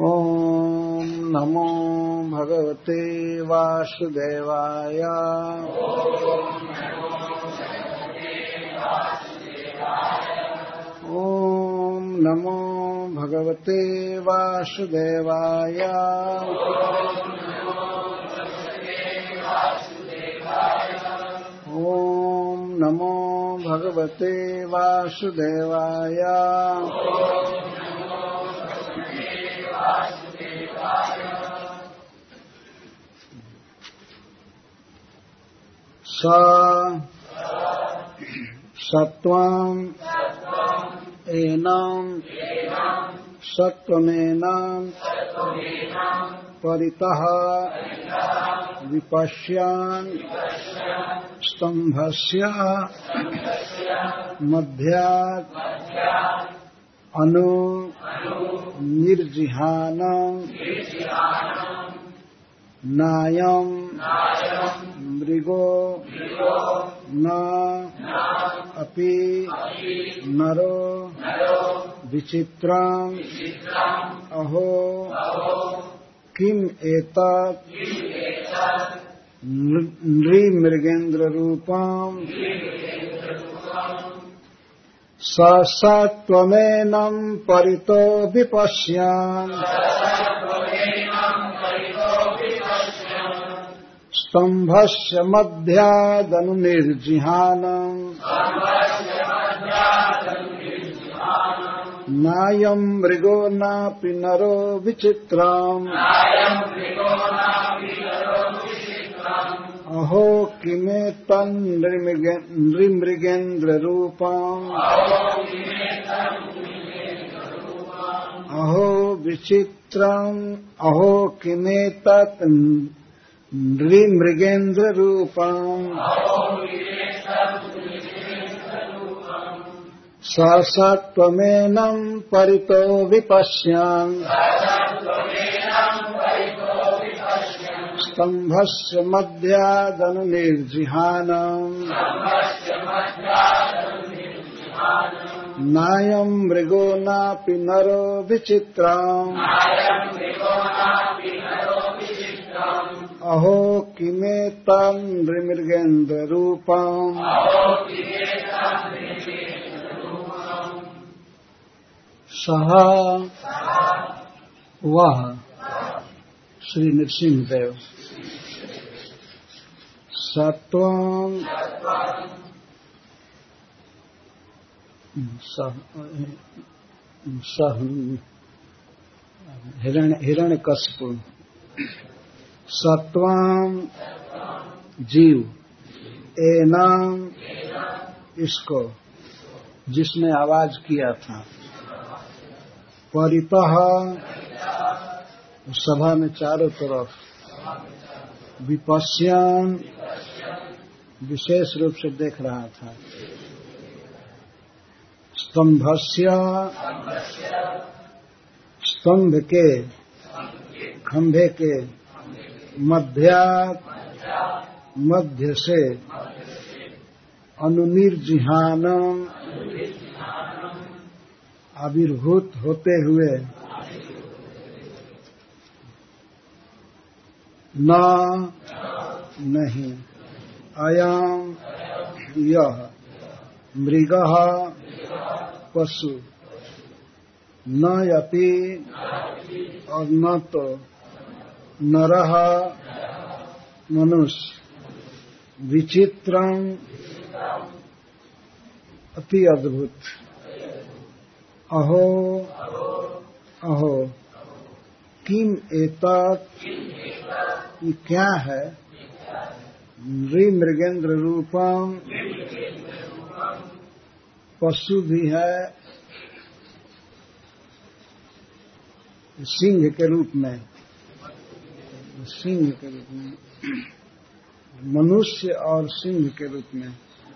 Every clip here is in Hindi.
ओम नमो भगवते वासुदेवाय। ओम नमो भगवते वासुदेवाय। ओम नमो भगवते वासुदेवाय। सत्वं एनं सत्वमेनं परितः विपश्यन् स्तंभस्य मध्यात् अनु निर्जिहानं नायं मृगो न अपि नरो विचित्रं अहो किम एतत् नृमृगेन्द्ररूपम् सत्वमेनं परितो विपश्यन् स्तंभस्य मध्यादनु निर्जिहानं नायं मृगो नापि नरो विचित्रम् अहो किमेतं नृमृगेन्द्ररूपम् अहो विचित्रम् अहो किमेतत् नृमृगेन्द्ररूपम् सत्वमेनं परितो विपश्यन् स्तंभस्य मध्यादनु निर्जिहानं नायं मृगो नापि नरो विचित्रम् अहो किमेतं नृमृगेन्द्ररूपम् सह वह श्री नृसिंहदेव सत्वं सह हिरण्यकशिपु सत्वं जीव एनाम इसको जिसने आवाज किया था परितः सभा में चारों तरफ विपश्यन विशेष रूप से देख रहा था स्तंभस्य स्तंभ के खंभे के मध्य से अनुनिर्जिहानम आविर्भूत होते हुए न नहीं अयं यह मृगः पशु न अपि और न तो नरः मनुष्य विचित्रं अति अद्भुत अहो अहो किम एतत् ये क्या है नृमृगेन्द्र रूपम पशु भी है सिंह के रूप में मनुष्य और सिंह के रूप में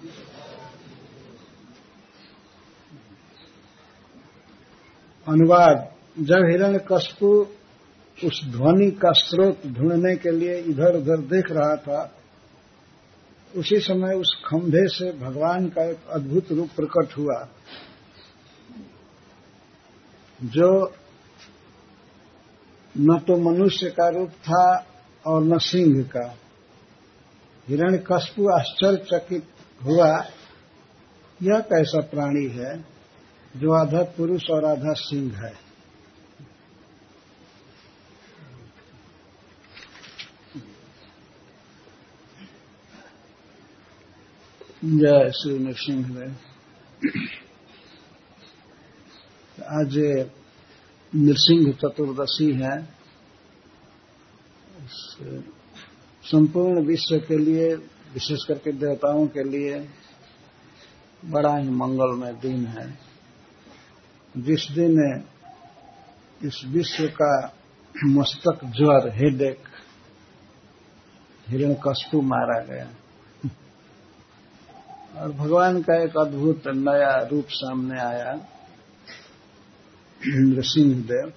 अनुवाद जब हिरण्यकशिपु उस ध्वनि का स्रोत ढूंढने के लिए इधर उधर देख रहा था उसी समय उस खंभे से भगवान का एक अद्भुत रूप प्रकट हुआ जो न तो मनुष्य का रूप था और न सिंह का। हिरण्यकश्यप आश्चर्यचकित हुआ, यह कैसा प्राणी है जो आधा पुरुष और आधा सिंह है। जय श्री नृसिंहदेव। आज नृसिंह चतुर्दशी है। संपूर्ण विश्व के लिए, विशेष करके देवताओं के लिए बड़ा ही मंगलमय दिन है। जिस दिन इस विश्व का मस्तक ज्वर, हेडेक, हिरण्यकश्यप मारा गया और भगवान का एक अद्भुत नया रूप सामने आया, नृसिंहदेव।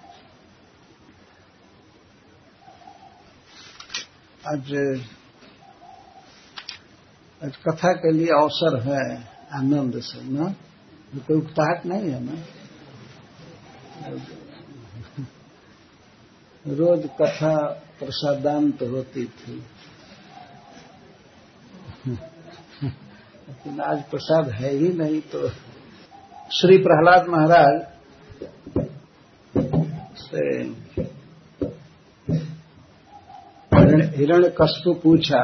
आज कथा के लिए अवसर है आनंद से, ना कोई उकताहट नहीं है ना। रोज कथा प्रसादांत होती थी, लेकिन आज प्रसाद है ही नहीं। तो श्री प्रहलाद महाराज से हिरण्यकश्यप पूछा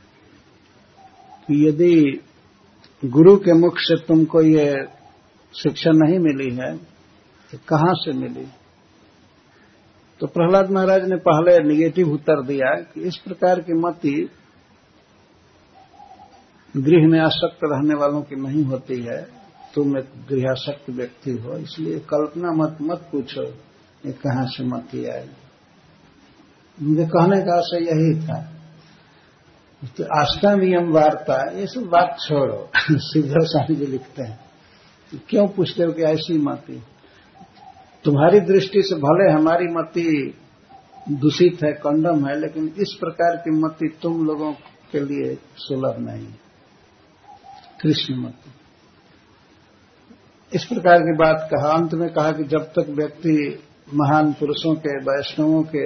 कि यदि गुरु के मुख से तुमको ये शिक्षा नहीं मिली है तो कहां से मिली? तो प्रहलाद महाराज ने पहले निगेटिव उत्तर दिया कि इस प्रकार की मति गृह में आसक्त रहने वालों की नहीं होती है। तुम एक गृहासक्त व्यक्ति हो, इसलिए कल्पना मत पूछो ये कहां से मति आई। मुझे कहने का आशय यही था। तो अष्टमियम वार्ता, ये सब बात छोड़ो। श्रीधर स्वामी जी लिखते हैं, क्यों पूछते हो कि ऐसी मति? तुम्हारी दृष्टि से भले हमारी मति दूषित है, कंडम है, लेकिन इस प्रकार की मति तुम लोगों के लिए सुलभ नहीं। कृष्ण मति इस प्रकार की बात कहा। अंत में कहा कि जब तक व्यक्ति महान पुरुषों के, वैष्णवों के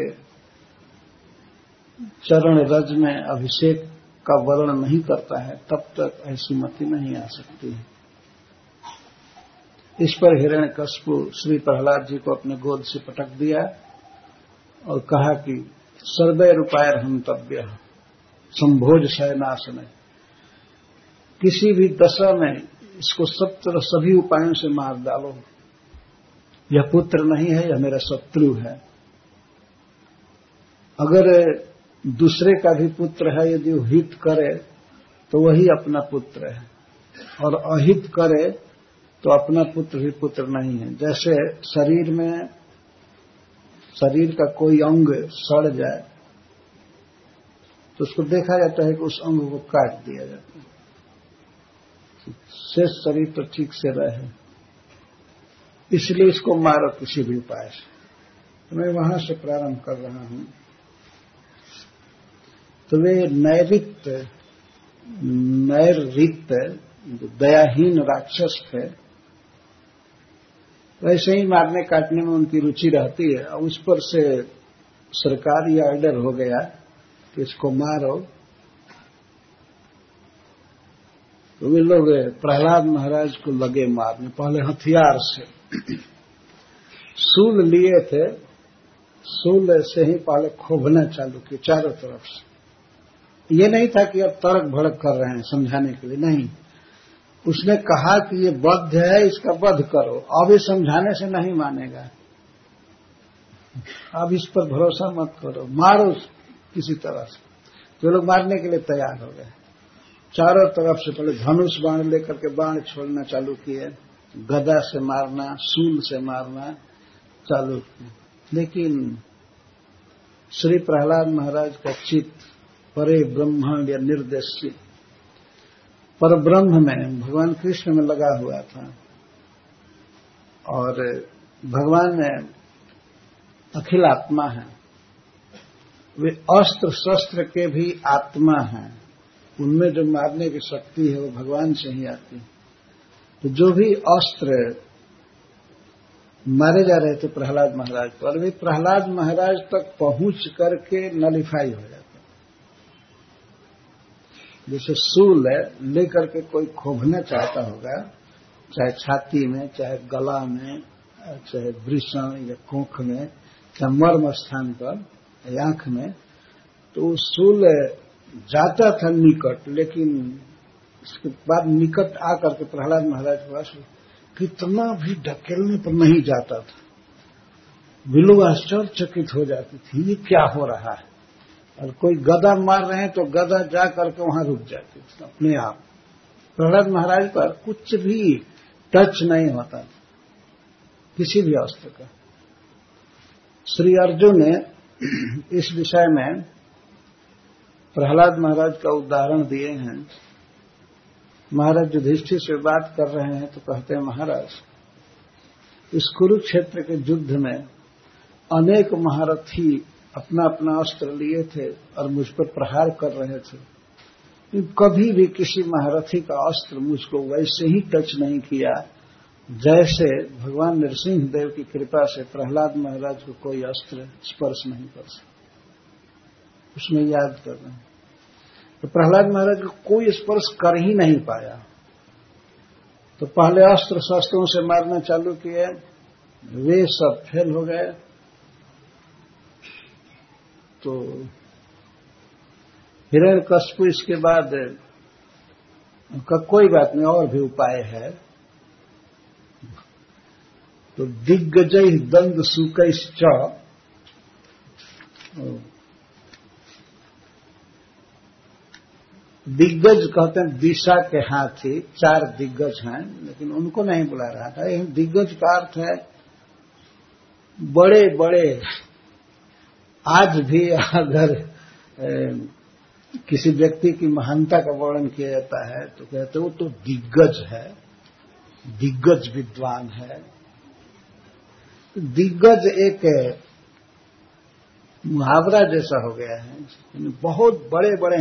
चरण रज में अभिषेक का वर्णन नहीं करता है, तब तक ऐसी मति नहीं आ सकती है। इस पर हिरण्यकश्यप श्री प्रहलाद जी को अपने गोद से पटक दिया और कहा कि सर्वैरुपायर हन्तव्य संभोज शयनासन, किसी भी दशा में इसको सभी उपायों से मार डालो। यह पुत्र नहीं है, यह मेरा शत्रु है। अगर दूसरे का भी पुत्र है, यदि वो हित करे तो वही अपना पुत्र है, और अहित करे तो अपना पुत्र भी पुत्र नहीं है। जैसे शरीर का कोई अंग सड़ जाए तो उसको देखा जाता है कि उस अंग को काट दिया जाता है, शेष शरीर तो ठीक से रहे। इसलिए इसको मारो किसी भी उपाय से। तो मैं वहां से प्रारंभ कर रहा हूं। तो वे नैरिक्त दयाहीन राक्षस थे, वैसे ही मारने काटने में उनकी रुचि रहती है। और उस पर से सरकारी ऑर्डर हो गया कि इसको मारो। तो वे लोग प्रहलाद महाराज को लगे मारने, पहले हथियार से। सूल लिए थे, सूल से ही पहले खोभना चालू किए चारों तरफ से। ये नहीं था कि अब तर्क भड़क कर रहे हैं समझाने के लिए, नहीं। उसने कहा कि ये बद्ध है, इसका वध करो। अब ये समझाने से नहीं मानेगा, अब इस पर भरोसा मत करो, मारो किसी तरह से। तो लोग मारने के लिए तैयार हो गए। चारों तरफ से पहले धनुष बाण लेकर के बाण छोड़ना चालू किए, गदा से मारना, शूल से मारना चालू किए। लेकिन श्री प्रहलाद महाराज का चित्त परे ब्रह्मांड या निर्देशित पर ब्रह्म में, भगवान कृष्ण में लगा हुआ था। और भगवान अखिल आत्मा है, वे अस्त्र शस्त्र के भी आत्मा हैं। उनमें जो मारने की शक्ति है वो भगवान से ही आती है। तो जो भी अस्त्र मारे जा रहे थे प्रहलाद महाराज पर, भी प्रहलाद महाराज तक पहुंच करके नलिफाई हो जाता। जैसे सूल लेकर के कोई खोभना चाहता होगा, चाहे छाती में, चाहे गला में, चाहे वृषण या कोख में, चाहे मर्म स्थान पर, आंख में, तो सूल जाता था निकट, लेकिन उसके बाद निकट आकर के प्रहलाद महाराज के पास कितना भी ढकेलने पर नहीं जाता था। बिल्लू आश्चर्यचकित हो जाती थी, ये क्या हो रहा है। और कोई गदा मार रहे हैं तो गदा जा करके वहां रुक जाती थी अपने आप। प्रहलाद महाराज पर कुछ भी टच नहीं होता था, किसी भी अस्त्र का। श्री अर्जुन ने इस विषय में प्रहलाद महाराज का उदाहरण दिए हैं। महाराज युधिष्ठिर से बात कर रहे हैं तो कहते हैं, महाराज इस कुरुक्षेत्र के युद्ध में अनेक महारथी अपना अपना अस्त्र लिए थे और मुझ पर प्रहार कर रहे थे। कभी भी किसी महारथी का अस्त्र मुझको वैसे ही टच नहीं किया जैसे भगवान नरसिंह देव की कृपा से प्रहलाद महाराज को कोई अस्त्र स्पर्श नहीं कर सका। उसमें याद कर रहे हैं तो प्रहलाद महाराज को कोई स्पर्श कर ही नहीं पाया। तो पहले अस्त्र शस्त्रों से मारना चालू किए, वे सब फेल हो गए। तो हिरण्यकश्यप इसके बाद उनका कोई बात नहीं, और भी उपाय है। तो दिग्गजय दंड सुकैश्च, दिग्गज कहते हैं दिशा के हाथी, 4 दिग्गज हैं, लेकिन उनको नहीं बुला रहा था। दिग्गज का अर्थ है बड़े बड़े। आज भी अगर किसी व्यक्ति की महानता का वर्णन किया जाता है तो कहते वो तो दिग्गज है, दिग्गज विद्वान है। दिग्गज एक मुहावरा जैसा हो गया है। बहुत बड़े बड़े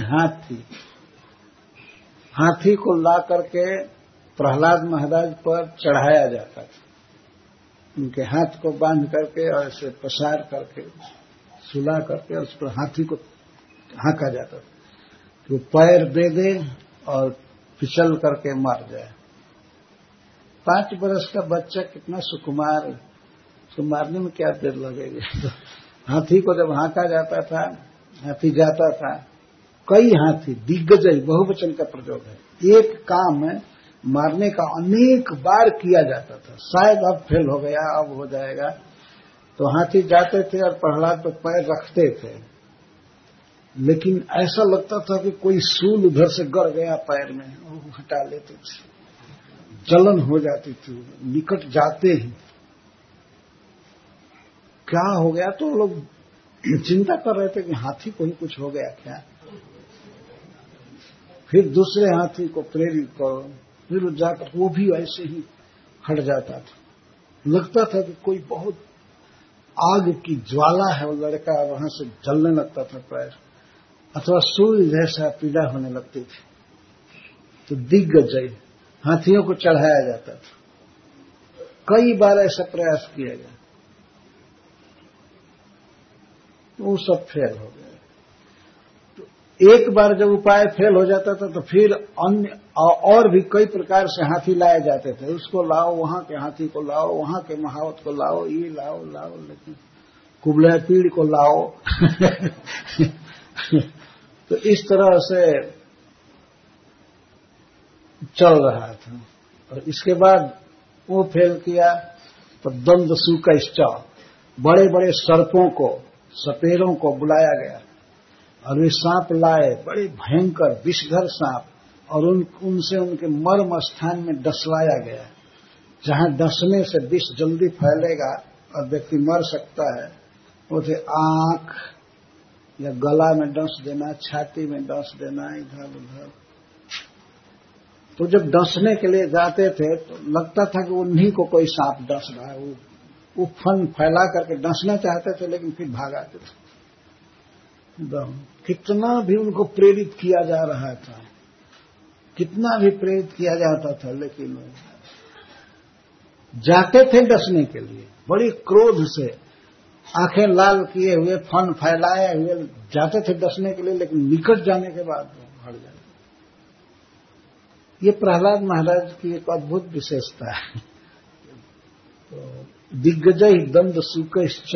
हाथी को ला करके प्रहलाद महाराज पर चढ़ाया जाता था। उनके हाथ को बांध करके और ऐसे पसार करके सुला करके उस पर हाथी को हाँका जाता था कि वो पैर दे दे और फिसल करके मार जाए। 5 बरस का बच्चा कितना सुकुमार, उसको मारने में क्या देर लगेगी। तो हाथी को जब हाँका जाता था, हाथी जाता था, कई हाथी, दिग्गजय बहुवचन का प्रयोग है, एक काम में मारने का अनेक बार किया जाता था। शायद अब फेल हो गया, अब हो जाएगा। तो हाथी जाते थे और प्रहलाद पर पैर रखते थे, लेकिन ऐसा लगता था कि कोई सूल उधर से गड़ गया पैर में, वो हटा लेते थे। जलन हो जाती थी निकट जाते ही। क्या हो गया, तो लोग चिंता कर रहे थे कि हाथी को ही कुछ हो गया क्या। फिर दूसरे हाथी को प्रेरित करो, फिर जाकर वो भी ऐसे ही हट जाता था। लगता था कि कोई बहुत आग की ज्वाला है, वो लड़का वहां से जलने लगता था पैर, अथवा सूर्य जैसा पीड़ा होने लगती थी। तो दिग्गजय हाथियों को चढ़ाया जाता था। कई बार ऐसा प्रयास किया गया, वो सब फेल हो गए। तो एक बार जब उपाय फेल हो जाता था तो फिर अन्य और भी कई प्रकार से हाथी लाए जाते थे। उसको लाओ, वहां के हाथी को लाओ, वहां के महावत को लाओ, ये लाओ, लेकिन कुबला पीड़ को लाओ। तो इस तरह से चल रहा था। और इसके बाद वो फेल किया तो दंड सुकैश्च, बड़े बड़े सर्पों को, सपेरों को बुलाया गया और वे सांप लाए, बड़े भयंकर विषधर सांप, और उनसे उनके मर्म स्थान में डसवाया गया। जहां डसने से विष जल्दी फैलेगा और व्यक्ति मर सकता है, वो थे आंख या गला में डस देना, छाती में डस देना, इधर उधर। तो जब डसने के लिए जाते थे तो लगता था कि उन्हीं को कोई सांप डस रहा है। वो फन फैला करके डसना चाहते थे, लेकिन फिर भाग आते थे। कितना भी उनको प्रेरित किया जा रहा था, कितना भी प्रेरित किया जाता था, लेकिन जाते थे डसने के लिए, बड़ी क्रोध से आंखें लाल किए हुए, फन फैलाए हुए जाते थे डसने के लिए, लेकिन निकट जाने के बाद भाग जाते। ये प्रहलाद महाराज की एक अद्भुत विशेषता है। तो दिग्गजय दंड सुकश्च,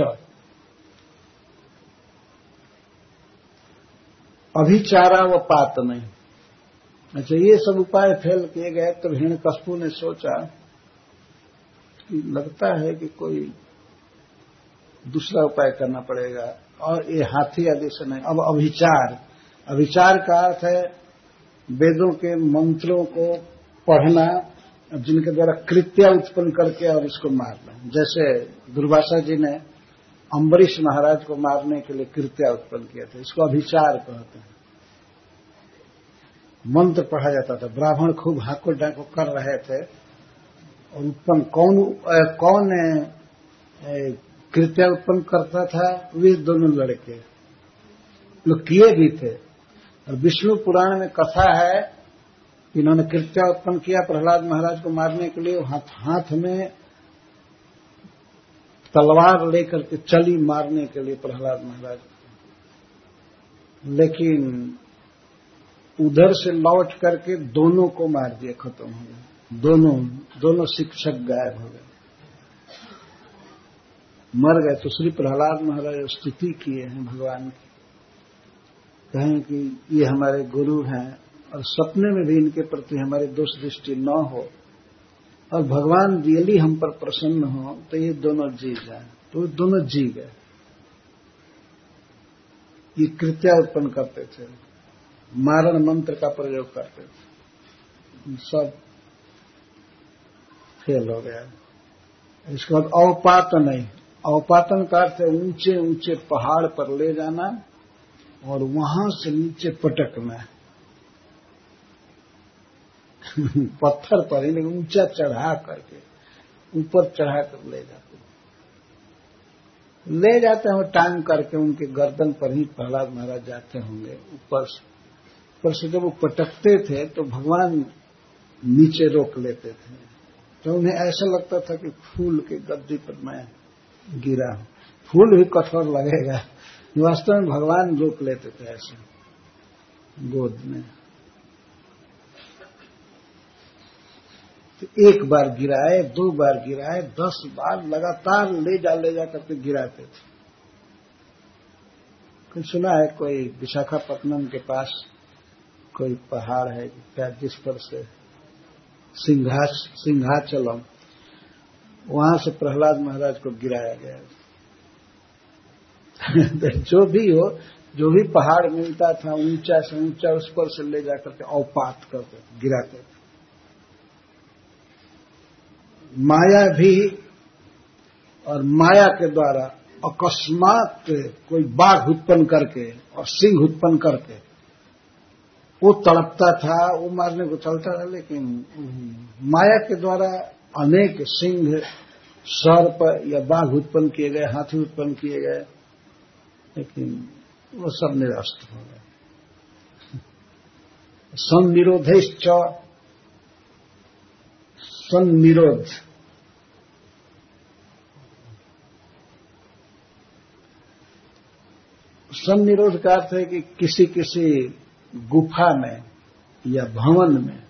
अभिचारा व पात नहीं। अच्छा, ये सब उपाय फेल किए गए तो हिरण्यकशिपु ने सोचा कि लगता है कि कोई दूसरा उपाय करना पड़ेगा, और ये हाथी आदि से नहीं, अब अभिचार का अर्थ है वेदों के मंत्रों को पढ़ना, जिनके द्वारा कृत्या उत्पन्न करके और इसको मारना। जैसे दुर्वासा जी ने अम्बरीश महाराज को मारने के लिए कृत्या उत्पन्न किए थे, इसको अभिचार कहते हैं। मंत्र पढ़ा जाता था, ब्राह्मण खूब हाको डाको कर रहे थे, और उत्पन्न कौन कृत्या उत्पन्न करता था? वे दोनों लड़के लोग किए भी थे। और विष्णु पुराण में कथा है कि इन्होंने कृत्या उत्पन्न किया प्रहलाद महाराज को मारने के लिए, हाथ में तलवार लेकर के चली मारने के लिए प्रहलाद महाराज, लेकिन उधर से लौट करके दोनों को मार दिया, खत्म हो गए। दोनों शिक्षक गायब हो गए, मर गए। तो श्री प्रहलाद महाराज स्तुति किए हैं भगवान की, कहें कि ये हमारे गुरु हैं और सपने में भी इनके प्रति हमारी दोष दृष्टि न हो, और भगवान रियली हम पर प्रसन्न हो तो ये दोनों जी जाए। तो दोनों जी गए। ये कृत्या उत्पन्न करते थे, मारण मंत्र का प्रयोग करते थे, सब फेल हो गया। इसके बाद अवपातन नहीं, अवपातन का अर्थ है ऊंचे ऊंचे पहाड़ पर ले जाना और वहां से नीचे पटकना। पत्थर पर ही, लेकिन ऊंचा चढ़ा करके, ऊपर चढ़ा कर ले जाते हैं टांग करके, उनके गर्दन पर ही प्रहलाद महाराज जाते होंगे ऊपर से जब वो पटकते थे तो भगवान नीचे रोक लेते थे, तो उन्हें ऐसा लगता था कि फूल के गद्दी पर मैं गिरा हूं। फूल भी कठोर लगेगा, वास्तव में भगवान रोक लेते थे ऐसे गोद में। तो एक बार गिराए, 2 बार गिराए, 10 बार लगातार ले जा करके गिराते थे। कुछ सुना है कोई विशाखापट्टनम के पास कोई पहाड़ है क्या, जिस पर से सिंहाचलम, वहां से प्रहलाद महाराज को गिराया गया। जो भी हो, जो भी पहाड़ मिलता था ऊंचा से ऊंचा, उस पर से ले जाकर के अवपात करते, गिराते थे। माया भी, और माया के द्वारा अकस्मात कोई बाघ उत्पन्न करके और सिंह उत्पन्न करके वो तड़पता था, वो मारने को चलता था, लेकिन माया के द्वारा अनेक सिंह, सर्प या बाघ उत्पन्न किए गए, हाथी उत्पन्न किए गए, लेकिन वो सब निरस्त हो गए। संनिरोधैश्च, संनिरोध, संनिरोध का अर्थ है कि किसी किसी गुफा में या भवन में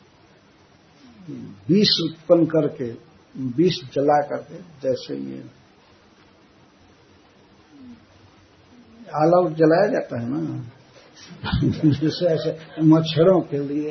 विष उत्पन्न करके, विष जला करके, जैसे ये ऑल आउट जलाया जाता है ना, जैसे ऐसे मच्छरों के लिए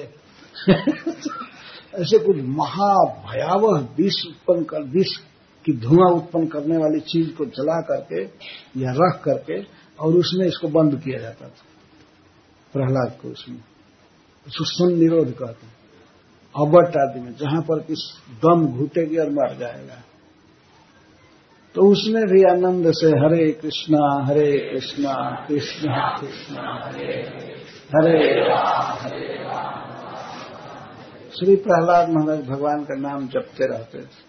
ऐसे कुछ महाभयावह विष उत्पन्न कर, विष की धुआं उत्पन्न करने वाली चीज को जला करके या रख करके, और उसमें इसको बंद किया जाता था प्रहलाद को। उसको संनिरोध कहते हैं। अबट आदि में जहां पर किस दम घुटेगी और मर जाएगा, तो उसमें भी आनंद से हरे कृष्णा कृष्णा कृष्णा हरे राम। श्री प्रहलाद महाराज भगवान का नाम जपते रहते थे।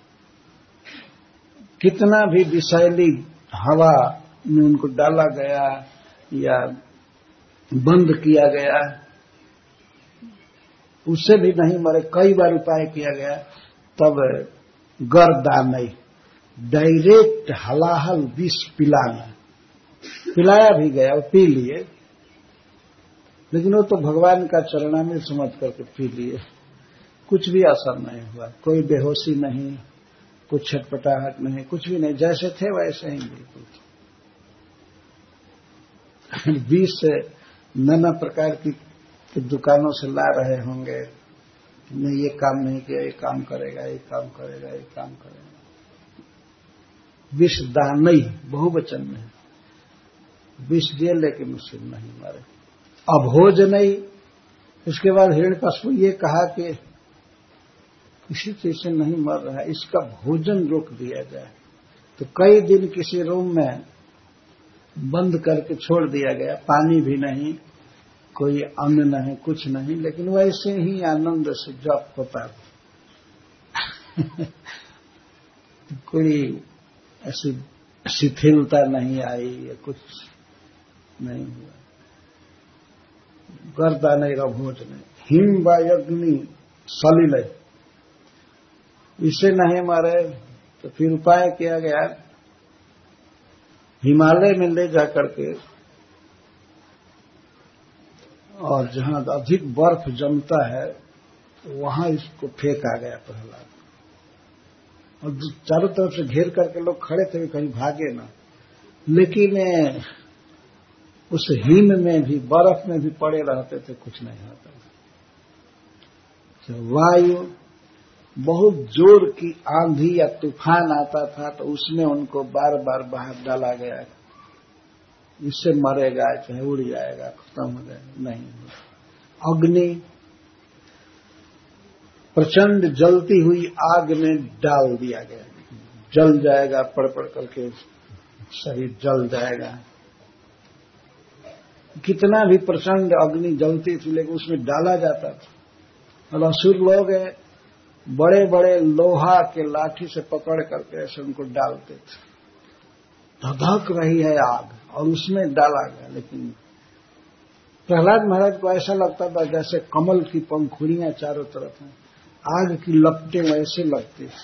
कितना भी विषैली हवा में उनको डाला गया या बंद किया गया, उससे भी नहीं मरे। कई बार उपाय किया गया, तब गर्दा नहीं, डायरेक्ट हलाहल विष पिलाना, पिलाया भी गया, वो पी लिए, लेकिन वो तो भगवान का चरणामृत समझ करके पी लिए, कुछ भी असर नहीं हुआ, कोई बेहोशी नहीं, कुछ छटपटाहट नहीं, कुछ भी नहीं, जैसे थे वैसे ही बिल्कुल। विष से नाना प्रकार की दुकानों से ला रहे होंगे, नहीं ये काम नहीं किया, ये काम करेगा, ये काम करेगा, ये काम करेगा। विष दानई बहुवचन में विष दिए लेकिन उससे नहीं मारे। अभोज नहीं। इसके बाद हिरण्यकश्यप ये कहा कि किसी चीज से नहीं मर रहा है, इसका भोजन रोक दिया जाए। तो कई दिन किसी रूम में बंद करके छोड़ दिया गया, पानी भी नहीं, कोई अन्न नहीं, कुछ नहीं, लेकिन वैसे ही आनंद से जप होता था। कोई ऐसी शिथिलता नहीं आई या कुछ नहीं हुआ। गर्दा नहीं रभोज नहीं। हिम व अग्नि सलिल, इसे नहीं मारे तो फिर उपाय किया गया, हिमालय में ले जाकर के और जहां अधिक बर्फ जमता है वहां इसको फेंका गया प्रहलाद, और चारों तरफ से घेर करके लोग खड़े थे कहीं भागे ना, लेकिन उस हिम में भी बर्फ में भी पड़े रहते थे, कुछ नहीं होता। वायु बहुत जोर की आंधी या तूफान आता था तो उसमें उनको बार बार बाहर डाला गया, इससे मरेगा चाहे उड़ जाएगा, खत्म हो जाएगा, नहीं। अग्नि प्रचंड जलती हुई आग में डाल दिया गया, जल जाएगा, पड़ पड़ करके शरीर जल जाएगा। कितना भी प्रचंड अग्नि जलती थी लेकिन उसमें डाला जाता था, और असुर लोग बड़े बड़े लोहा के लाठी से पकड़ करके ऐसे उनको डालते थे। धधक रही है आग और उसमें डाला गया, लेकिन प्रहलाद महाराज को ऐसा लगता था जैसे कमल की पंखुड़ियां चारों तरफ हैं, आग की लपटें वैसे लगती थी।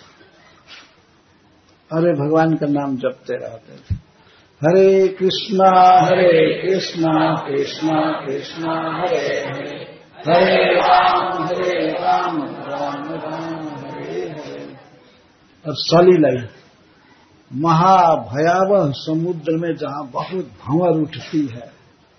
अरे भगवान का नाम जपते रहते थे, हरे कृष्णा कृष्णा कृष्णा हरे हरे, हरे राम राम राम हरे हरे। और सलिलई महाभयावह समुद्र में जहां बहुत भंवर उठती है,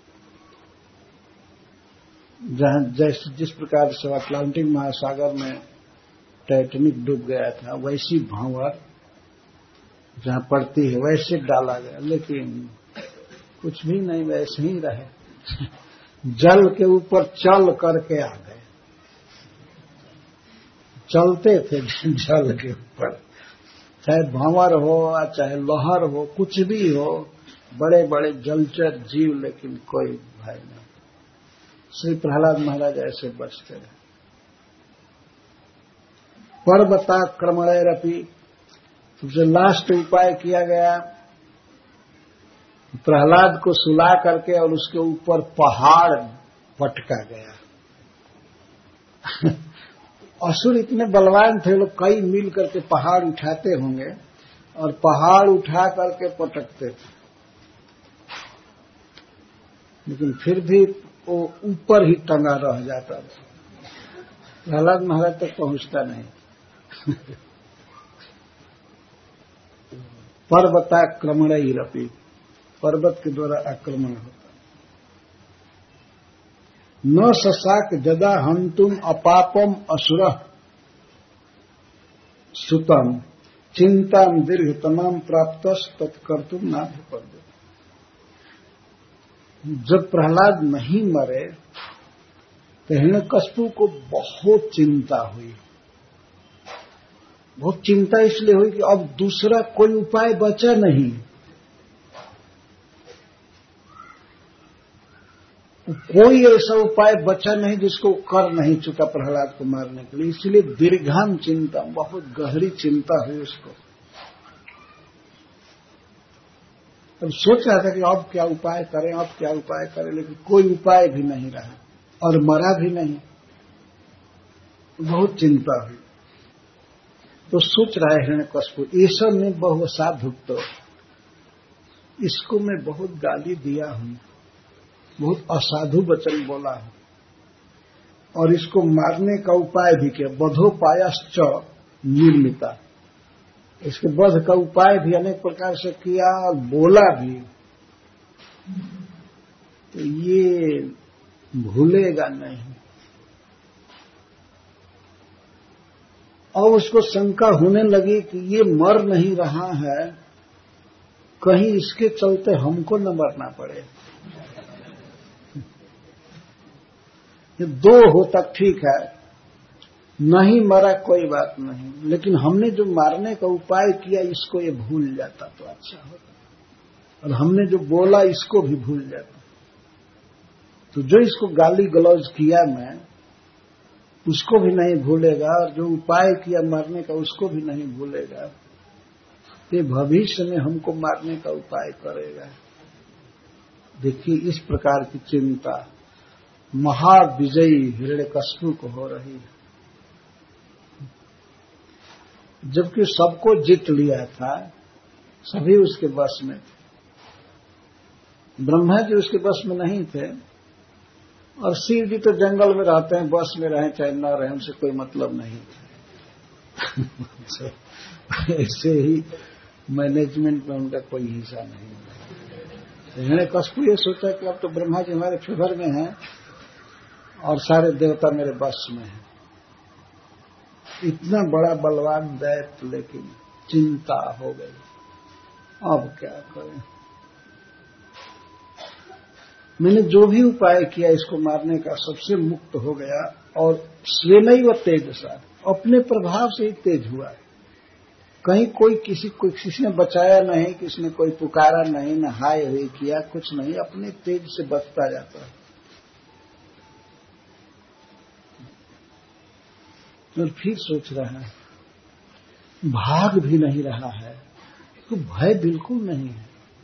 जहां जैसे जिस प्रकार से अटलांटिक महासागर में टाइटैनिक डूब गया था, वैसी भंवर जहां पड़ती है वैसे डाला गया, लेकिन कुछ भी नहीं, वैसे ही रहे। जल के ऊपर चल करके आ गए, चलते थे जल के ऊपर, चाहे भंवर हो चाहे लहर हो, कुछ भी हो, बड़े बड़े जलचर जीव, लेकिन कोई भय नहीं। श्री प्रहलाद महाराज ऐसे बचते रहे। पर्वताक्रमणैरपि, सबसे लास्ट उपाय किया गया, प्रहलाद को सुला करके और उसके ऊपर पहाड़ पटका गया। असुर इतने बलवान थे, लोग कई मील करके पहाड़ उठाते होंगे और पहाड़ उठा करके पटकते थे, लेकिन फिर भी वो ऊपर ही टंगा रह जाता था, प्रहलाद महाराज तक पहुंचता नहीं। पर्वताक्रमणैरपि, पर्वत के द्वारा आक्रमण होता। न शशाक जदा हंतुम अपापम असुर सुतम चिंता दीर्घतमाम प्राप्तस तत्कर्तुम नाभिपद्य। जब प्रहलाद नहीं मरे तो हिरण्यकश्यप को बहुत चिंता हुई, बहुत चिंता इसलिए हुई कि अब दूसरा कोई उपाय बचा नहीं, कोई ऐसा उपाय बचा नहीं जिसको कर नहीं चुका प्रहलाद को मारने के लिए, इसलिए दीर्घाम चिंता, बहुत गहरी चिंता हुई उसको। अब सोच रहा था कि अब क्या उपाय करें, अब क्या उपाय करें, लेकिन कोई उपाय भी नहीं रहा और मरा भी नहीं, बहुत चिंता हुई। तो सोच रहा है हिरण्यकश्यप, ऐसा में बहु साधुक्त, इसको मैं बहुत गाली दिया हूं, बहुत असाधु वचन बोला हूं, और इसको मारने का उपाय भी किया। वधोपायश्च निर्मिता, इसके वध का उपाय भी अनेक प्रकार से किया और बोला भी, तो ये भूलेगा नहीं। और उसको शंका होने लगी कि ये मर नहीं रहा है, कहीं इसके चलते हमको न मरना पड़े। ये दो हो तक ठीक है, नहीं मरा कोई बात नहीं, लेकिन हमने जो मारने का उपाय किया इसको ये भूल जाता तो अच्छा होता, और हमने जो बोला इसको भी भूल जाता। तो जो इसको गाली गलौज किया मैं, उसको भी नहीं भूलेगा, और जो उपाय किया मारने का उसको भी नहीं भूलेगा। ये भविष्य में हमको मारने का उपाय करेगा। देखिए इस प्रकार की चिंता महाविजयी हिरण्यकश्यप को हो रही है, जबकि सबको जीत लिया था, सभी उसके वश में थे। ब्रह्मा जी उसके वश में नहीं थे, और शिव जी तो जंगल में रहते हैं, वश में रहें चाहे न रहें, उनसे कोई मतलब नहीं था। ऐसे ही मैनेजमेंट में उनका कोई हिस्सा नहीं है। हिरण्यकश्यप ये सोचा कि अब तो ब्रह्मा जी हमारे फेवर में हैं और सारे देवता मेरे वश में हैं। इतना बड़ा बलवान दैत्य, लेकिन चिंता हो गई, अब क्या करें। मैंने जो भी उपाय किया इसको मारने का, सबसे मुक्त हो गया, और स्वेनैव तेजसा, अपने प्रभाव से ही तेज हुआ। कहीं कोई किसी ने बचाया नहीं, किसी ने कोई पुकारा नहीं, न हाय हुई किया, कुछ नहीं, अपने तेज से बचता जाता है। और फिर सोच रहा है, भाग भी नहीं रहा है, तो भय बिल्कुल नहीं है।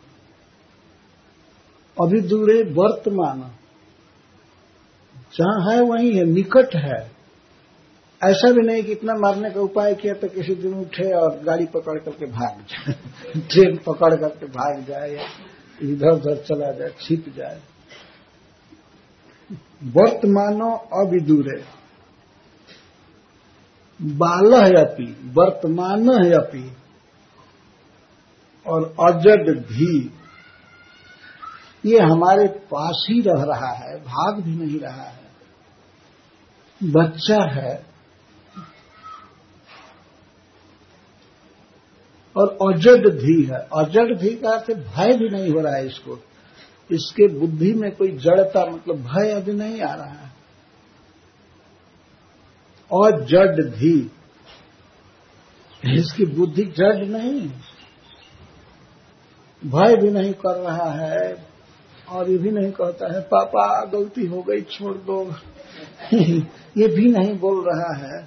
अभी दूरे वर्तमान, जहां है वहीं है, निकट है। ऐसा भी नहीं कि इतना मारने का उपाय किया तो किसी दिन उठे और गाड़ी पकड़ करके भाग जाए, ट्रेन पकड़ करके भाग जाए, या इधर उधर चला जाए, छिप जाए। वर्तमानो अविदूरे, बालः अपि, वर्तमान अपि, और अजड भी, ये हमारे पास ही रह रहा है, भाग भी नहीं रहा है, बच्चा है, और अजड भी है। अजड भी का अर्थ भय भी नहीं हो रहा है इसको, इसके बुद्धि में कोई जड़ता, मतलब भय अभी नहीं आ रहा है। अजड भी, इसकी बुद्धि जड़ नहीं, भय भी नहीं कर रहा है, और ये भी नहीं कहता है पापा गलती हो गई छोड़ दो, ये भी नहीं बोल रहा है।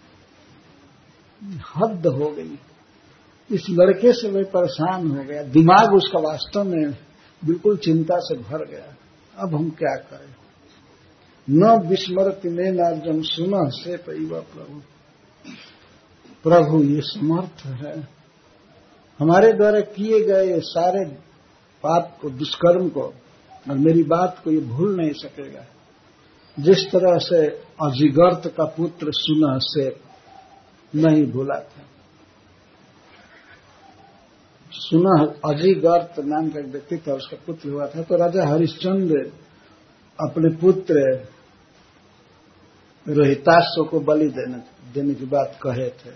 हद हो गई, इस लड़के से मैं परेशान हो गया, दिमाग उसका वास्तव में बिल्कुल चिंता से भर गया। अब हम क्या करें। न विस्मरति में नार्जन सुना से पैवा प्रभु, प्रभु ये समर्थ है, हमारे द्वारा किए गए सारे पाप को, दुष्कर्म को, और मेरी बात को ये भूल नहीं सकेगा। जिस तरह से अजिगर्त का पुत्र सुना से नहीं भूला था। सुना अजिगर्त नाम का एक व्यक्ति था, उसका पुत्र हुआ था, तो राजा हरिश्चंद्र अपने पुत्र रोहिताश्व को बलि देने की बात कहे थे।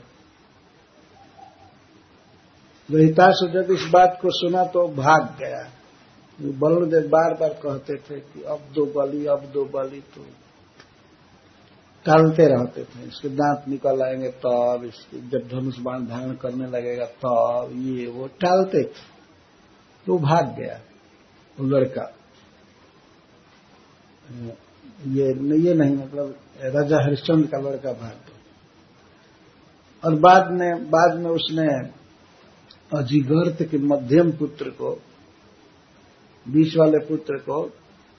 रोहिताश्व जब इस बात को सुना तो भाग गया। बलदेव बार बार कहते थे कि अब दो बलि, अब दो बलि, तो टालते रहते थे। इसके दांत निकल आएंगे तब, इसके जब धनुष बाण धारण करने लगेगा तब, ये वो टालते थे, तो भाग गया वो लड़का। ये नहीं, मतलब राजा हरिश्चंद्र का लड़का भाग गया। और बाद में उसने अजिगर्त के मध्यम पुत्र को, बीच वाले पुत्र को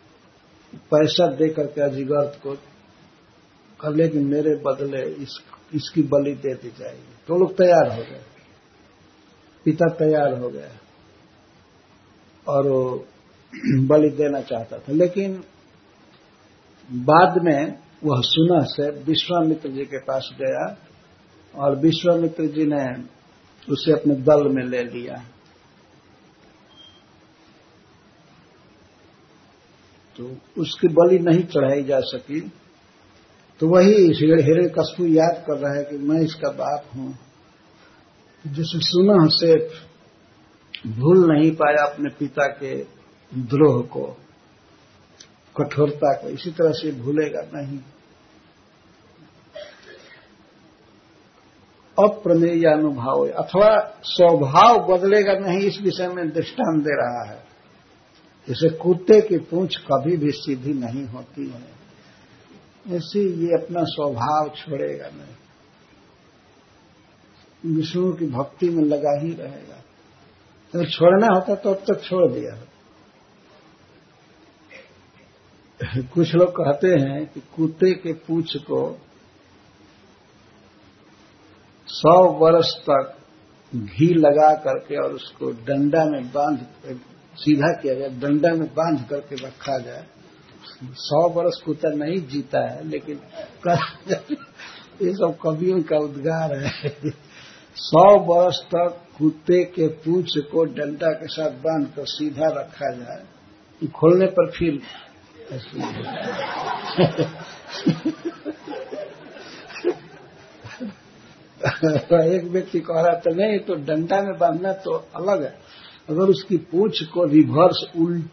पैसा दे करके अजिगर्त को कह ले कि मेरे बदले इसकी बलि दे दी जाएगी। तो लोग तैयार हो गए, पिता तैयार हो गया और वो बलि देना चाहता था। लेकिन बाद में वह सुनह से विश्वामित्र जी के पास गया और विश्वामित्र जी ने उसे अपने दल में ले लिया। तो उसकी बलि नहीं चढ़ाई जा सकी। तो वही हिरण्यकश्यप याद कर रहा है कि मैं इसका बाप हूं, जिसे सुनह से भूल नहीं पाया अपने पिता के द्रोह को, कठोरता को, इसी तरह से भूलेगा नहीं। अप्रमेय अनुभाव अथवा स्वभाव बदलेगा नहीं, इस विषय में दृष्टांत दे रहा है। जैसे कुत्ते की पूंछ कभी भी सीधी नहीं होती है, ऐसे ये अपना स्वभाव छोड़ेगा नहीं, विष्णु की भक्ति में लगा ही रहेगा। अगर छोड़ना होता तो अब तक छोड़ दिया। कुछ लोग कहते हैं कि कुत्ते के पूंछ को 100 वर्ष तक घी लगा करके और उसको डंडा में बांध, सीधा किया जाए, डंडा में बांध करके रखा जाए। 100 वर्ष कुत्ता नहीं जीता है, लेकिन ये सब कवियों का उद्गार है। 100 वर्ष तक कुत्ते के पूंछ को डंडा के साथ बांध कर सीधा रखा जाए, खोलने पर फिर एक व्यक्ति कह रहा था नहीं, तो डंडा में बांधना तो अलग है, अगर उसकी पूंछ को रिवर्स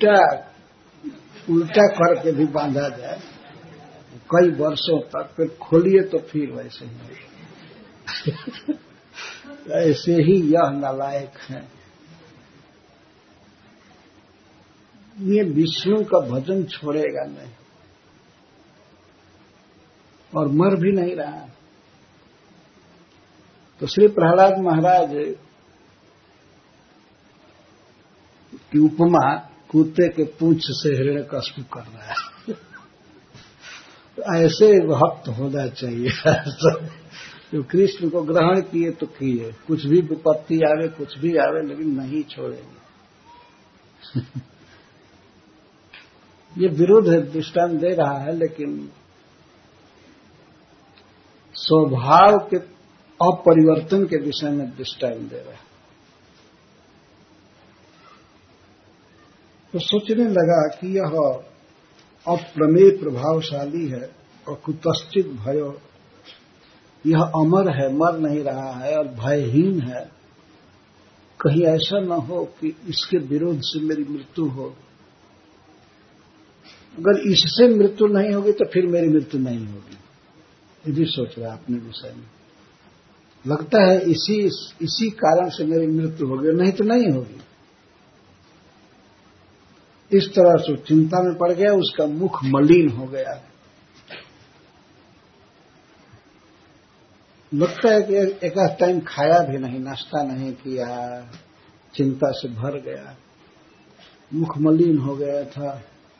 उल्टा करके भी बांधा जाए कई वर्षों तक, फिर खोलिए तो फिर वैसे ही। ऐसे ही यह नालायक है। ये विष्णु का भजन छोड़ेगा नहीं और मर भी नहीं रहा। तो श्री प्रहलाद महाराज की उपमा कुत्ते के पूंछ से हिरण्यकश्यप कर रहा है। तो ऐसे भक्त होना चाहिए जो कृष्ण को ग्रहण किए तो किए, कुछ भी विपत्ति आवे, कुछ भी आवे, लेकिन नहीं छोड़ेंगे। ये विरोध दृष्टांत दे रहा है, लेकिन स्वभाव के अपरिवर्तन के विषय में दृष्टांत दे रहा है। तो सोचने लगा कि यह अप्रमेय प्रभावशाली है और कुतश्चित भयो, यह अमर है, मर नहीं रहा है और भयहीन है। कहीं ऐसा न हो कि इसके विरोध से मेरी मृत्यु हो। अगर इससे मृत्यु नहीं होगी तो फिर मेरी मृत्यु नहीं होगी। ये भी सोच रहा है अपने विषय में। लगता है इसी कारण से मेरी मृत्यु होगी, नहीं तो नहीं होगी। इस तरह से चिंता में पड़ गया, उसका मुख मलिन हो गया। लगता है कि एक टाइम खाया भी नहीं, नाश्ता नहीं किया, चिंता से भर गया, मुख मलिन हो गया था।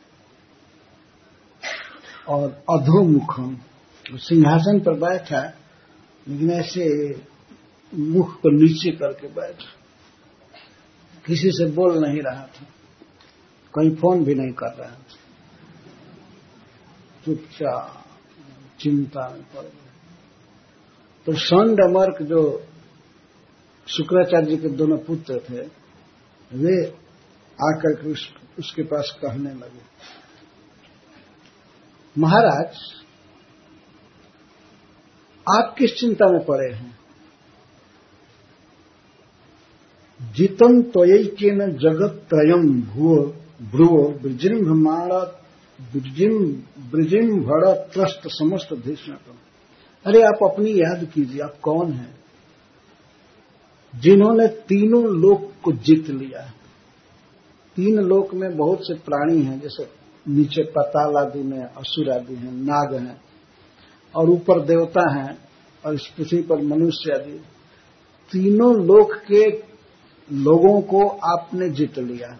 और अधोमुखम, सिंहासन पर बैठा, लेकिन ऐसे मुख को नीचे करके बैठा, किसी से बोल नहीं रहा था, कहीं फोन भी नहीं कर रहा था, चुपचाप चिंता में पड़ गया। तो षंड अमर्क जो शुक्राचार्य जी के दोनों पुत्र थे, वे आकर के उसके पास कहने लगे, महाराज आप किस चिंता में पड़े हैं? जितम त्वयैकेन जगत त्रयम भ्रुवो ब्रजिम्भड़ त्रस्त समस्त धीष्णकम। अरे आप अपनी याद कीजिए, आप कौन हैं जिन्होंने तीनों लोक को जीत लिया। 3 लोक में बहुत से प्राणी हैं, जैसे नीचे पाताल आदि में असुर आदि हैं, नाग हैं, और ऊपर देवता हैं, और इस पृथ्वी पर मनुष्य आदि। तीनों लोक के लोगों को आपने जीत लिया,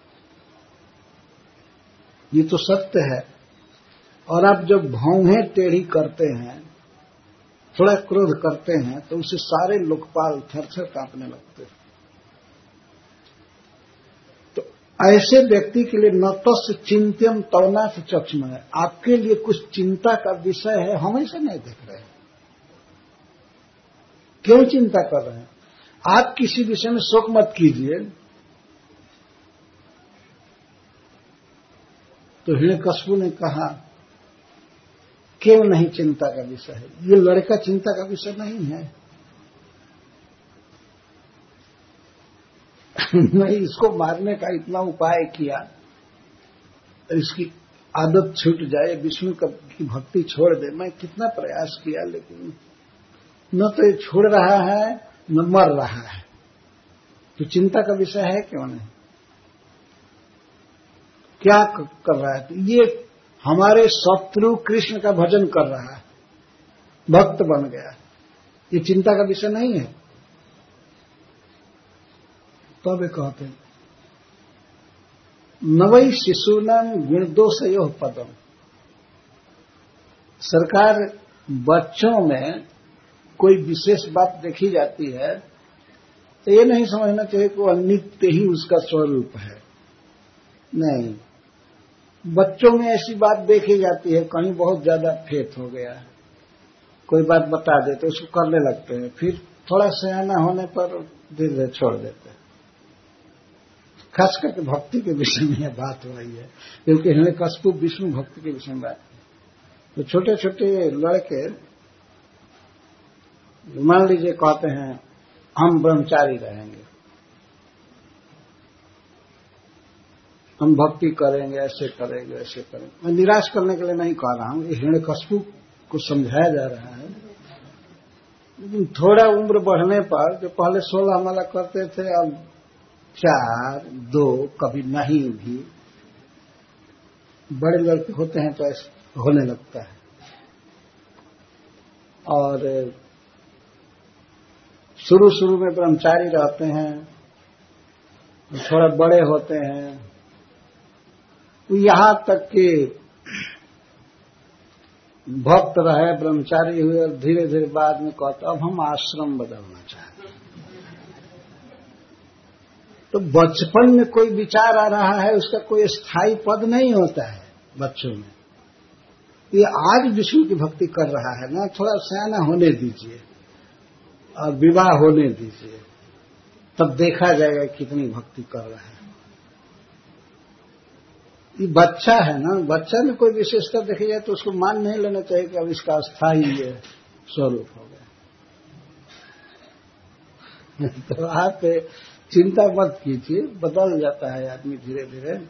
ये तो सत्य है। और आप जब भौहें टेढ़ी करते हैं थोड़ा क्रोध करते हैं तो उसे सारे लोकपाल थरथर कांपने लगते हैं। तो ऐसे व्यक्ति के लिए न तस्य चिंत्यम तवनाथ चक्षुमय, आपके लिए कुछ चिंता का विषय है, हम ऐसे नहीं देख रहे हैं। क्यों चिंता कर रहे हैं? आप किसी विषय में शोक मत कीजिए। तो हिरण्यकशिपु ने कहा क्यों नहीं चिंता का विषय है? ये लड़का चिंता का विषय नहीं है। मैं इसको मारने का इतना उपाय किया, इसकी आदत छूट जाए, विष्णु की भक्ति छोड़ दे, मैं कितना प्रयास किया, लेकिन न तो ये छोड़ रहा है न मर रहा है। तो चिंता का विषय है क्यों नहीं? क्या कर रहा है? तो ये हमारे शत्रु कृष्ण का भजन कर रहा है, भक्त बन गया, ये चिंता का विषय नहीं है। तो वे कहते हैं नवई शिशुनाम गुणदोषयो पदम। सरकार, बच्चों में कोई विशेष बात देखी जाती है तो ये नहीं समझना चाहिए कि वह नित्य ही उसका स्वरूप है। नहीं, बच्चों में ऐसी बात देखी जाती है, कहीं बहुत ज्यादा फेथ हो गया है, कोई बात बता दे तो उसको करने लगते हैं, फिर थोड़ा सयाना होने पर धीरे धीरे छोड़ देते हैं। खास करके भक्ति के विषय में यह बात हो रही है, क्योंकि हिरण्यकशिपु विष्णु भक्ति के विषय में बात। तो छोटे छोटे लड़के मान लीजिए कहते हैं हम ब्रह्मचारी रहेंगे, हम भक्ति करेंगे, ऐसे करेंगे, ऐसे करेंगे। मैं निराश करने के लिए नहीं कह रहा हूं, ये हिरण्यकशिपु को समझाया जा रहा है। लेकिन थोड़ा उम्र बढ़ने पर, जो पहले 16 माला करते थे, अब 4, 2, कभी नहीं भी, बड़े लड़के होते हैं तो ऐसा होने लगता है। और शुरू शुरू में ब्रह्मचारी रहते हैं, थोड़ा बड़े होते हैं, यहां तक कि भक्त रहे, ब्रह्मचारी हुए, और धीरे धीरे बाद में कहते अब हम आश्रम बदलना चाहते हैं। तो बचपन में कोई विचार आ रहा है, उसका कोई स्थायी पद नहीं होता है बच्चों में। ये आज विष्णु की भक्ति कर रहा है ना, थोड़ा सयाना होने दीजिए और विवाह होने दीजिए, तब देखा जाएगा कितनी भक्ति कर रहा है। ये बच्चा है ना, बच्चा में कोई विशेषता देखी जाए तो उसको मान नहीं लेना चाहिए कि अब इसका अस्थायी स्वरूप हो गया। तो आप चिंता मत कीजिए, बदल जाता है आदमी धीरे धीरे।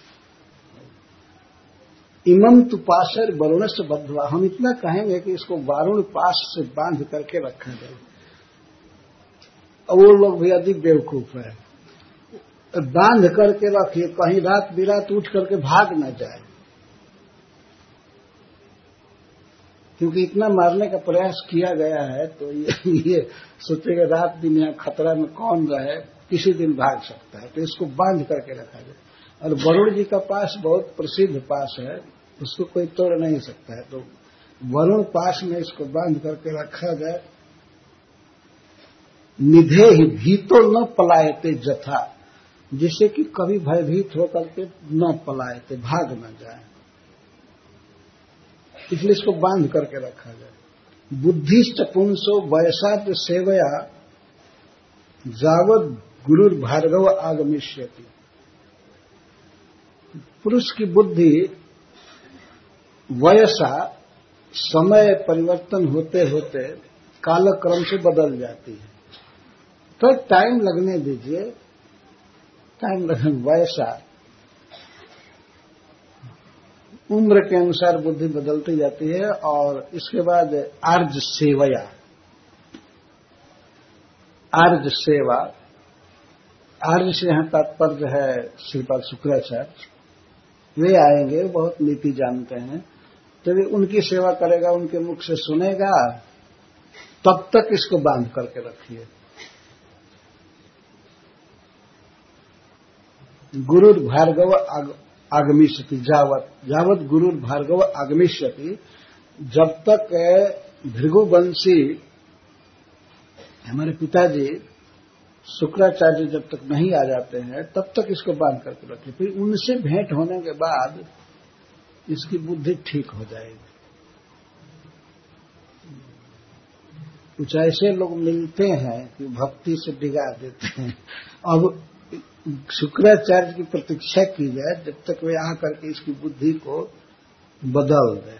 इमं तु पाशर वरुण से बद्धवा, हम इतना कहेंगे कि इसको वारुण पास से बांध करके रखा जाए। वो लोग भी अधिक बेवकूफ है, बांध करके रखिए, कहीं रात बिरात उठ करके भाग न जाए, क्योंकि इतना मारने का प्रयास किया गया है। तो ये सोचेगा रात दिन यहाँ खतरा में कौन रहे, किसी दिन भाग सकता है, तो इसको बांध करके रखा जाए। और वरुण जी का पास बहुत प्रसिद्ध पास है, उसको कोई तोड़ नहीं सकता है, तो वरुण पास में इसको बांध करके रखा जाए। निधे ही भीतो न पलायते जथा, जिससे कि कभी भयभीत होकर के न पलायते, भाग न जाए, इसलिए इसको बांध करके रखा जाए। बुद्धिष्ट पुंसो वयसात सेवया जावत गुरुर भार्गव आगमिष्यति। पुरुष की बुद्धि वयसा, समय परिवर्तन होते होते कालक्रम से बदल जाती है, तो टाइम लगने दीजिए, टाइम लगने। वयसा उम्र के अनुसार बुद्धि बदलती जाती है। और इसके बाद आर्ज सेवया, आर्ज सेवा, आर्ज से यहां तात्पर्य है श्रीपाद शुक्राचार्य, वे आएंगे, बहुत नीति जानते हैं, तो वे उनकी सेवा करेगा, उनके मुख से सुनेगा, तब तक इसको बांध करके रखिए। गुरुर भार्गव आगमिष्यति, जावत गुरुर भार्गव आगमिष्यति, जब तक भृगुवंशी हमारे पिताजी शुक्राचार्य जब तक नहीं आ जाते हैं तब तक इसको बांध करके रखे, फिर उनसे भेंट होने के बाद इसकी बुद्धि ठीक हो जाएगी। कुछ ऐसे लोग मिलते हैं कि भक्ति से डिगा देते हैं। अब शुक्राचार्य की प्रतीक्षा की जाए जब तक वे आकर के इसकी बुद्धि को बदल दें।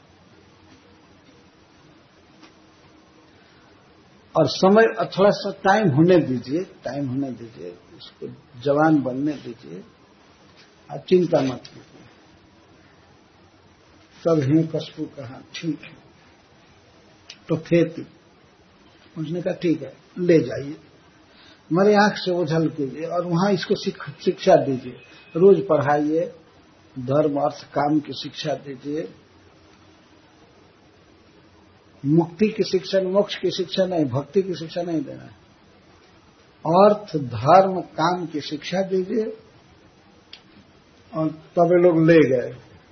और समय थोड़ा सा टाइम होने दीजिए, इसको जवान बनने दीजिए, आप चिंता मत कीजिए। तब हिरण्यकशिपु कहा ठीक है, तो खेती उसने कहा ठीक है, ले जाइए, मेरे आंख से ओझल कीजिए और वहां इसको शिक्षा दीजिए, रोज पढ़ाइए, धर्म अर्थ काम की शिक्षा दीजिए। मुक्ति की शिक्षा, मोक्ष की शिक्षा नहीं, भक्ति की शिक्षा नहीं देना है। अर्थ धर्म काम की शिक्षा दीजिए। और तब ये लोग ले गए,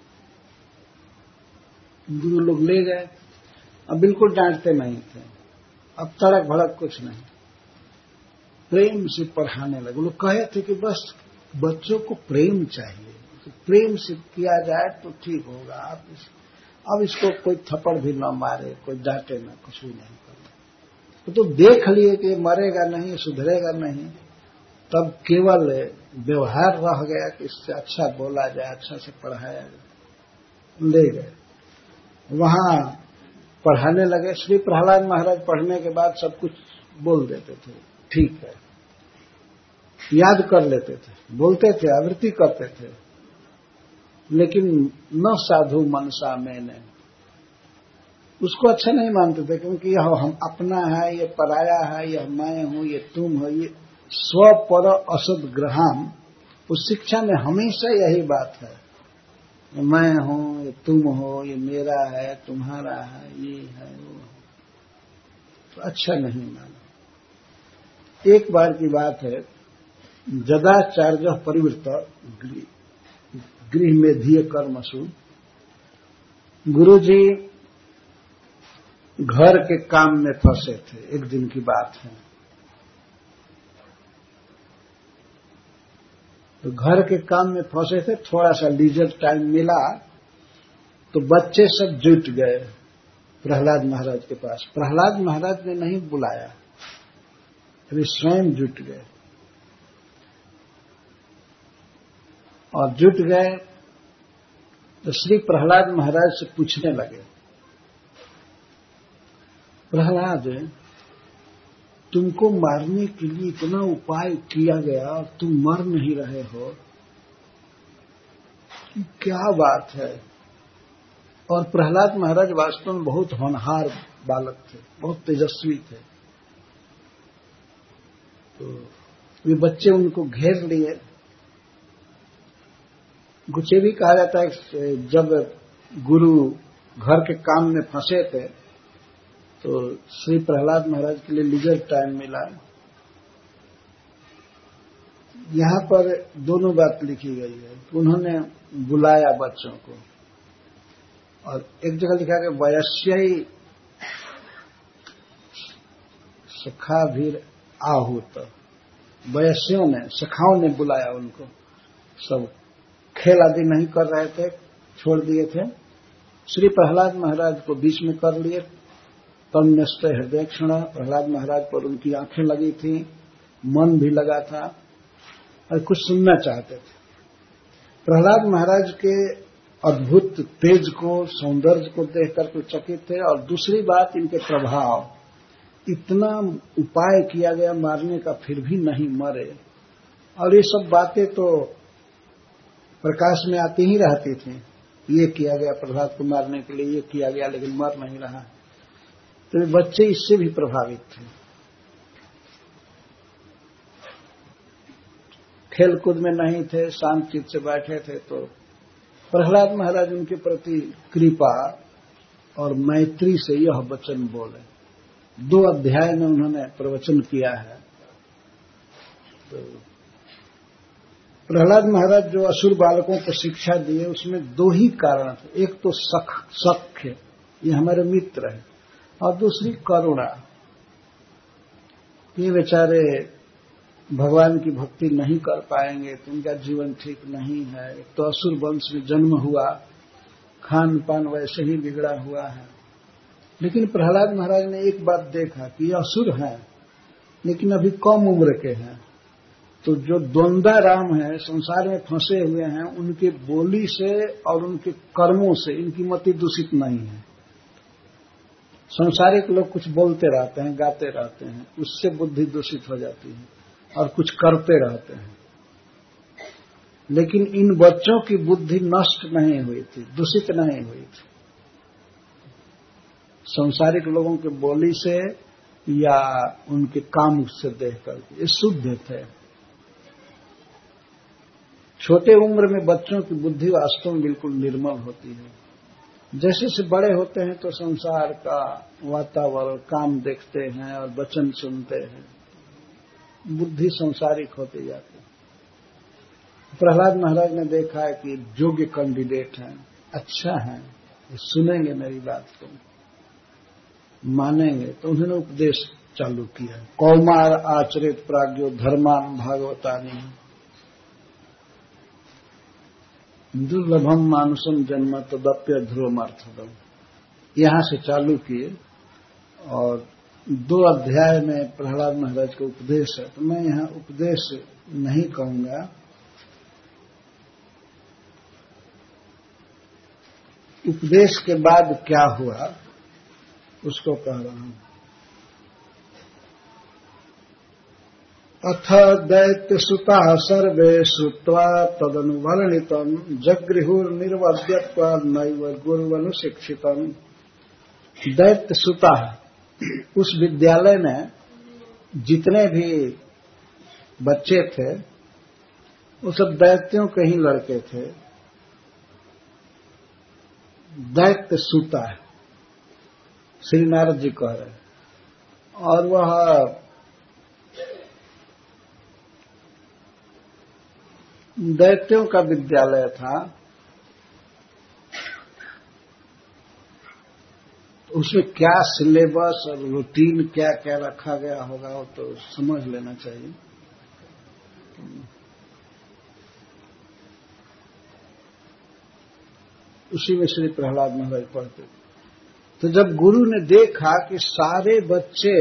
गुरु लोग ले गए। अब बिल्कुल डांटते नहीं थे, अब तड़क भड़क कुछ नहीं, प्रेम से पढ़ाने लगे। लोग कहे थे कि बस बच्चों को प्रेम चाहिए, तो प्रेम से किया जाए तो ठीक होगा। अब इसको कोई थप्पड़ भी न मारे, कोई डांटे न, कुछ भी नहीं करे। तो देख लिए कि मरेगा नहीं, सुधरेगा नहीं, तब केवल व्यवहार रह गया कि इससे अच्छा बोला जाए, अच्छा से पढ़ाया जाए। ले गए, वहां पढ़ाने लगे। श्री प्रहलाद महाराज पढ़ने के बाद सब कुछ बोल देते थे, ठीक है, याद कर लेते थे, बोलते थे, आवृत्ति करते थे, लेकिन न साधु मनसा मैंने उसको अच्छा नहीं मानते थे, क्योंकि यह हम अपना है, ये पराया है, यह मैं हूं, ये तुम हो, ये स्व पर असद ग्रहण। उस शिक्षा में हमेशा यही बात है, मैं हूं, ये तुम हो, ये मेरा है, तुम्हारा है, ये है, वो है, तो अच्छा नहीं माना। एक बार की बात है, जदाचार्य परिवृत गृह में धीय कर्मसु, गुरुजी घर के काम में फंसे थे। एक दिन की बात है, तो घर के काम में फंसे थे, थोड़ा सा लीजर टाइम मिला तो बच्चे सब जुट गए प्रहलाद महाराज के पास। प्रहलाद महाराज ने नहीं बुलाया, वे स्वयं जुट गए। और जुट गए तो श्री प्रहलाद महाराज से पूछने लगे, प्रहलाद, तुमको मारने के लिए इतना उपाय किया गया और तुम मर नहीं रहे हो, क्या बात है? और प्रहलाद महाराज वास्तव में बहुत होनहार बालक थे, बहुत तेजस्वी थे। तो वे बच्चे उनको घेर लिए। कुछ भी कहा जाता है, जब गुरु घर के काम में फंसे थे तो श्री प्रहलाद महाराज के लिए लीजर टाइम मिला। यहां पर दोनों बात लिखी गई है। उन्होंने बुलाया बच्चों को, और एक जगह लिखा कि वयस्यई सखा भी आहूत, वयस्यों ने, सखाओं ने बुलाया उनको। सब खेल आदि नहीं कर रहे थे, छोड़ दिए थे। श्री प्रहलाद महाराज को बीच में कर लिए। तन्यस्त हृदय क्षण, प्रहलाद महाराज पर उनकी आंखें लगी थी, मन भी लगा था और कुछ सुनना चाहते थे। प्रहलाद महाराज के अद्भुत तेज को, सौंदर्य को देख करके चकित थे। और दूसरी बात, इनके प्रभाव, इतना उपाय किया गया मारने का, फिर भी नहीं मरे। और ये सब बातें तो प्रकाश में आती ही रहती थी, ये किया गया प्रहलाद को मारने के लिए, ये किया गया, लेकिन मर नहीं रहा। तो बच्चे इससे भी प्रभावित थे। खेल कूद में नहीं थे, शांत चित्त से बैठे थे। तो प्रहलाद महाराज उनके प्रति कृपा और मैत्री से यह वचन बोले। 2 अध्याय में उन्होंने प्रवचन किया है। तो प्रहलाद महाराज जो असुर बालकों को शिक्षा दिए, उसमें 2 ही कारण थे। एक तो सख्य, ये हमारे मित्र हैं, और दूसरी करुणा। ये बेचारे भगवान की भक्ति नहीं कर पाएंगे तो उनका जीवन ठीक नहीं है। एक तो असुर वंश में जन्म हुआ, खान पान वैसे ही बिगड़ा हुआ है। लेकिन प्रहलाद महाराज ने एक बात देखा कि ये असुर हैं लेकिन अभी कम उम्र के हैं, तो जो द्वंद्वा राम है संसार में फंसे हुए हैं, उनके बोली से और उनके कर्मों से इनकी मति दूषित नहीं है। संसारिक लोग कुछ बोलते रहते हैं, गाते रहते हैं, उससे बुद्धि दूषित हो जाती है और कुछ करते रहते हैं। लेकिन इन बच्चों की बुद्धि नष्ट नहीं हुई थी, दूषित नहीं हुई थी संसारिक लोगों के बोली से या उनके काम से देख करके। ये शुद्ध थे। छोटे उम्र में बच्चों की बुद्धि वास्तव में बिल्कुल निर्मल होती है। जैसे से बड़े होते हैं तो संसार का वातावरण, काम देखते हैं और वचन सुनते हैं, बुद्धि संसारिक होती जाती है। प्रहलाद महाराज ने देखा है कि योग्य कैंडिडेट हैं, अच्छा है, सुनेंगे मेरी बात को, मानेंगे, तो उन्होंने उपदेश चालू किया। कौमार आचरित प्राज्ञो धर्मान भागवतानी दुर्लभम मानुषम जन्म तदप्य ध्रुवमार्थदम, यहां से चालू किए। और 2 अध्याय में प्रहलाद महाराज का उपदेश है, तो मैं यहां उपदेश नहीं कहूंगा, उपदेश के बाद क्या हुआ उसको कह रहा हूं। अथ दैत्यसुता सर्वे श्रुत्वा तदनुवर्णितम् जगृहुर्निर्वध्यत्वा नैव गुरुवनुशिक्षितम्। दैत्यसुता, उस विद्यालय में जितने भी बच्चे थे वो सब दैत्यों के ही लड़के थे। दैत्यसुता श्री नारद जी कह रहे, और वह दैत्यों का विद्यालय था। उसमें क्या सिलेबस और रूटीन क्या क्या रखा गया होगा वो तो समझ लेना चाहिए। उसी में श्री प्रहलाद महाराज पढ़ते। तो जब गुरु ने देखा कि सारे बच्चे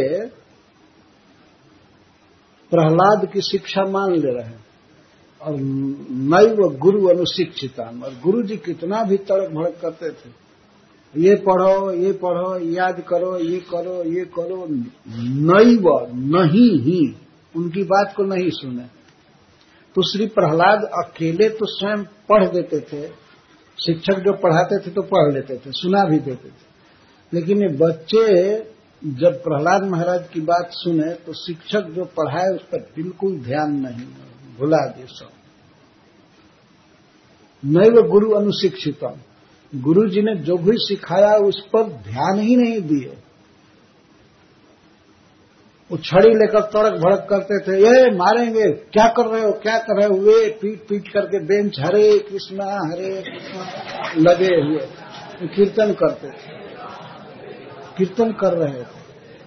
प्रहलाद की शिक्षा मान ले रहे हैं और नैव गुरु अनुशिक्षिताम, और गुरु जी कितना भी तड़क भड़क करते थे, ये पढ़ो, याद करो, ये करो, नैव नहीं ही, उनकी बात को नहीं सुने। तो श्री प्रहलाद अकेले तो स्वयं पढ़ देते थे, शिक्षक जो पढ़ाते थे तो पढ़ लेते थे, सुना भी देते थे। लेकिन ये बच्चे जब प्रहलाद महाराज की बात सुने तो शिक्षक जो पढ़ाए उस पर बिल्कुल ध्यान नहीं, भुला दिए सब। नैव गुरु अनुशिक्षितम, गुरु जी ने जो भी सिखाया उस पर ध्यान ही नहीं दिए। वो छड़ी लेकर तड़क भड़क करते थे, ये मारेंगे, क्या कर रहे हो, वे पीट पीट करके बेंच हरे कृष्णा लगे हुए कीर्तन करते थे, कीर्तन कर रहे थे।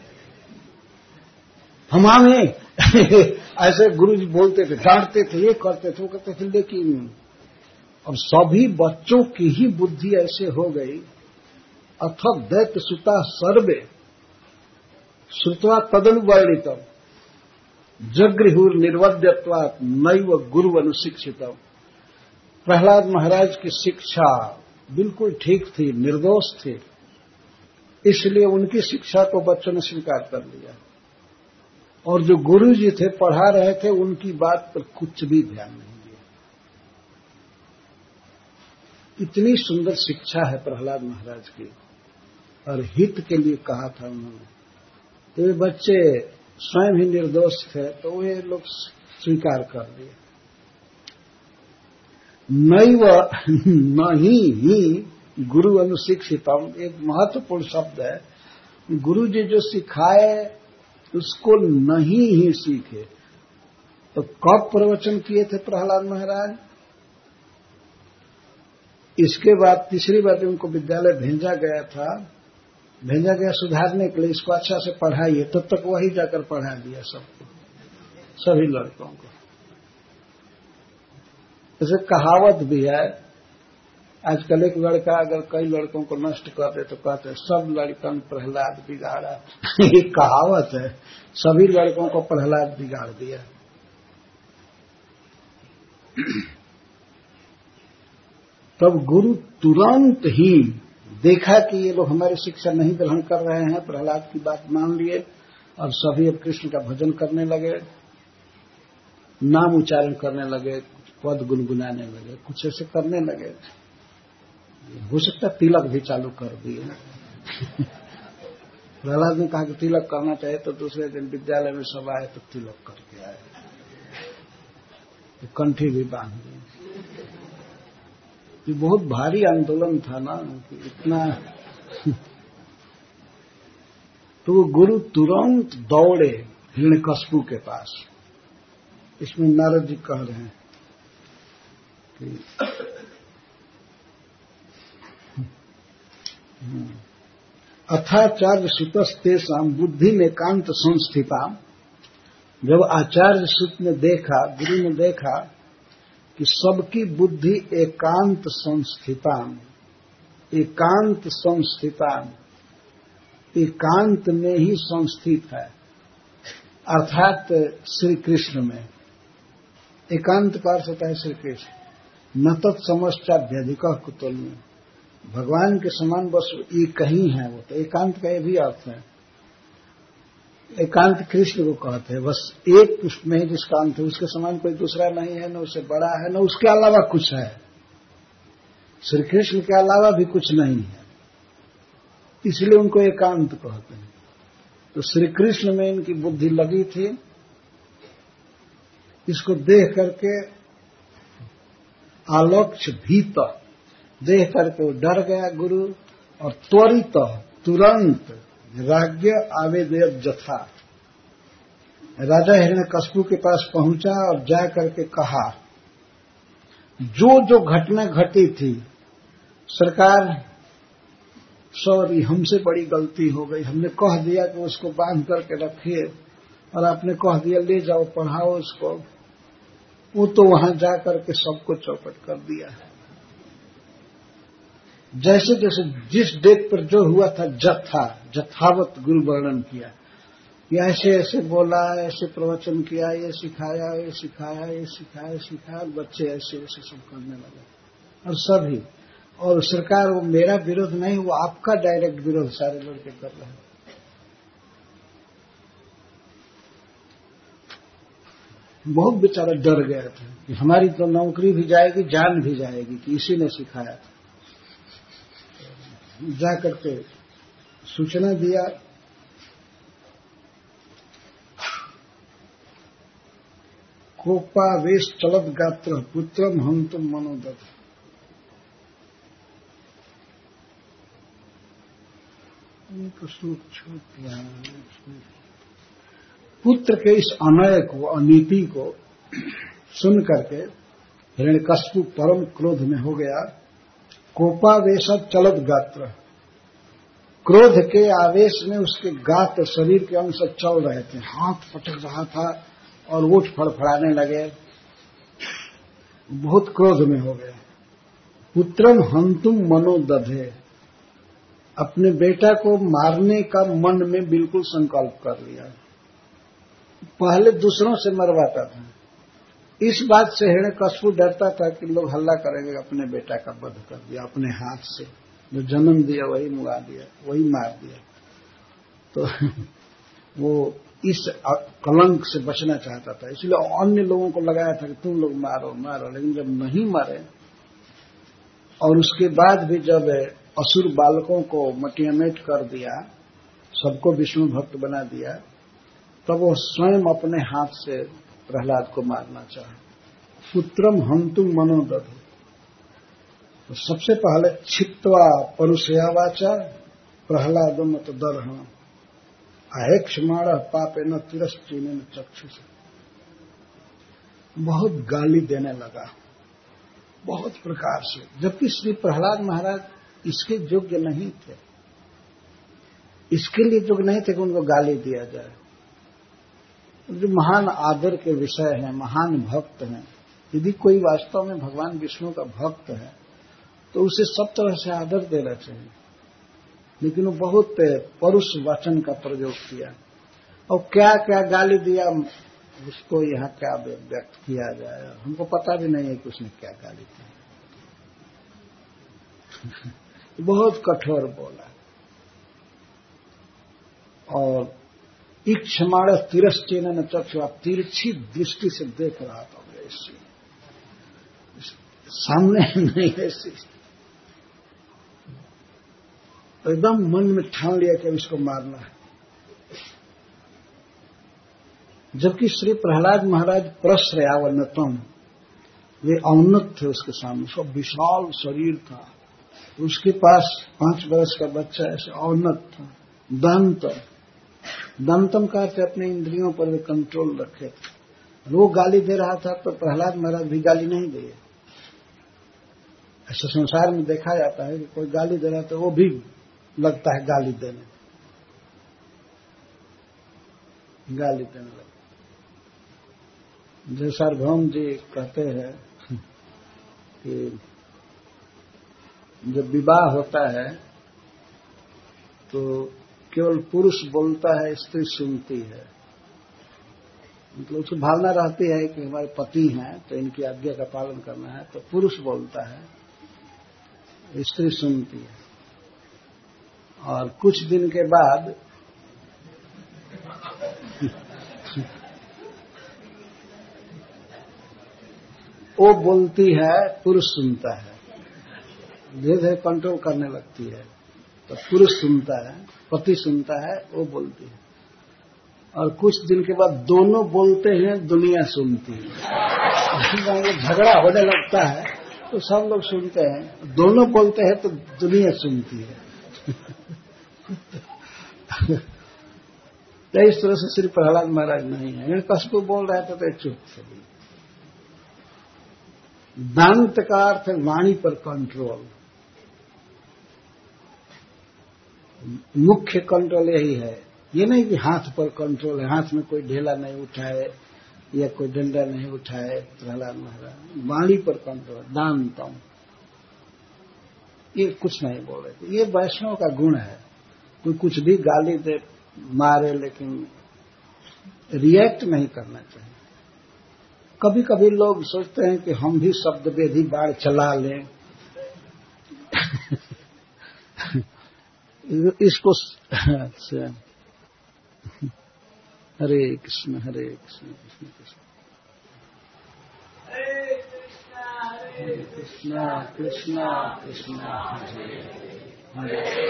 हमारे ऐसे गुरु जी बोलते थे, डांटते थे, ये करते थे, वो करते थे। लेकिन अब सभी बच्चों की ही बुद्धि ऐसे हो गई। अथ दैत्य सुता सर्वे श्रुत्वा तदनुवर्णितम् जगृहुर निर्वध्यत्वात् नैव गुरु अनुशिक्षितम्। प्रहलाद महाराज की शिक्षा बिल्कुल ठीक थी, निर्दोष थी, इसलिए उनकी शिक्षा को बच्चों ने स्वीकार कर लिया। और जो गुरु जी थे, पढ़ा रहे थे, उनकी बात पर कुछ भी ध्यान नहीं दिया। इतनी सुंदर शिक्षा है प्रहलाद महाराज की, और हित के लिए कहा था उन्होंने। तो ये बच्चे स्वयं ही निर्दोष थे, तो वे लोग स्वीकार कर लिए। नैव नहीं ही गुरु अनुशिक्षितम, एक महत्वपूर्ण शब्द है। गुरु जी जो सिखाए उसको नहीं ही सीखे। तो कब प्रवचन किए थे प्रहलाद महाराज? इसके बाद तीसरी बार उनको विद्यालय भेजा गया था भेजा गया सुधारने के लिए, इसको अच्छा से पढ़ाइए। तब तक वही जाकर पढ़ा दिया सबको, सभी लड़कों को। जैसे कहावत भी है, आजकल एक लड़का अगर कई लड़कों को नष्ट कर दे तो कहते हैं सब लड़कन प्रहलाद बिगाड़ा। ये कहावत है, सभी लड़कों को प्रहलाद बिगाड़ दिया। तब गुरु तुरंत ही देखा कि ये लोग हमारी शिक्षा नहीं ग्रहण कर रहे हैं, प्रहलाद की बात मान लिए और सभी अब कृष्ण का भजन करने लगे, नाम उच्चारण करने लगे, पद गुनगुनाने लगे, कुछ ऐसे करने लगे। हो सकता है तिलक भी चालू कर दिए। प्रहलाद ने कहा कि तिलक करना चाहिए, तो दूसरे दिन विद्यालय में सब आए तो तिलक करके आए, तो कंठी भी बांध दी। ये बहुत भारी आंदोलन था ना कि इतना। तो वो गुरु तुरंत दौड़े हिरण्यकशिपु के पास। इसमें नारद जी कह रहे हैं कि अथाचार्य सुतस्तेषां बुद्धि में एकांत संस्थिता। जब आचार्य सुत ने देखा, गुरु ने देखा कि सबकी बुद्धि एकांत संस्थिता, एकांत संस्थिता, एकांत में ही संस्थित है, अर्थात श्री कृष्ण में। एकांत का अर्थ होता है श्री कृष्ण। न तत्समश्चाभ्यधिक कुतुल्य, भगवान के समान बस एक ही है वो। तो एकांत का ये भी अर्थ है। एकांत कृष्ण को कहते हैं, बस एक पुष्प में ही जिसका अंत है, उसके समान कोई दूसरा नहीं है, न उससे बड़ा है, न उसके अलावा कुछ है। श्री कृष्ण के अलावा भी कुछ नहीं है, इसलिए उनको एकांत कहते हैं। तो श्री कृष्ण में इनकी बुद्धि लगी थी। इसको देख करके आलोक्य भीत, देख करके वो डर गया गुरु, और त्वरित तुरंत राज्ञ आवेदयत जथा, राजा हिरण्यकशिपु के पास पहुंचा और जा करके कहा जो जो घटना घटी थी, सरकार सॉरी हमसे बड़ी गलती हो गई, हमने कह दिया कि उसको बांध करके रखिए और आपने कह दिया ले जाओ पढ़ाओ उसको। वो तो वहां जा करके सबको चौपट कर दिया है। जैसे जैसे जिस डेट पर जो हुआ था जथावत गुरु वर्णन किया, ऐसे ऐसे बोला, ऐसे प्रवचन किया, ये सिखाया, ये सिखाया, ये सिखाया, सिखाया, बच्चे ऐसे ऐसे सब करने लगे। और सभी, और सरकार वो मेरा विरोध नहीं, वो आपका डायरेक्ट विरोध सारे लड़के कर रहे हैं। बहुत बेचारा डर गया था कि हमारी तो नौकरी भी जाएगी, जान भी जाएगी कि इसी ने सिखाया था। जाकर के सूचना दिया। कोपावेश चलत गात्र पुत्रम हंतुम मनोदत। पुत्र के इस अनय को, अनीति को सुन करके हिरण्यकशिपु परम क्रोध में हो गया। कोपावेश चलत गात्र, क्रोध के आवेश में उसके गात्र शरीर के अंश चल रहे थे, हाथ पटक रहा था और ओठ फड़फड़ाने लगे, बहुत क्रोध में हो गए। पुत्रम हंतुम मनोदधे, अपने बेटा को मारने का मन में बिल्कुल संकल्प कर लिया। पहले दूसरों से मरवाता था, इस बात से हिरण्यकशिपु डरता था कि लोग हल्ला करेंगे, अपने बेटा का वध कर दिया अपने हाथ से, जो जन्म दिया वही मुआ दिया, वही मार दिया। तो वो इस कलंक से बचना चाहता था, इसलिए अन्य लोगों को लगाया था कि तुम लोग मारो मारो। लेकिन जब नहीं मारे और उसके बाद भी जब असुर बालकों को मटियामेट कर दिया, सबको विष्णु भक्त बना दिया, तब वो स्वयं अपने हाथ से प्रहलाद को मारना चाहे। पुत्रम हंतुम मनोदध, तो सबसे पहले छित्वा परुषयावाचा प्रहलादम मत दरह अहेक्षमाण पापे न तिरस्तीन न चक्षुष, बहुत गाली देने लगा बहुत प्रकार से, जबकि श्री प्रहलाद महाराज इसके योग्य नहीं थे। इसके लिए जो नहीं थे कि उनको गाली दिया जाए। जो महान आदर के विषय हैं, महान भक्त हैं, यदि कोई वास्तव में भगवान विष्णु का भक्त है तो उसे सब तरह से आदर देना चाहिए। लेकिन वो बहुत परुष वचन का प्रयोग किया और क्या क्या गाली दिया उसको यहाँ क्या व्यक्त किया जाए, हमको पता भी नहीं है कि उसने क्या गाली दी। बहुत कठोर बोला। और इक्षमाण तिरश्चेन न चक्षु, आप तिरछी दृष्टि से देख रहा था ऐसी, सामने नहीं ऐसी, तो एकदम मन में ठान लिया कि इसको मारना है। जबकि श्री प्रहलाद महाराज प्रश्रयावन्नतम, वे अवनत थे उसके सामने, उसका विशाल शरीर था, उसके पास 5 वर्ष का बच्चा ऐसे अवनत था। दंतम का अर्थ अपने इंद्रियों पर वे कंट्रोल रखे थे। वो गाली दे रहा था तो प्रहलाद महाराज भी गाली नहीं दिए। ऐसे संसार में देखा जाता है कि कोई गाली दे रहा है तो वो भी लगता है गाली देने लगता। जैसे सार्वभौम जी कहते हैं कि जब विवाह होता है तो केवल पुरुष बोलता है, स्त्री सुनती है। मतलब उसकी भावना रहती है कि हमारे पति हैं तो इनकी आज्ञा का पालन करना है, तो पुरुष बोलता है, स्त्री सुनती है। और कुछ दिन के बाद वो बोलती है, पुरुष सुनता है, धीरे धीरे कंट्रोल करने लगती है। तो पुरुष सुनता है, पति सुनता है, वो बोलती है। और कुछ दिन के बाद दोनों बोलते हैं, दुनिया सुनती है। झगड़ा होने लगता है तो सब लोग सुनते हैं, दोनों बोलते हैं तो दुनिया सुनती है। तो इस तरह से श्री प्रहलाद महाराज नहीं है। हिरण्यकशिपु बोल रहे थे तो चुप थे। दांत का अर्थ है वाणी पर कंट्रोल। मुख्य कंट्रोल यही है, ये नहीं कि हाथ पर कंट्रोल है, हाथ में कोई ढेला नहीं उठाए या कोई डंडा नहीं उठाए। प्रहलाद महाराज वाणी पर कंट्रोल, दांतम, ये कुछ नहीं बोल रहे थे। ये वैष्णव का गुण है, कोई कुछ भी गाली दे मारे लेकिन रिएक्ट नहीं करना चाहिए। कभी कभी लोग सोचते हैं कि हम भी शब्द वेधी बाढ़ चला लें। इसको हरे कृष्ण हरे कृष्ण कृष्ण कृष्ण हरे कृष्ण कृष्ण कृष्ण हरे हरे।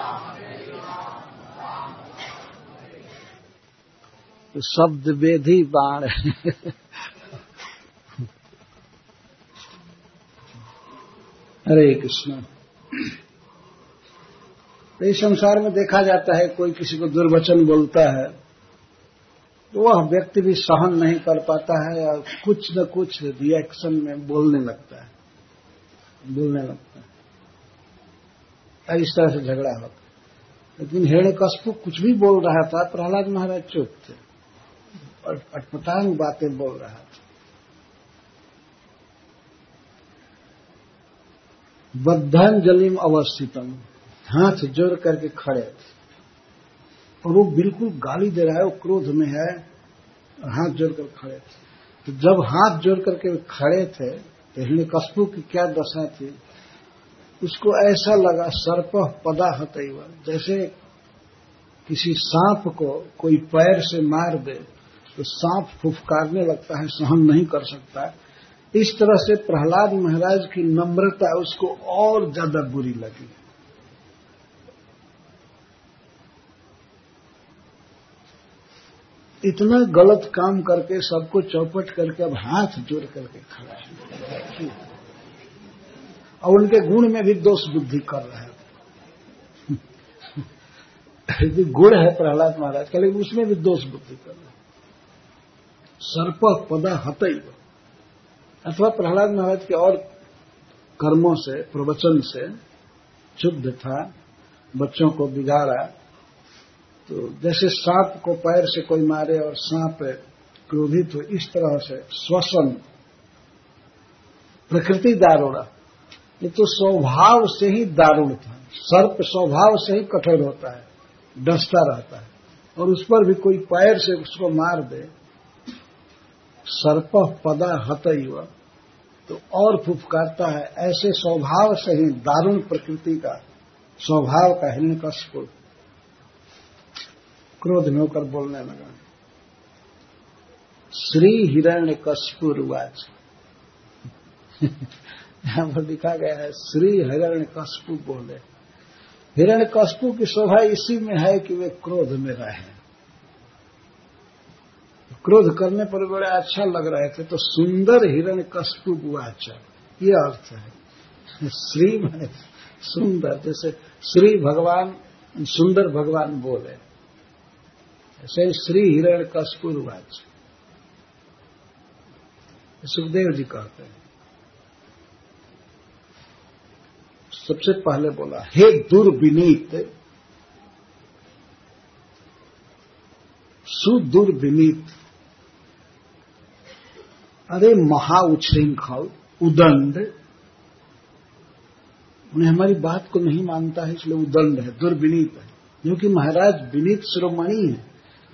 शब्द वेधी बाण हरे कृष्ण। तो इस संसार में देखा जाता है कोई किसी को दुर्वचन बोलता है तो वह व्यक्ति भी सहन नहीं कर पाता है और कुछ न कुछ रिएक्शन में बोलने लगता है। इस तरह से झगड़ा होता है। लेकिन हिरण्यकशिपु कुछ भी बोल रहा था, प्रहलाद महाराज चुप थे और अटपटांग बातें बोल रहा था। बद्धांजलिम अवस्थितम, हाथ जोड़ करके खड़े थे और वो बिल्कुल गाली दे रहा है, वो क्रोध में है और हाथ जोड़कर खड़े थे। तो जब हाथ जोड़ करके खड़े थे तो हिरण्यकशिपु की क्या दशा थी, उसको ऐसा लगा सर्पः पदाहतैव, जैसे किसी सांप को कोई पैर से मार दे तो सांप फुफकारने लगता है, सहन नहीं कर सकता। इस तरह से प्रहलाद महाराज की नम्रता उसको और ज्यादा बुरी लगी। इतना गलत काम करके सबको चौपट करके अब हाथ जोड़ करके खड़ा है और उनके गुण में भी दोष बुद्धि कर रहा है। गुण है प्रहलाद महाराज का, लेकिन उसमें भी दोष बुद्धि कर रहा है। सर्प पदा हतैव, अथवा प्रहलाद महाराज के और कर्मों से, प्रवचन से क्षुब्ध था, बच्चों को बिगाड़ा तो जैसे सांप को पैर से कोई मारे और सांप क्रोधित हो, इस तरह से श्वसन प्रकृति दारुणा। ये तो स्वभाव से ही दारुण था। सर्प स्वभाव से ही कठोर होता है, डसता रहता है, और उस पर भी कोई पैर से उसको मार दे, सर्प पदा हतैव, तो और फुफकारता है। ऐसे स्वभाव से ही दारुण प्रकृति का स्वभाव का हिरण्यकश्यप क्रोध में होकर बोलने लगा। श्री हिरण्यकश्यपुर्वाच यहां पर लिखा गया है श्री हिरण्यकश्यप बोले। हिरण्यकश्यप की शोभा इसी में है कि वे क्रोध में रहे, क्रोध करने पर बड़े अच्छा लग रहे थे, तो सुंदर हिरण्यकश्यपुर्वाच ये अर्थ है। श्री में सुंदर, जैसे श्री भगवान सुंदर भगवान बोले, ऐसे श्री हिरण्यकश्यपुर्वाच सुखदेव जी कहते हैं। सबसे पहले बोला, हे दुर्विनीत, सुदुर्विनीत, अरे महा उच्छृंखल उदंड। उन्हें हमारी बात को नहीं मानता है, इसलिए उदंड है, दुर्विनीत है। क्योंकि महाराज विनीत शिरोमणि है,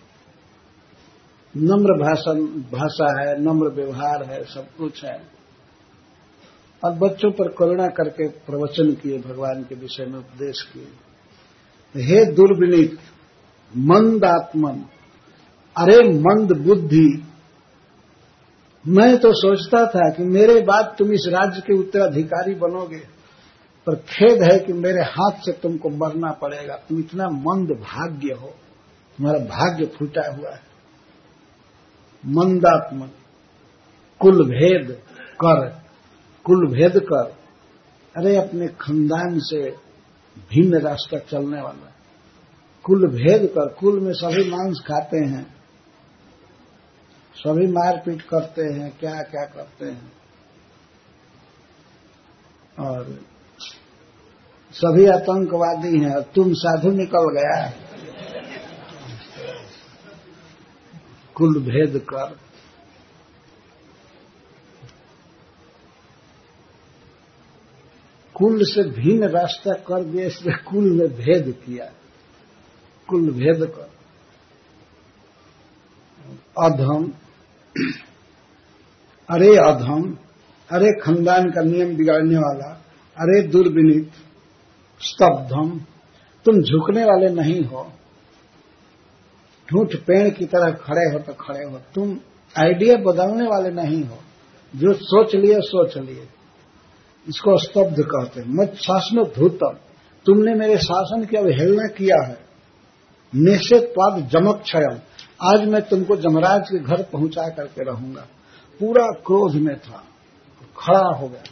नम्र भाषा है, नम्र व्यवहार है, सब कुछ है, और बच्चों पर करुणा करके प्रवचन किए, भगवान के विषय में उपदेश किए। हे दुर्विनीत मंद आत्मन, अरे मंद बुद्धि, मैं तो सोचता था कि मेरे बाद तुम इस राज्य के उत्तराधिकारी बनोगे, पर खेद है कि मेरे हाथ से तुमको मरना पड़ेगा। तुम इतना मंद भाग्य हो, तुम्हारा भाग्य फूटा हुआ है। मंदात्मन, कुल भेद कर, कुल भेद कर, अरे अपने खानदान से भिन्न रास्ता चलने वाला, कुल भेद कर। कुल में सभी मांस खाते हैं, सभी मारपीट करते हैं, क्या क्या करते हैं, और सभी आतंकवादी हैं, और तुम साधु निकल गया। कुल भेद कर, कुल से भिन्न रास्ता कर दिया, इसलिए कुल में भेद किया। कुल भेद कर, अधम, अरे अधम, अरे खानदान का नियम बिगाड़ने वाला, अरे दुर्विनीत, स्तब्धम, तुम झुकने वाले नहीं हो, ठूठ पेड़ की तरह खड़े हो तो खड़े हो, तुम आइडिया बदलने वाले नहीं हो, जो सोच लिए सोच लिए, इसको स्तब्ध कहते हैं। मत शासन धूतम, तुमने मेरे शासन की अवहेलना किया है। निषेधवाद जमक क्षयम, आज मैं तुमको जमराज के घर पहुंचा करके रहूंगा। पूरा क्रोध में था, खड़ा हो गया,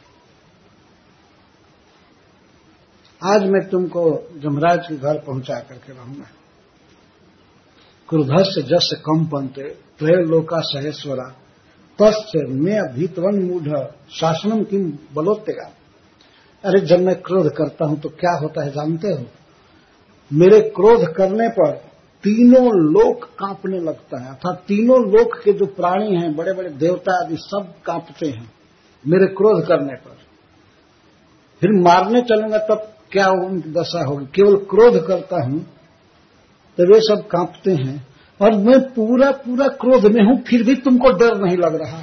आज मैं तुमको जमराज के घर पहुंचा करके रहूंगा। क्रोधस्य जस कंपन्ते त्रैलोका सहेश्वरा तस्य मैं भीतवन मूढ़ शासनम किम बलोत्तेगा। अरे जब मैं क्रोध करता हूं तो क्या होता है जानते हो? मेरे क्रोध करने पर तीनों लोक कांपने लगता है, अर्थात तीनों लोक के जो प्राणी हैं, बड़े बड़े देवता आदि सब कांपते हैं मेरे क्रोध करने पर। फिर मारने चलूंगा तब क्या उनकी दशा होगी? केवल क्रोध करता हूं तो वे सब कांपते हैं, और मैं पूरा पूरा क्रोध में हूं, फिर भी तुमको डर नहीं लग रहा।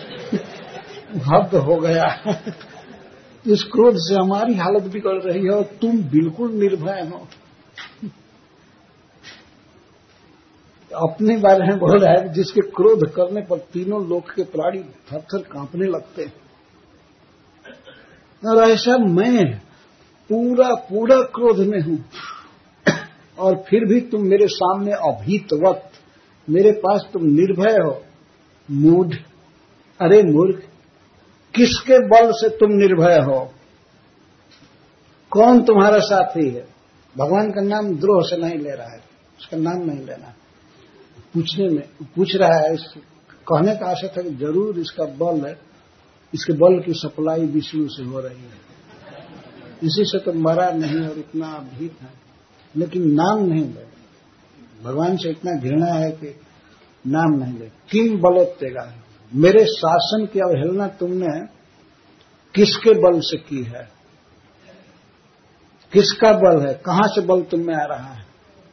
हद हो गया। इस क्रोध से हमारी हालत बिगड़ रही है और तुम बिल्कुल निर्भय हो। अपने बारे में बोल रहा है जिसके क्रोध करने पर तीनों लोक के प्राणी थर-थर कांपने लगते हैं, और ऐसा मैं पूरा पूरा क्रोध में हूं, और फिर भी तुम मेरे सामने अभीतवत, मेरे पास तुम निर्भय हो। मूढ़, अरे मूर्ख, किसके बल से तुम निर्भय हो? कौन तुम्हारा साथी है? भगवान का नाम द्रोह से नहीं ले रहा है, उसका नाम नहीं लेना। पूछने में पूछ रहा है, कहने का आशा था कि जरूर इसका बल है, इसके बल की सप्लाई विष्णु से हो रही है, इसी से तो मरा नहीं और इतना भीत है, लेकिन नाम नहीं ले। भगवान से इतना घृणा है कि नाम नहीं ले। किम बलोत्तेगा, मेरे शासन की अवहेलना तुमने किसके बल से की है, किसका बल है, कहां से बल तुम में आ रहा है।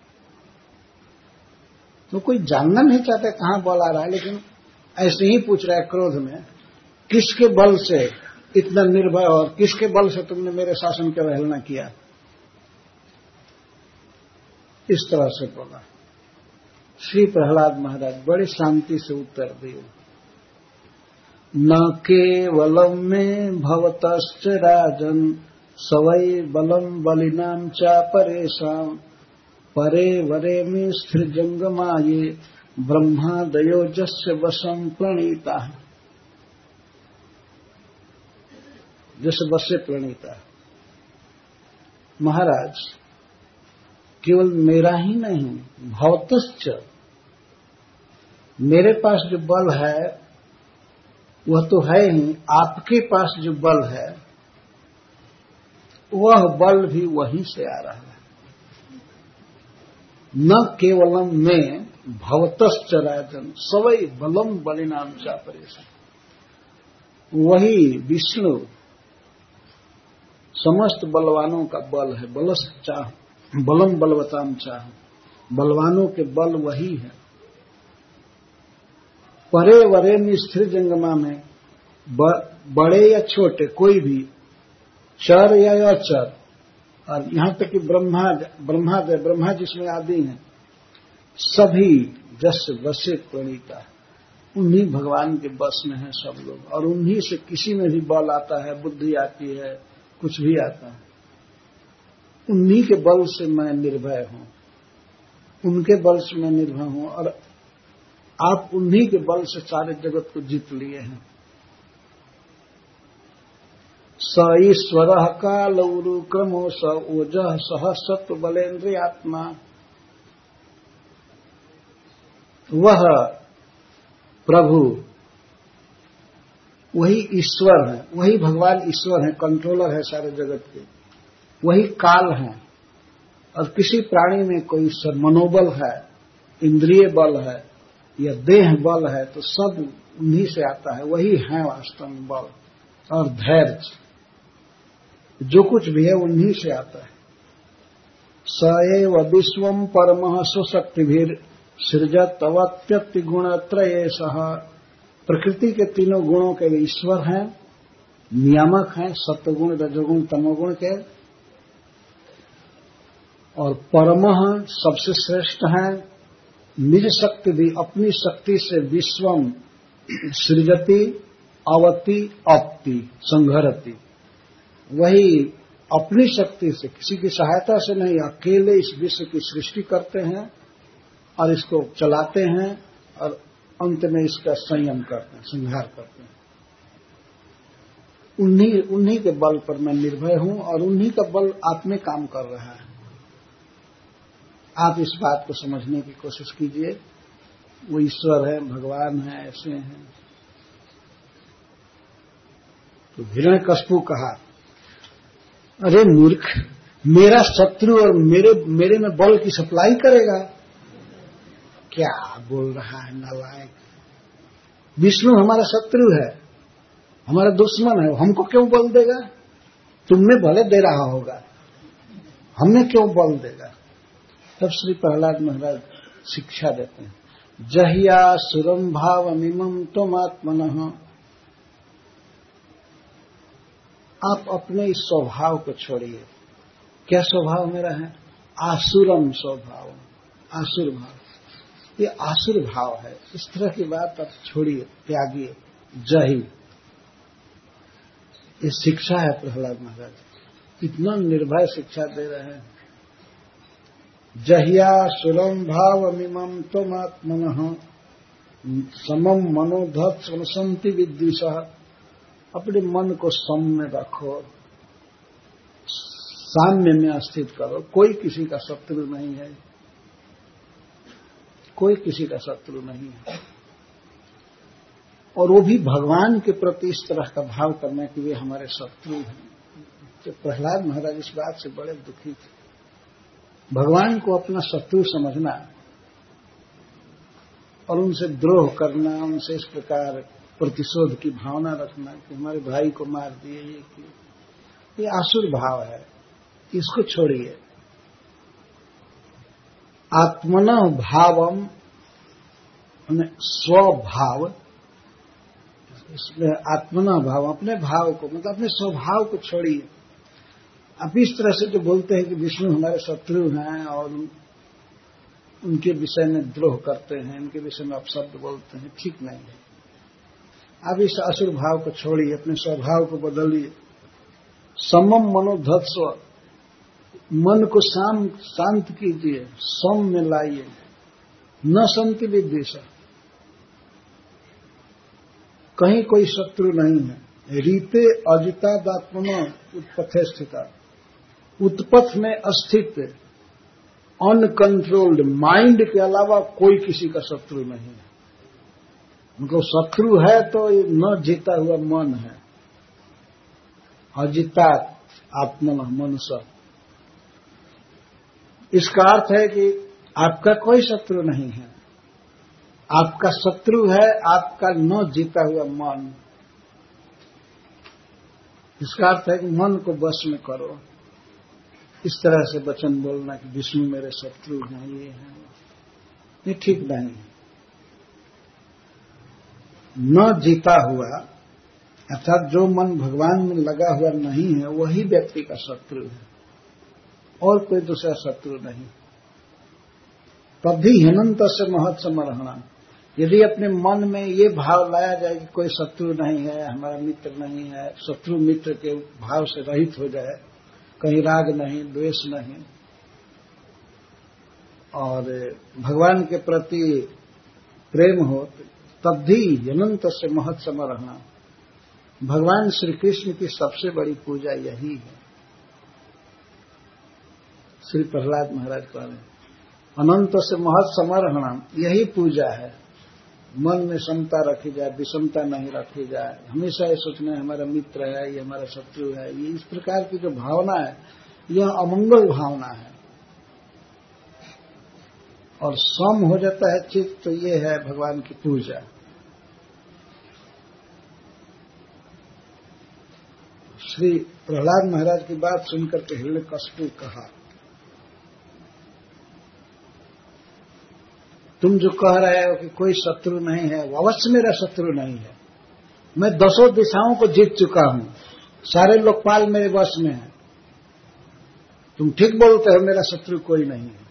तो कोई जानना नहीं चाहता कहां बल आ रहा है, लेकिन ऐसे ही पूछ रहा है क्रोध में, किसके बल से इतना निर्भय और किसके बल से तुमने मेरे शासन की अवहेलना किया। इस तरह से बोला। श्री प्रहलाद महाराज बड़े शांति से उत्तर दिए, न केवलम में भवतश्च राजन सवै बलम बलिनाम चा परेशाम परे वरे में स्थिर जंगमाये ब्रह्मादयो जस्य वशम प्रणीता। जैसे वश्य प्रणीता। महाराज केवल मेरा ही नहीं, भवतश्च, मेरे पास जो बल है वह तो है ही, आपके पास जो बल है वह बल भी वहीं से आ रहा है। न केवलम में भवतश्च राजन सवै बलम बलिनाम चा परेशान, वही विष्णु समस्त बलवानों का बल है। बलम बलवताम चाह, बलवानों के बल वही है। परे वरे में स्थिर जंगमा में बड़े या छोटे कोई भी, चर या अचर, और यहां तक कि ब्रह्मा जिसमें आदि हैं, सभी जस वसे प्रणीता, उन्हीं भगवान के बस में है सब लोग। और उन्हीं से किसी में भी बल आता है, बुद्धि आती है, कुछ भी आता है, उन्हीं के बल से मैं निर्भय हूं, उनके बल से मैं निर्भय हूं। और आप उन्हीं के बल से सारे जगत को जीत लिए हैं। स ईश्वर कालौरु क्रमो स ओजः सह सत्व बलेन्द्रियात्मा, वह प्रभु वही ईश्वर है, वही भगवान ईश्वर है, कंट्रोलर है सारे जगत के, वही काल है। और किसी प्राणी में कोई मनोबल है, इंद्रिय बल है या देह बल है तो सब उन्हीं से आता है, वही है वास्तव में बल। और धैर्य जो कुछ भी है उन्हीं से आता है। स एव विश्वम परमः स्वशक्तिभिर सृजत अवत्यक्ति गुणत्रये सह, प्रकृति के तीनों गुणों के ईश्वर हैं, नियामक हैं, सत्वगुण रजोगुण तमोगुण के। और परमः सबसे श्रेष्ठ हैं, निज शक्ति भी, अपनी शक्ति से विश्वम सृजति अवति अप्ति संघरति, वही अपनी शक्ति से, किसी की सहायता से नहीं, अकेले इस विश्व की सृष्टि करते हैं और इसको चलाते हैं और अंत में इसका संयम करते हैं, संहार करते हैं। उन्हीं के बल पर मैं निर्भय हूं और उन्हीं का बल आप में काम कर रहा है। आप इस बात को समझने की कोशिश कीजिए, वो ईश्वर है, भगवान है, ऐसे हैं। तो हिरण्यकश्यप कहा, अरे मूर्ख, मेरा शत्रु और मेरे में बल की सप्लाई करेगा, क्या बोल रहा है नालायक। विष्णु हमारा शत्रु है, हमारा दुश्मन है, हमको क्यों बल देगा। तुमने भले दे रहा होगा, हमने क्यों बल देगा। तब श्री प्रहलाद महाराज शिक्षा देते हैं, जहिया सुरम भावमिमं त्वमात्मनः, आप अपने इस स्वभाव को छोड़िए। क्या स्वभाव मेरा है, आसुरम स्वभाव, आसुर भाव, ये आसुर भाव है। इस तरह की बात आप छोड़िए, त्यागिए। जही, ये शिक्षा है प्रहलाद महाराज, इतना निर्भय शिक्षा दे रहे हैं। जहिया सुरम भावमिमं त्वमात्मनः समम मनोधत् संसन्ति विद्विषः, अपने मन को सम में रखो, साम्य में स्थित करो। कोई किसी का शत्रु नहीं है, कोई किसी का शत्रु नहीं है। और वो भी भगवान के प्रति इस तरह का भाव करना कि वे हमारे शत्रु हैं। तो प्रहलाद महाराज इस बात से बड़े दुखी थे। भगवान को अपना शत्रु समझना और उनसे द्रोह करना, उनसे इस प्रकार प्रतिशोध की भावना रखना कि हमारे भाई को मार दिए, ये किए, ये आसुर भाव है, इसको छोड़िए। आत्मना भावम स्वभाव, इसमें आत्मना भाव अपने भाव को, मतलब अपने स्वभाव को छोड़िए। अब इस तरह से जो बोलते हैं कि विष्णु हमारे शत्रु हैं और उनके विषय में द्रोह करते हैं, उनके विषय में अपशब्द बोलते हैं, ठीक नहीं है। अब इस असुर भाव को छोड़िए, अपने स्वभाव को बदलिए। समम मनोधत्स्व, मन को शांत कीजिए, सम में लाइए। न संति विद्वेष, कहीं कोई शत्रु नहीं है। रीते अजितादात्मनो उत्पथे स्थिता, उत्पथ में स्थित अनकंट्रोल्ड माइंड के अलावा कोई किसी का शत्रु नहीं है। मतलब शत्रु है तो न जीता हुआ मन है। अजिता आत्मन मनुष्य, इसका अर्थ है कि आपका कोई शत्रु नहीं है, आपका शत्रु है आपका न जीता हुआ मन। इसका अर्थ है कि मन को वश में करो। इस तरह से वचन बोलना कि विष्णु मेरे शत्रु हैं, ये हैं, ये ठीक नहीं है। न जीता हुआ अर्थात जो मन भगवान में लगा हुआ नहीं है वही व्यक्ति का शत्रु है, और कोई दूसरा शत्रु नहीं। तभी हिनंत से महत् समर्हणा, यदि अपने मन में ये भाव लाया जाए कि कोई शत्रु नहीं है, हमारा मित्र नहीं है, शत्रु मित्र के भाव से रहित हो जाए, कहीं राग नहीं, द्वेष नहीं, और भगवान के प्रति प्रेम हो, तब भी अनंत से महत् समर्हणा, भगवान श्री कृष्ण की सबसे बड़ी पूजा यही है। श्री प्रहलाद महाराज कह रहे हैं अनंत से महत् समर्हणा, यही पूजा है। मन में समता रखी जाए, विषमता नहीं रखी जाए, हमेशा ये सोचना है हमारा मित्र है, ये हमारा शत्रु है, ये इस प्रकार की जो भावना है यह अमंगल भावना है। और सम हो जाता है चित्त, तो ये है भगवान की पूजा। श्री प्रहलाद महाराज की बात सुनकर के हिरण्यकशिपु कहा, तुम जो कह रहे हो कि कोई शत्रु नहीं है, वो अवश्य मेरा शत्रु नहीं है। मैं 10 दिशाओं को जीत चुका हूं, सारे लोकपाल मेरे वश में है। तुम ठीक बोलते हो, मेरा शत्रु कोई नहीं है।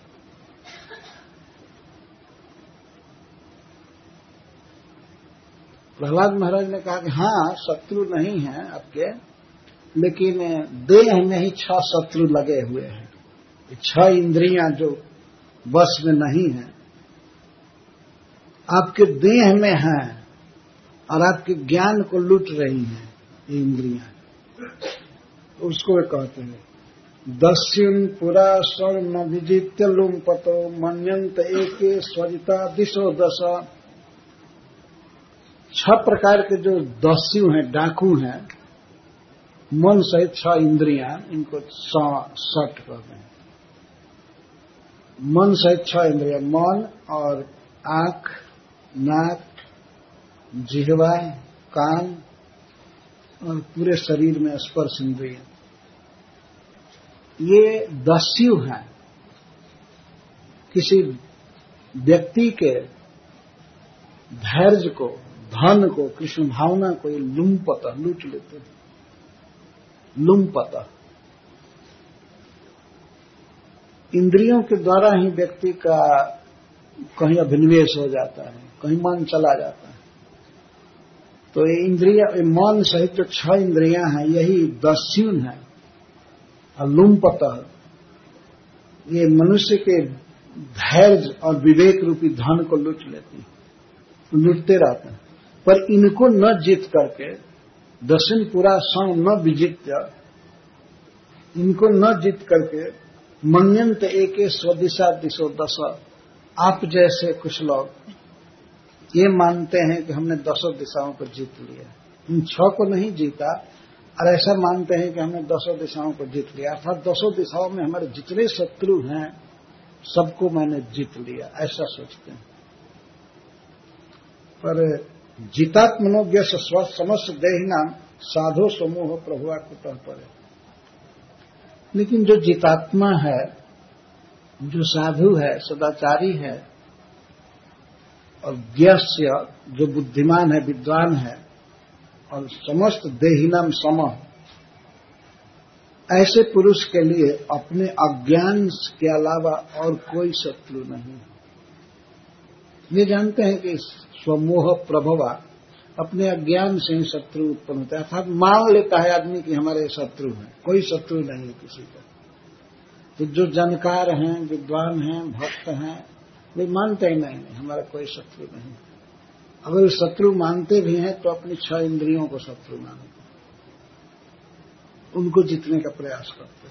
प्रहलाद महाराज ने कहा कि हाँ, शत्रु नहीं है आपके, लेकिन देह में ही 6 शत्रु लगे हुए हैं। 6 इंद्रियां जो वश में नहीं है, आपके देह में है और आपके ज्ञान को लूट रही हैं ये इंद्रियां। उसको वे कहते हैं दस्युन पुरा स्वर्ण विजित्य लुम्पतो मन्यंत एके स्वरिता दिशो दश। 6 प्रकार के जो दस्यु हैं, डाकू हैं, मन सहित 6 इंद्रियां, इनको सट कहते हैं। मन सहित 6 इंद्रियां, मन और आंख, नाक, जिह्वा, कान और पूरे शरीर में स्पर्श इंद्रिय, ये दस्यु हैं। किसी व्यक्ति के धैर्य को, धन को, कृष्ण भावना को ये लुम्पत, लूट लेते हैं। लुम्पत, इंद्रियों के द्वारा ही व्यक्ति का कहीं अभिनिवेश हो जाता है, कहीं मन चला जाता है। तो ये इंद्रिया, मन सहित जो 6 इंद्रियां हैं, यही दस्युन है। और लुम्पत, ये मनुष्य के धैर्य और विवेक रूपी धन को लूट लेती, लूटते रहते हैं। पर इनको न जीत करके, दस्युन पुरा सम न विजित्य, इनको न जीत करके मन्यंत एके स्वदिशा दिशो दश, आप जैसे कुछ लोग ये मानते हैं कि हमने 10 दिशाओं को जीत लिया, इन 6 को नहीं जीता, और ऐसा मानते हैं कि हमने 10 दिशाओं को जीत लिया, अर्थात 10 दिशाओं में हमारे जितने शत्रु हैं सबको मैंने जीत लिया, ऐसा सोचते हैं। पर जितात्मनोज्ञ समस्त देहिना साधो समूह प्रभुआ कुतः परे। लेकिन जो जितात्मा है, जो साधु है, सदाचारी है, और ज्ञस्य जो बुद्धिमान है, विद्वान है, और समस्त देहिनाम समः, ऐसे पुरुष के लिए अपने अज्ञान के अलावा और कोई शत्रु नहीं। ये जानते हैं कि स्वमोह प्रभवा, अपने अज्ञान से ही शत्रु उत्पन्न होता है, अर्थात मान लेता है आदमी कि हमारे शत्रु हैं, कोई शत्रु नहीं है किसी का। तो जो जानकार हैं, विद्वान हैं, भक्त हैं, वे मानते ही नहीं हमारा कोई शत्रु नहीं। अगर शत्रु मानते भी हैं तो अपनी 6 इंद्रियों को शत्रु मानते, उनको जीतने का प्रयास करते हैं।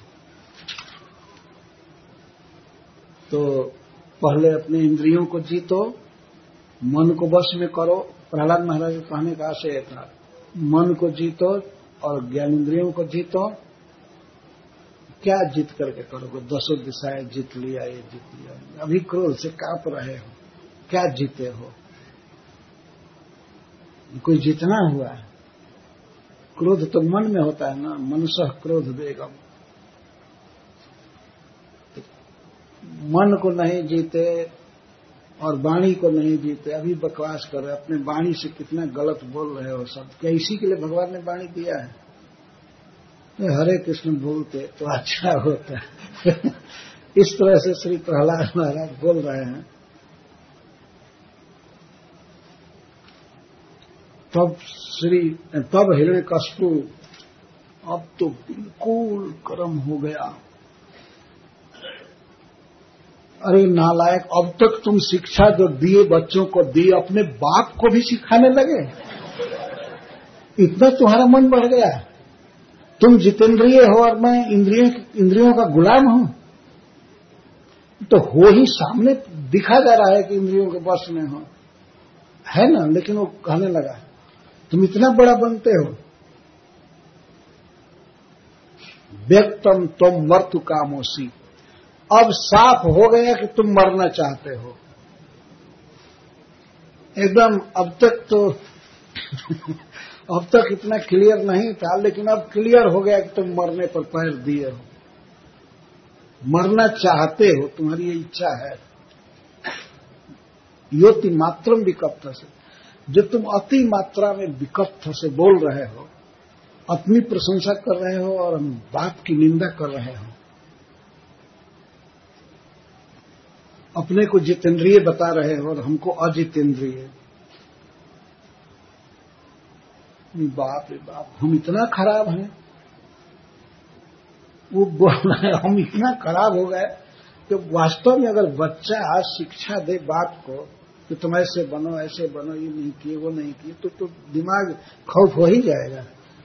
तो पहले अपनी इंद्रियों को जीतो, मन को वश में करो। प्रहलाद महाराज के कहने का आशय था, मन को जीतो और ज्ञानेंद्रियों को जीतो। क्या जीत करके करोगे? 10 दिशाएं जीत लिया, ये जीत लिया, अभी क्रोध से कांप रहे हो, क्या जीते हो? कोई जीतना हुआ है? क्रोध तो मन में होता है ना, मनसः क्रोध वेगम। तो मन को नहीं जीते और वाणी को नहीं जीते, अभी बकवास कर रहे, अपने वाणी से कितना गलत बोल रहे हो सब। क्या इसी के लिए भगवान ने वाणी दिया है? तो हरे कृष्ण बोलते तो अच्छा होता है। इस तरह से श्री प्रहलाद महाराज बोल रहे हैं। तब हिरण्यकश्यपु अब तो बिल्कुल कर्म हो गया। अरे नालायक, अब तक तुम शिक्षा जो दिए बच्चों को दी, अपने बाप को भी सिखाने लगे? इतना तुम्हारा मन बढ़ गया? तुम जितेंद्रिय हो और मैं इंद्रियों का गुलाम हूं। तो हो ही सामने दिखा जा रहा है कि इंद्रियों के वश में हो, है ना? लेकिन वो कहने लगा तुम इतना बड़ा बनते हो। व्यक्तम तुम मर्तु कामोसी, अब साफ हो गया कि तुम मरना चाहते हो एकदम। अब तक इतना क्लियर नहीं था, लेकिन अब क्लियर हो गया कि तुम मरने पर पैर दिए हो, मरना चाहते हो, तुम्हारी ये इच्छा है। योति मात्रम विकप्त से, जो तुम अति मात्रा में विकप्त से बोल रहे हो, अपनी प्रशंसा कर रहे हो और हम बाप की निंदा कर रहे हो, अपने को जितेंद्रिय बता रहे हो और हमको अजितेंद्रिय। बाप रे बाप, हम इतना खराब हैं। वो बोल रहे हैं हम इतना खराब हो गए कि वास्तव में अगर बच्चा आज शिक्षा दे बाप को कि तुम ऐसे बनो, ऐसे बनो, ये नहीं किए, वो नहीं किए, तो दिमाग खौफ हो ही जाएगा।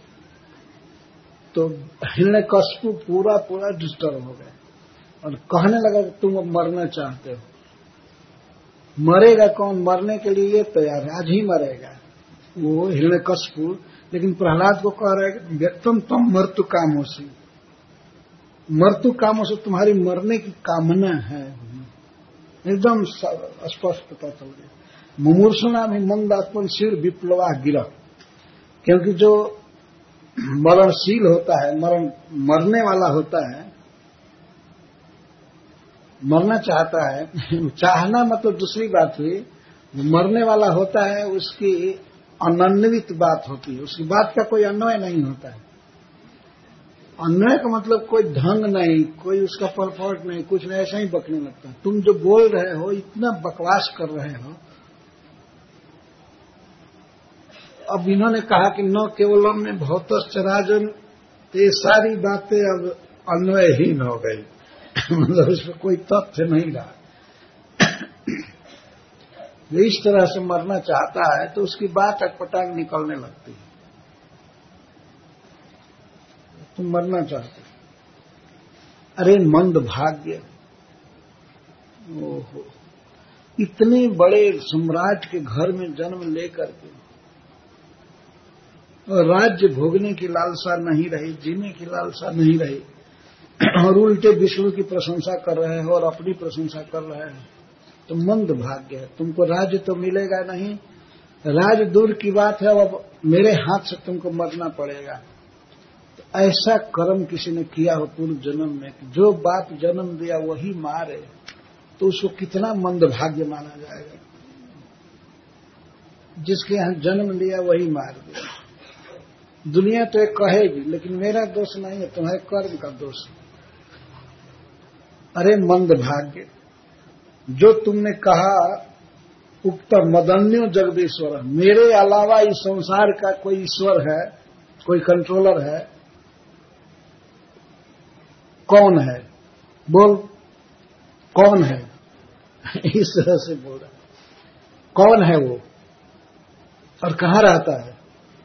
तो हिरण्यकश्यपु पूरा डिस्टर्ब हो गए और कहने लगा कि तुम अब मरना चाहते हो। मरेगा कौन? मरने के लिए तैयार, आज ही मरेगा वो हिरण्यकश्यपु। लेकिन प्रहलाद को कह रहे हैं व्यक्तम तुम मर्तु कामोसी, मर्तु कामों से तुम्हारी मरने की कामना है। एकदम स्पष्ट पता चल गया। मुमूर्षुना भी मंदात्मन सिर विप्लवा गिरा, क्योंकि जो मरणशील होता है, मरने वाला होता है, मरना चाहता है, चाहना मतलब दूसरी बात हुई, मरने वाला होता है उसकी अनन्वित बात होती है, उसकी बात का कोई अन्वय नहीं होता है। अन्वय का मतलब कोई ढंग नहीं, कोई उसका परफॉर्ट नहीं, कुछ नहीं, ऐसा ही बकने लगता है। तुम जो बोल रहे हो इतना बकवास कर रहे हो। अब इन्होंने कहा कि न केवलम में भौतश्चराजन, ये सारी बातें अब अन्वयहीन हो गई। मतलब इसमें कोई तथ्य नहीं रहा। जो इस तरह से मरना चाहता है तो उसकी बात अटपटांग निकलने लगती है। तुम मरना चाहते, अरे मंद भाग्य, ओहो, इतने बड़े सम्राट के घर में जन्म लेकर के और राज्य भोगने की लालसा नहीं रही, जीने की लालसा नहीं रही, और उल्टे विष्णु की प्रशंसा कर रहे हो और अपनी प्रशंसा कर रहे हो, तो मंद भाग्य है। तुमको राज्य तो मिलेगा नहीं राज दूर की बात है, अब मेरे हाथ से तुमको मरना पड़ेगा। तो ऐसा कर्म किसी ने किया हो पूर्व जन्म में कि जो बाप जन्म दिया वही मारे, तो उसको कितना मंदभाग्य माना जाएगा। जिसके यहां जन्म लिया वही मार दिया। दुनिया तो एक कहेगी, लेकिन मेरा दोष नहीं है, तुम्हारे कर्म का दोष है। अरे मंदभाग्य, जो तुमने कहा उक्त मदन्यो जगदीश्वर, मेरे अलावा इस संसार का कोई ईश्वर है, कोई कंट्रोलर है, कौन है? बोल, कौन है? इस तरह से बोल रहा, कौन है वो और कहां रहता है?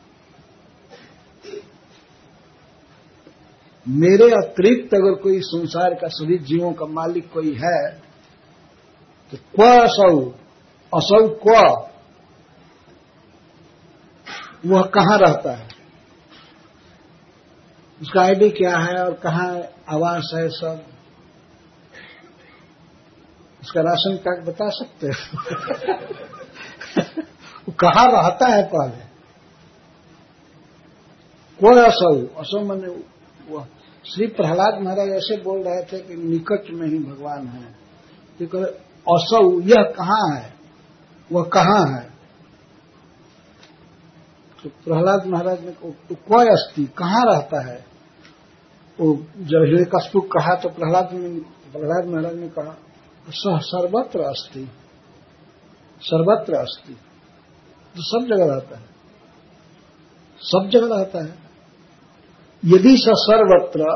मेरे अतिरिक्त अगर कोई संसार का सभी जीवों का मालिक कोई है तो क्व असौ, असौ क्व, वह कहां रहता है, उसका आईडी क्या है और कहां आवास है, सब उसका राशन कार्ड बता सकते हो? वो कहां रहता है पहले? क्व असौ, असौ माने वह। श्री प्रहलाद महाराज ऐसे बोल रहे थे कि निकट में ही भगवान है, तो असौ, यह कहां है, वह कहां है? तो प्रहलाद महाराज ने तो कोई अस्थि, कहां रहता है वो? जब हिरण्यकशिपु कहा तो प्रहलाद महाराज ने कहा सह सर्वत्र अस्थि, सर्वत्र अस्थि, तो सब जगह रहता है, सब जगह रहता है। यदि स सर्वत्र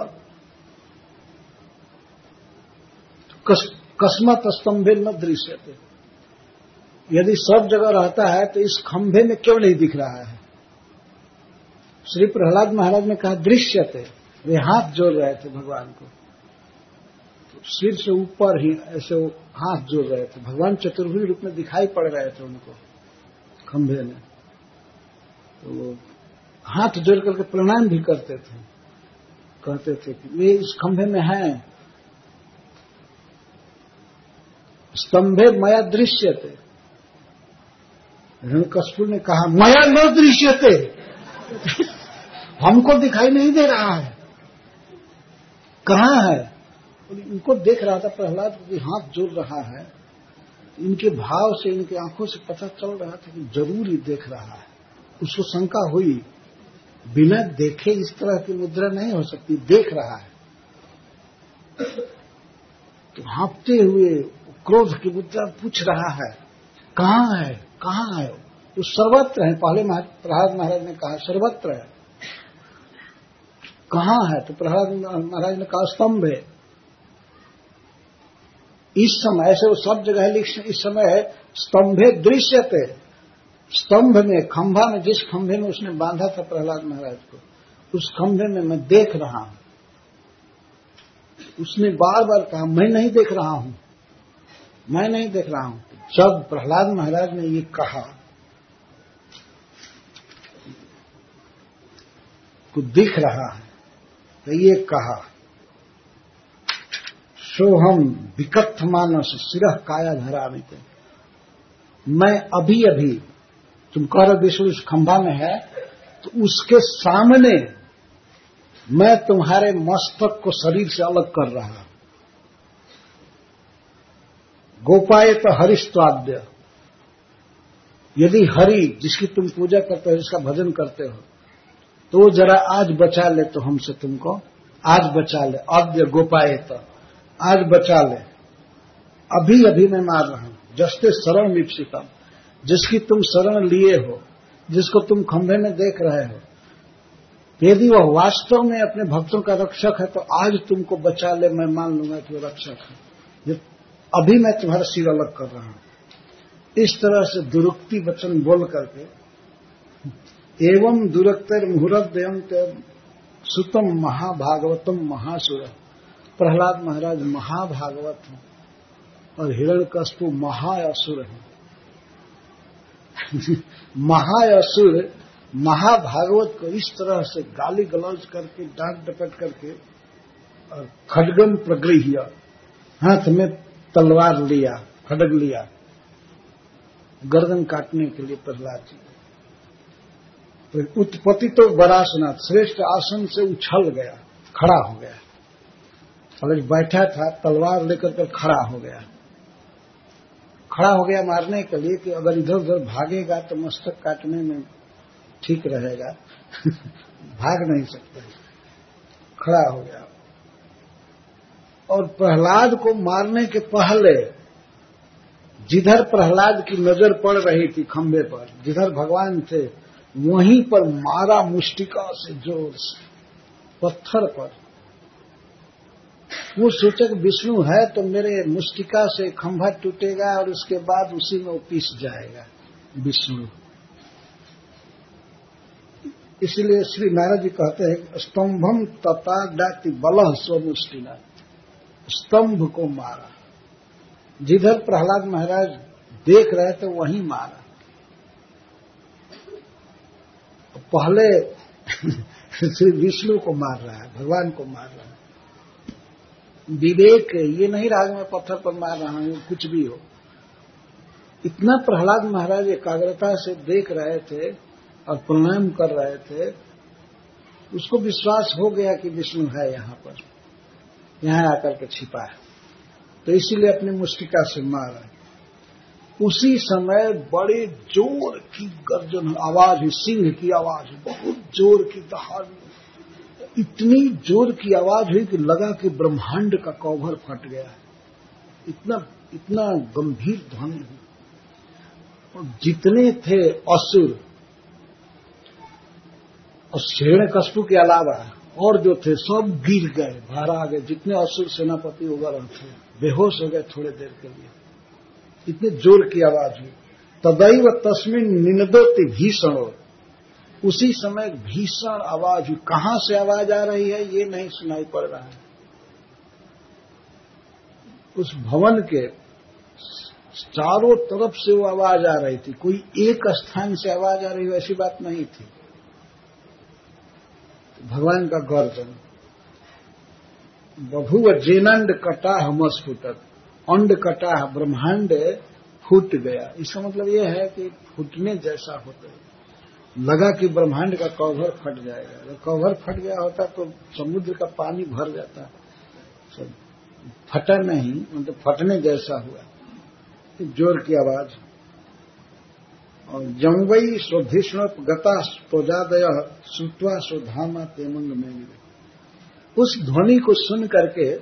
कस्मत स्तंभे न दृश्यते, यदि सब जगह रहता है तो इस खंभे में क्यों नहीं दिख रहा है? श्री प्रहलाद महाराज ने कहा दृश्यते, वे हाथ जोड़ रहे थे भगवान को, तो सिर से ऊपर ही ऐसे हाथ जोड़ रहे थे, भगवान चतुर्भुज रूप में दिखाई पड़ रहे थे उनको खंभे में, तो वो हाथ जोड़ करके प्रणाम भी करते थे, कहते थे कि वे इस खंभे में हैं। स्तंभे मया दृश्यते, हिरण्यकशिपु ने कहा मया न दृश्यते, हमको दिखाई नहीं दे रहा है, कहां है? इनको देख रहा था प्रहलाद को, हाथ जोड़ रहा है, इनके भाव से, इनकी आंखों से पता चल रहा था कि जरूर ही देख रहा है। उसको शंका हुई, बिना देखे इस तरह की मुद्रा नहीं हो सकती, देख रहा है। तो हाँपते हुए क्रोध की मुद्रा पूछ रहा है कहां है, कहां है? तो सर्वत्र है। पहले प्रहलाद महाराज ने कहा सर्वत्र है, कहां है? तो प्रहलाद महाराज ने कहा स्तंभ है। इस समय ऐसे वो सब जगह है, लेकिन इस समय है स्तंभे दृश्यते, स्तंभ में, खंभा में, जिस खंभे में उसने बांधा था प्रहलाद महाराज को, उस खंभे में मैं देख रहा हूं। उसने बार बार कहा मैं नहीं देख रहा हूं, मैं नहीं देख रहा हूं। जब प्रहलाद महाराज ने ये कहा तो दिख रहा है, तो ये कहा सोहम विकथ मानस सिरह काया धरामिते, मैं अभी अभी, तुम कह रहे विष्णु उस खंभा में है, तो उसके सामने मैं तुम्हारे मस्तक को शरीर से अलग कर रहा हूं। गोपाये तो हरिस्वाद्य, यदि हरि जिसकी तुम पूजा करते हो, जिसका भजन करते हो, तो वो जरा आज बचा ले तो हमसे, तुमको आज बचा ले। अद्य गोपाये तो, आज बचा ले, अभी अभी मैं मार रहा हूं। जस्ते शरण विपसितम, जिसकी तुम शरण लिए हो, जिसको तुम खंभे में देख रहे हो, यदि वह वास्तव में अपने भक्तों का रक्षक है तो आज तुमको बचा ले, मैं मान लूंगा कि वो रक्षक है। अभी मैं तुम्हारा सिर अलग कर रहा हूं। इस तरह से दुरुक्ति वचन बोल करके, एवं दुरक्तर मुहुरद्वयम सुतम महाभागवतम महासुर, प्रहलाद महाराज महाभागवत हैं और हिरण्यकशिपु महाअसुर हैं। महाअसुर महाभागवत को इस तरह से गाली गलौज करके, डांट डपट करके, और खड्गम प्रगृह्य, हाथ में तलवार लिया, खड्ग लिया, गर्दन काटने के लिए प्रहलाद जी। तो उत्पत्ति तो बरासनाथ, श्रेष्ठ आसन से उछल गया, खड़ा हो गया। पहले बैठा था, तलवार लेकर के खड़ा हो गया। खड़ा हो गया मारने के लिए कि अगर इधर उधर भागेगा तो मस्तक काटने में ठीक रहेगा। भाग नहीं सकता, खड़ा हो गया। और प्रहलाद को मारने के पहले जिधर प्रहलाद की नजर पड़ रही थी खंभे पर, जिधर भगवान थे, वहीं पर मारा मुष्टिका से, जोर से पत्थर पर। वो सोचा कि विष्णु है तो मेरे मुष्टिका से खंभा टूटेगा और उसके बाद उसी में वो पीस जाएगा विष्णु। इसलिए श्री नारद जी कहते हैं स्तंभम तथा डाति बलह स्वमुष्टिना, स्तंभ को मारा। जिधर प्रहलाद महाराज देख रहे थे वहीं मारा। पहले श्री विष्णु को मार रहा है, भगवान को मार रहा है। विवेक ये नहीं रहा कि मैं पत्थर पर मार रहा हूं, कुछ भी हो। इतना प्रहलाद महाराज एकाग्रता से देख रहे थे और प्रणाम कर रहे थे, उसको विश्वास हो गया कि विष्णु है यहाँ पर, यहाँ आकर के छिपा है। तो इसीलिए अपनी मुष्टिका से मारा। उसी समय बड़े जोर की गर्जन आवाज हुई, सिंह की आवाज, बहुत जोर की दहाड़, इतनी जोर की आवाज हुई कि लगा कि ब्रह्मांड का कवर फट गया। इतना गंभीर ध्वनि हुई। और जितने थे असुर और हिरण्यकश्यप के अलावा और जो थे सब गिर गए, बाहर आ गए। जितने असुर सेनापति वगैरह थे बेहोश हो गए थोड़े देर के लिए, इतने जोर की आवाज हुई। तदैव तस्मिन् निनदोति भीषणो, उसी समय भीषण आवाज हुई। कहां से आवाज आ रही है ये नहीं सुनाई पड़ रहा है। उस भवन के चारों तरफ से वो आवाज आ रही थी, कोई एक स्थान से आवाज आ रही हो ऐसी बात नहीं थी। भगवान का गर्जन, बभुव जेनंड कटाह मस्फुटत, अंड कटाह, ब्रह्मांड फूट गया। इसका मतलब यह है कि फूटने जैसा होता है, लगा कि ब्रह्मांड का कवर फट जाएगा। अगर कवर फट गया होता तो समुद्र का पानी भर जाता, सब फटा नहीं, मतलब फटने जैसा हुआ, जोर की आवाज। और जंगई स्वभीष्ण गता प्रजादय श्रुत्वा स्वधामा तेमंग में, उस ध्वनि को सुन करके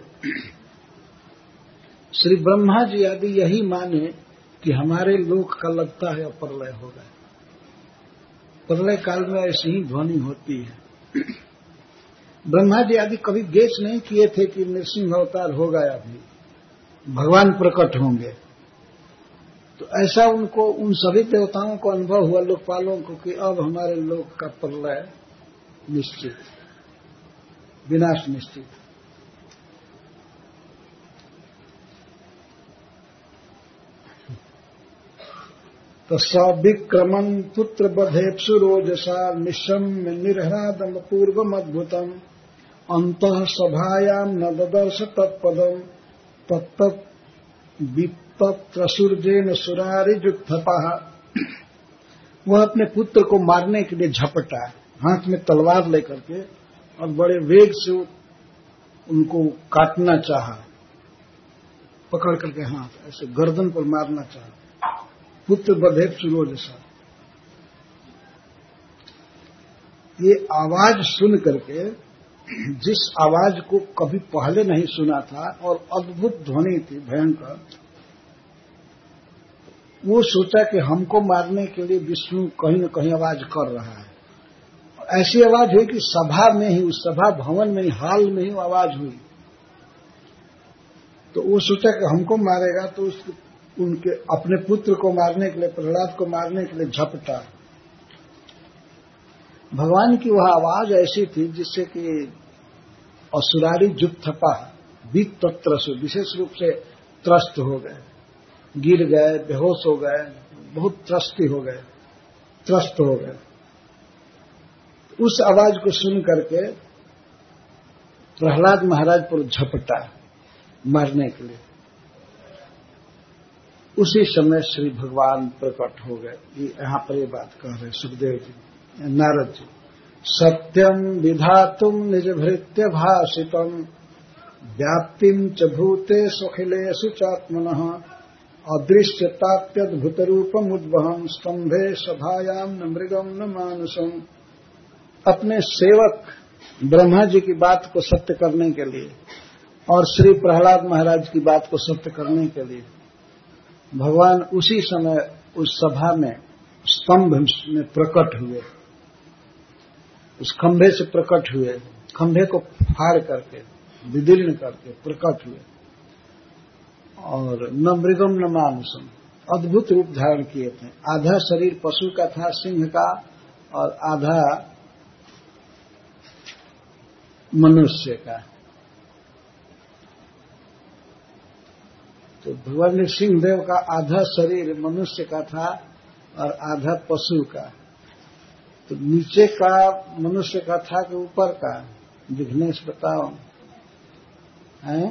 श्री ब्रह्मा जी आदि यही माने कि हमारे लोक का लगता है अप्रलय होगा। प्रलय काल में ऐसी ही ध्वनि होती है। ब्रह्मा जी आदि कभी गेस नहीं किए थे कि नृसिंह अवतार होगा, अभी भगवान प्रकट होंगे। तो ऐसा उनको, उन सभी देवताओं को अनुभव हुआ, लोकपालों को, कि अब हमारे लोक का प्रलय निश्चित, विनाश निश्चित। तो सविक्रमं पुत्र बधेप्सुरोजसा निशम्य निर्हरादम पूर्वम अद्भुतम अंतः सभायां न ददर्श तत्पदम तत्त वित्तत्रसुर्जेन सुरारिजुत्थपः। वह अपने पुत्र को मारने के लिए झपटा, हाथ में तलवार लेकर के, और बड़े वेग से उनको काटना चाहा, पकड़ करके हाथ ऐसे गर्दन पर मारना चाहा। पुत्र बधेप्सुरो जैसा। ये आवाज सुन करके, जिस आवाज को कभी पहले नहीं सुना था और अद्भुत ध्वनि थी भयंकर, वो सोचा कि हमको मारने के लिए विष्णु कहीं न कहीं आवाज कर रहा है। ऐसी आवाज हुई कि सभा में ही, उस सभा भवन में ही, हाल में ही आवाज हुई। तो वो सोचा कि हमको मारेगा, तो उनके अपने पुत्र को मारने के लिए, प्रहलाद को मारने के लिए झपटा। भगवान की वह आवाज ऐसी थी जिससे कि असुरारी जुत्थपा वित्तत्रसु विशेष रूप से त्रस्त हो गए, गिर गए, बेहोश हो गए, बहुत त्रस्ती हो गए, त्रस्त हो गए। उस आवाज को सुन करके प्रहलाद महाराज पर झपटा मारने के लिए। उसी समय श्री भगवान प्रकट हो गए। यहाँ पर ये बात कह रहे सुखदेव जी, नारद जी। सत्यम विधातुम निज भृत्य भाषितम व्याप्तिम च भूतेषु अखिलेषु चात्मनः अदृश्यताप्यद्भुत रूपमुद्वहम् स्तंभे सभायाम न मृगम न मानुषम। अपने सेवक ब्रह्मा जी की बात को सत्य करने के लिए और श्री प्रहलाद महाराज की बात को सत्य करने के लिए भगवान उसी समय उस सभा में स्तंभ में प्रकट हुए, उस खंभे से प्रकट हुए, खंभे को फाड़ करके विदीर्ण करके प्रकट हुए और न मृगम न मानुषम, अद्भुत रूप धारण किए थे। आधा शरीर पशु का था, सिंह का, और आधा मनुष्य का। तो भगवान ने सिंहदेव का आधा शरीर मनुष्य का था और आधा पशु का। तो नीचे का मनुष्य का था कि ऊपर का, दिखने से बताओ हैं?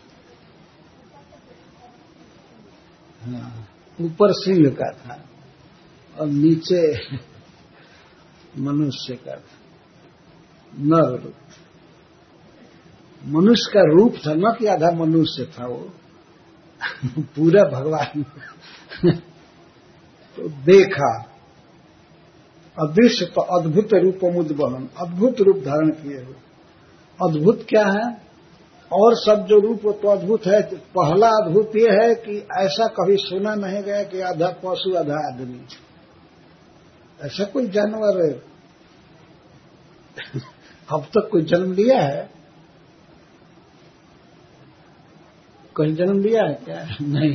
हाँ, ऊपर सिंह का था और नीचे मनुष्य का था, नर रूप। मनुष्य का रूप था, न कि आधा मनुष्य था वो पूरा भगवान तो देखा अदृश्य तो अद्भुत रूपमुद्वहन, अद्भुत रूप धारण किए हुए। अद्भुत क्या है? और सब जो रूप तो अद्भुत है। पहला अद्भुत ये है कि ऐसा कभी सुना नहीं गया कि आधा पशु आधा आदमी। ऐसा कोई जानवर अब तक कोई जन्म लिया है? कहीं जन्म लिया है क्या? नहीं।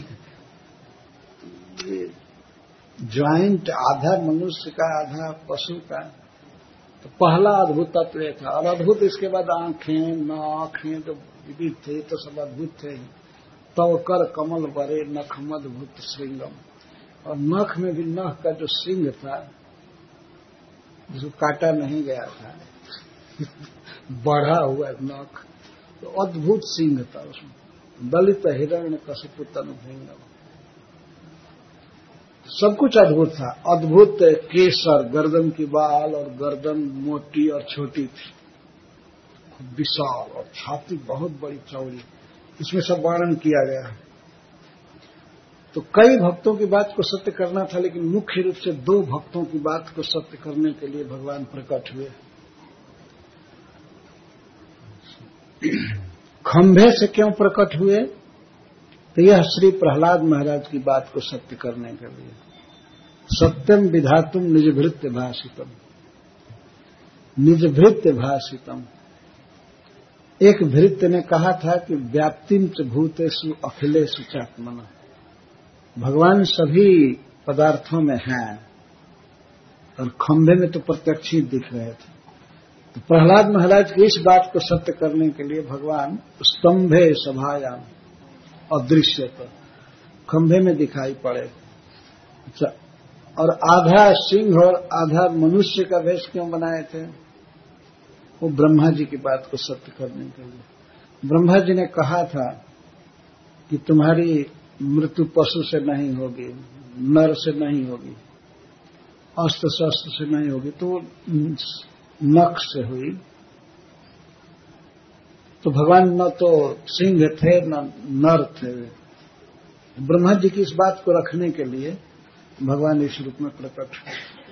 ज्वाइंट आधा मनुष्य का आधा पशु का, तो पहला अद्भुत तत्व था। और अद्भुत इसके बाद आंखें, नाखें जो विविध थे तो सब अद्भुत थे। तव कर कमल बरे नखमद भूत श्रृंगम, और नख में भी नख का जो सिंह था जिसको काटा नहीं गया था बढ़ा हुआ नख, तो अद्भुत सिंह था उसमें। दलित हिरण्य कशिपु तनु भृंगम, सब कुछ अद्भुत था। अद्भुत केसर, गर्दन की बाल और गर्दन मोटी और छोटी थी, खूब विशाल, और छाती बहुत बड़ी चौड़ी। इसमें सब वर्णन किया गया है। तो कई भक्तों की बात को सत्य करना था, लेकिन मुख्य रूप से 2 भक्तों की बात को सत्य करने के लिए भगवान प्रकट हुए। खंभे से क्यों प्रकट हुए? तो यह श्री प्रहलाद महाराज की बात को सत्य करने के लिए। सत्यम विधातुम निज भृत्य भाषितम, निज भृत्य भाषितम। एक भृत्य ने कहा था कि व्याप्तिम च भूतेषु अखिलेषु चात्मना, भगवान सभी पदार्थों में हैं, और खंभे में तो प्रत्यक्ष ही दिख रहे थे। तो प्रहलाद महाराज की इस बात को सत्य करने के लिए भगवान स्तंभे सभायाम अदृश्य पर खंभे में दिखाई पड़े। अच्छा, और आधा सिंह और आधा मनुष्य का वेश क्यों बनाए थे? वो ब्रह्मा जी की बात को सत्य करने के लिए। ब्रह्मा जी ने कहा था कि तुम्हारी मृत्यु पशु से नहीं होगी, नर से नहीं होगी, अस्त्र शस्त्र से नहीं होगी, तो नख से हुई। तो भगवान न तो सिंह थे न नर थे। ब्रह्मा जी की इस बात को रखने के लिए भगवान इस रूप में प्रकट हुए।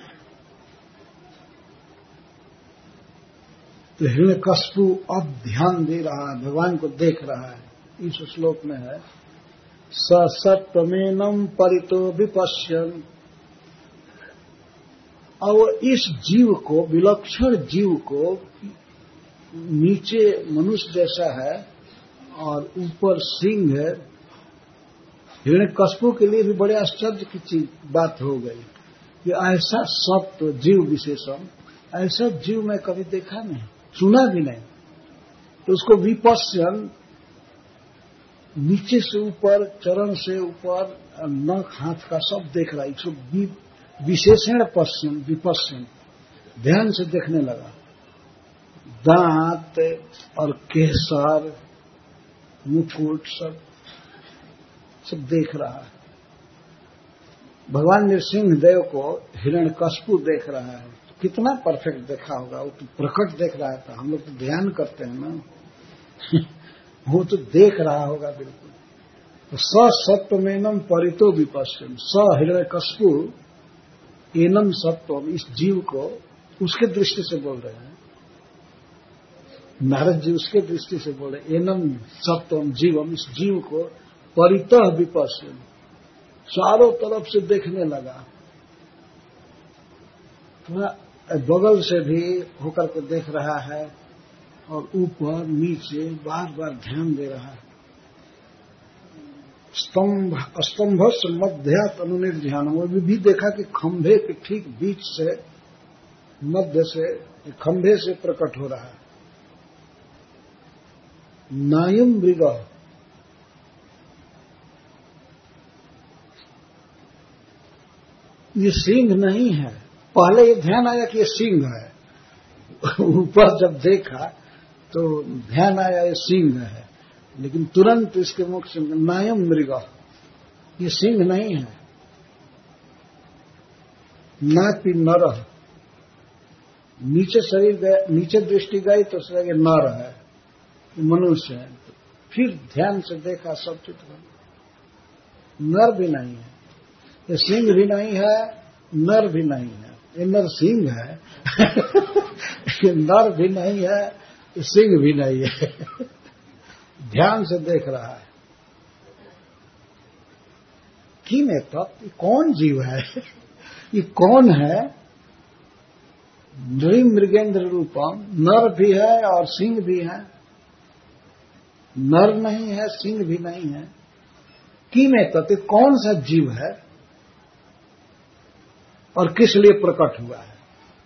तो हिरण्यकशिपु अब ध्यान दे रहा है, भगवान को देख रहा है। इस श्लोक में है स सत्वमेनम परितो विपश्यन्, और इस जीव को, विलक्षण जीव को, नीचे मनुष्य जैसा है और ऊपर सिंह है। हिरण्यकशिपु के लिए भी बड़े आश्चर्य की बात हो गई कि ऐसा सत्व जीव विशेषण, ऐसा जीव मैं कभी देखा नहीं, सुना भी नहीं। तो उसको विपश्यन्, नीचे से ऊपर, चरण से ऊपर, नख हाथ का सब देख रहा है। इसको विशेषण पश्यन, विपश्यन, ध्यान से देखने लगा। दांत और केसर, मुकुट सब देख रहा है। भगवान नृसिंह देव को हिरण्यकश्यप देख रहा है, तो कितना परफेक्ट देखा होगा। वो तो प्रकट देख रहा था, हम लोग तो ध्यान करते हैं ना वो तो देख रहा होगा बिल्कुल। तो स सत्वमेनम परितो विपश्यम, स हिरण्यकश्यप एनम सत्वम, इस जीव को उसके दृष्टि से बोल रहे हैं, नारद जी उसके दृष्टि से बोले एनम सत्वम जीवम, इस जीव को परितः विपश्यम, चारों तरफ से देखने लगा। थोड़ा बगल से भी होकर के देख रहा है और ऊपर नीचे बार बार ध्यान दे रहा है। स्तंभ से मध्यात अनुनिर्ध्यान, वो भी देखा कि खंभे के ठीक बीच से मध्य से खंभे से प्रकट हो रहा है। नायम मृग, ये सिंह नहीं है। पहले ये ध्यान आया कि ये सिंह है ऊपर जब देखा तो ध्यान आया ये सिंह है, लेकिन तुरंत इसके मुख से नायम मृग, ये सिंह नहीं है। नापि नर, नीचे शरीर गया, नीचे दृष्टि गई तो ये नर है, मनुष्य है। फिर ध्यान से देखा सब चित, नर भी नहीं है, ये सिंह भी नहीं है, नर भी नहीं है। ये नर सिंह है ये नर भी नहीं है, ये सिंह भी नहीं है ध्यान से देख रहा है। किम तत्व, कौन जीव है ये कौन है? नृ मृगेंद्र रूपम, नर भी है और सिंह भी है। नर नहीं है, सिंह भी नहीं है। किम तत्व, कौन सा जीव है और किस लिए प्रकट हुआ है?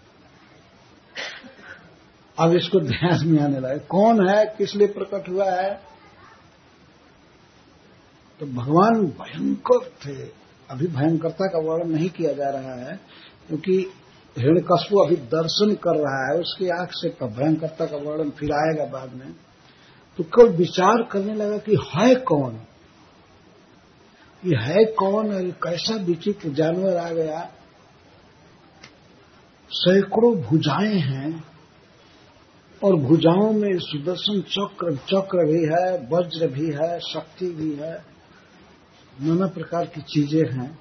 अब इसको ध्यान में आने लगा, कौन है, किस लिए प्रकट हुआ है? तो भगवान भयंकर थे। अभी भयंकरता का वर्णन नहीं किया जा रहा है, क्योंकि हिरण्यकश्यप अभी दर्शन कर रहा है, उसकी आंख से भयंकरता का वर्णन फिर आएगा बाद में। तो केवल विचार करने लगा कि है कौन, ये है कौन, और कैसा विचित्र जानवर आ गया। सैकड़ों भुजाएं हैं और भुजाओं में सुदर्शन चक्र भी है, वज्र भी है, शक्ति भी है, नाना प्रकार की चीजें हैं।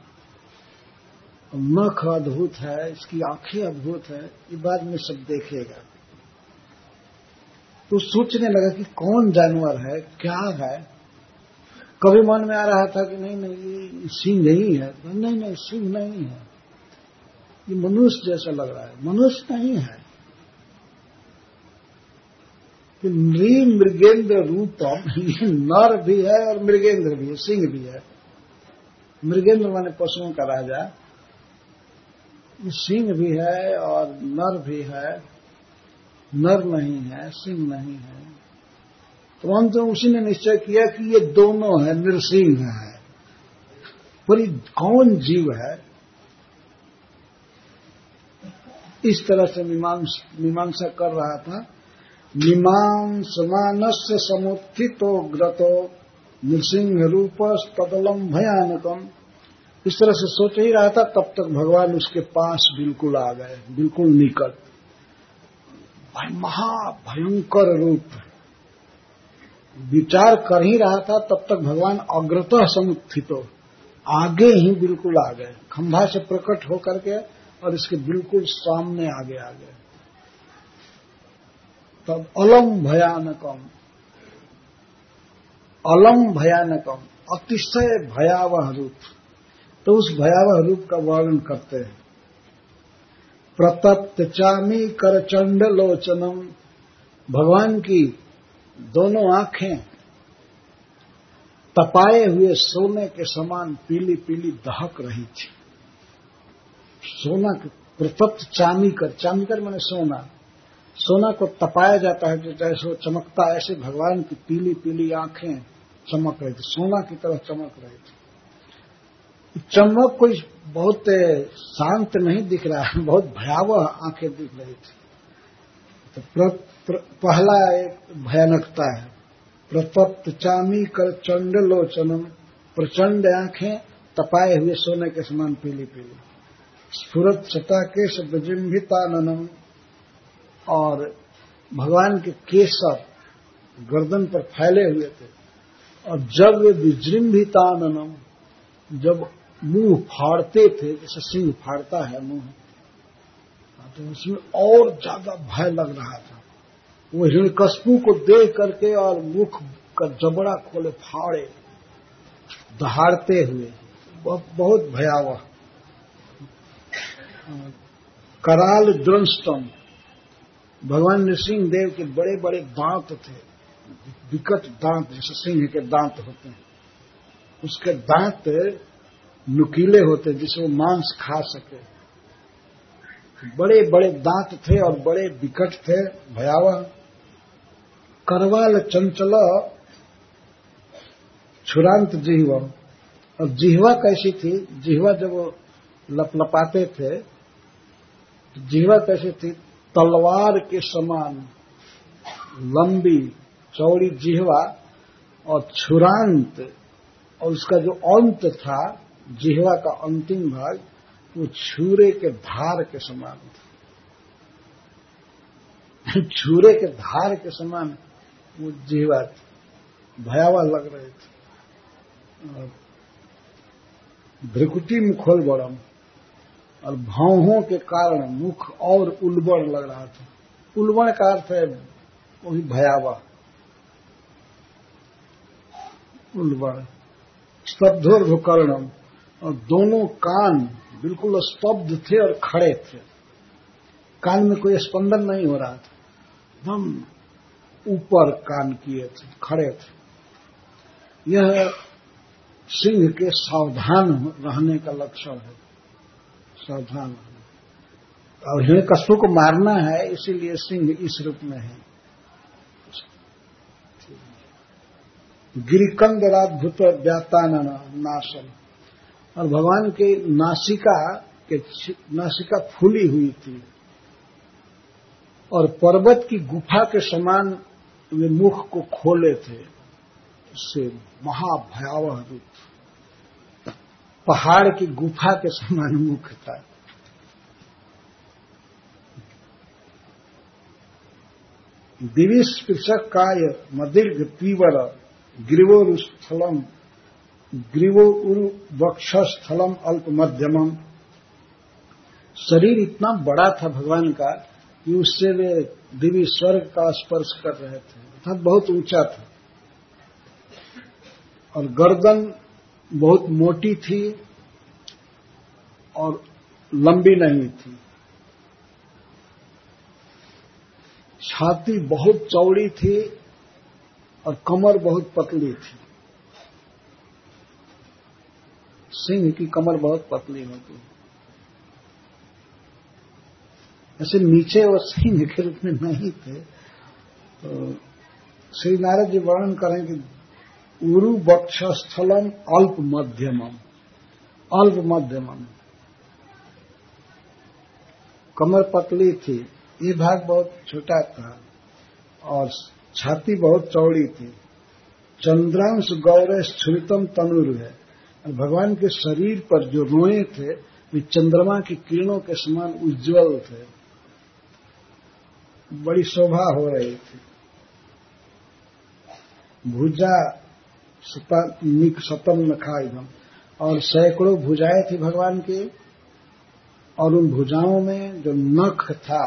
नख अद्भुत है, इसकी आंखें अद्भुत है, ये बाद में सब देखेगा। तो सोचने लगा कि कौन जानवर है, क्या है। कभी मन में आ रहा था कि नहीं ये सिंह ही है, नहीं सिंह नहीं है, ये मनुष्य जैसा लग रहा है, मनुष्य नहीं है। कि नृ मृगेंद्र रूपम, ये नर भी है और मृगेंद्र भी है, सिंह भी है। मृगेंद्र माने पशुओं का राजा, सिंह भी है और नर भी है, नर नहीं है, सिंह नहीं है। तो अंत में उसी ने निश्चय किया कि ये दोनों है, नृसिंह है। पर कौन जीव है? इस तरह से मीमांसा कर रहा था। मीमांसमानस्य समुत्थितो ग्रतो नृसिंह रूप तदलम भयानकम। इस तरह से सोच ही रहा था, तब तक भगवान उसके पास बिल्कुल आ गए, बिल्कुल निकट। महाभयंकर रूप विचार कर ही रहा था, तब तक भगवान अग्रतः समुत्थितो, आगे ही बिल्कुल आ गए, खंभा से प्रकट होकर के और इसके बिल्कुल सामने आगे आ गए। तब अलम भयानकम, अलम भयानकम, अतिशय भयावह रूप। तो उस भयावह रूप का वर्णन करते हैं। प्रतप्त चामी करचंड लोचनम, भगवान की दोनों आंखें तपाए हुए सोने के समान पीली पीली दहक रही थी। सोना प्रतप्त चामीकर माने सोना, सोना को तपाया जाता है जैसे वो चमकता, ऐसे भगवान की पीली पीली आंखें चमक रही थी, सोना की तरह चमक रही थी। चमक कोई बहुत शांत नहीं दिख रहा है, बहुत भयावह आंखें दिख रही थी। तो पहला एक भयानकता है, प्रतप्त चामी कर चंड लोचनम, प्रचंड आंखें तपाए हुए सोने के समान पीली पीली। स्फुरत शताकेश विजृंभिताननम, और भगवान के केसर गर्दन पर फैले हुए थे, और जब वे विजृंभिताननम, जब मुंह फाड़ते थे जैसे सिंह फाड़ता है मुंह, तो उसमें और ज्यादा भय लग रहा था। वो हिरण्यकश्यप को देख करके और मुख का जबड़ा खोले फाड़े दहाड़ते हुए, बहुत भयावह। कराल द्रंष्टम, भगवान नृसिंह देव के बड़े बड़े दांत थे, विकट दांत जैसे सिंह के दांत होते हैं, उसके दांत नुकीले होते जिससे वो मांस खा सके। बड़े बड़े दांत थे और बड़े विकट थे, भयावह। करवाल चंचल छुरांत जिह्वा, और जिह्वा कैसी थी, जिह्वा जब वो लपलपाते थे तो जिह्वा कैसी थी, तलवार के समान लंबी चौड़ी जिह्वा, और छुरांत, और उसका जो अंत था जिह्वा का अंतिम भाग वो छुरे के धार के समान था। छुरे के धार के समान वो जिह्वा थी, भयावह लग रहे थे। भ्रिकुटी मुखोल बड़म, और भावों के कारण मुख और उल्बण लग रहा था। उल्बण का अर्थ है वही भयावह, उल्बण। स्तब्धोर्भकर्णम, और दोनों कान बिल्कुल स्तब्ध थे और खड़े थे, कान में कोई स्पंदन नहीं हो रहा था, एकदम ऊपर कान किए थे, खड़े थे। यह सिंह के सावधान रहने का लक्षण है, सावधान। और हिरण्यकश्यप को मारना है, इसीलिए सिंह इस रूप में है। गिरिकंदराद्भुत व्यातानन नाशम, और भगवान के नासिका फूली हुई थी, और पर्वत की गुफा के समान वे मुख को खोले थे, उससे महाभयावह रूप, पहाड़ की गुफा के समान मुख था। दिविस्पृशक काय मदीर्घ तीव्र ग्रीवोरुस्थलम, ग्रीवोरु वक्षस्थलम अल्प मध्यमम, शरीर इतना बड़ा था भगवान का कि उससे वे दिव्य स्वर्ग का स्पर्श कर रहे थे, अर्थात बहुत ऊंचा था। और गर्दन बहुत मोटी थी और लंबी नहीं थी, छाती बहुत चौड़ी थी और कमर बहुत पतली थी। सिंह की कमर बहुत पतली होती है, ऐसे नीचे वो सिंह के रूप में नहीं थे। तो श्री नारद जी वर्णन करें कि उरु वक्षस्थलम अल्प मध्यमम, अल्प मध्यमम, कमर पतली थी, ये भाग बहुत छोटा था और छाती बहुत चौड़ी थी। चंद्रांश गौरव स्फुरितम तनुर है, और भगवान के शरीर पर जो रोए थे वे चंद्रमा की किरणों के समान उज्ज्वल थे, बड़ी शोभा हो रही थी। भुजा शतम नखाइधम, और सैकड़ों भुजाएं थी भगवान की, और उन भुजाओं में जो नख था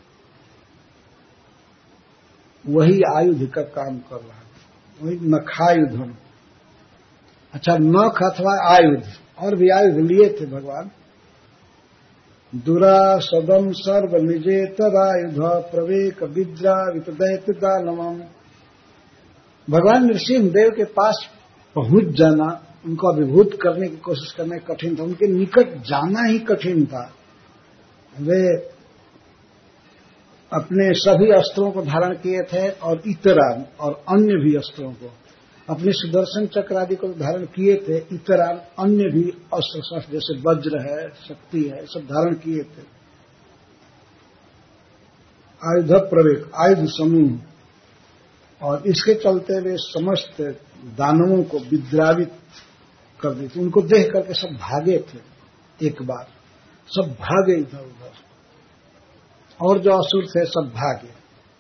वही आयुध का काम कर रहा था, वही नखायुधम। अच्छा, नख अथवा आयुध, और भी आयुध लिए थे भगवान। दुरा सदम सर्व निजेतरायुध प्रवेक विद्रा विपदैत दानवम, भगवान नृसिंह देव के पास पहुंच जाना, उनको अभिभूत करने की कोशिश करना कठिन था, उनके निकट जाना ही कठिन था। वे अपने सभी अस्त्रों को धारण किए थे और इतरान और अन्य भी अस्त्रों को, अपने सुदर्शन चक्र आदि को धारण किए थे, इतरान अन्य भी अस्त्र शस्त्र जैसे वज्र है, शक्ति है, सब धारण किए थे। आयुध प्रवेक, आयुध समूह, और इसके चलते वे समस्त दानवों को विद्रावित कर दी थी। उनको देख करके सब भागे थे, एक बार सब भागे इधर उधर, और जो असुर थे सब भागे।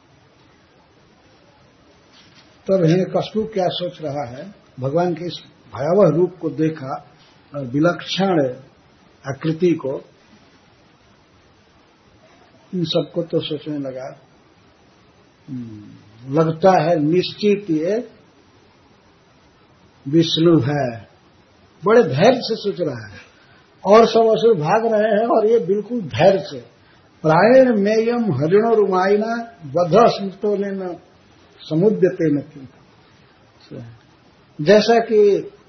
तब हिरण्यकशिपु क्या सोच रहा है, भगवान के इस भयावह रूप को देखा और विलक्षण आकृति को, इन सबको तो सोचने लगा, लगता है निश्चित ये विष्णु है। बड़े धैर्य से सोच रहा है, और सब असुर भाग रहे हैं और ये बिल्कुल धैर्य से, प्रायण मेयम हरिणो रुमाइना बध स्मृतो ने न समुद्यते न की। जैसा कि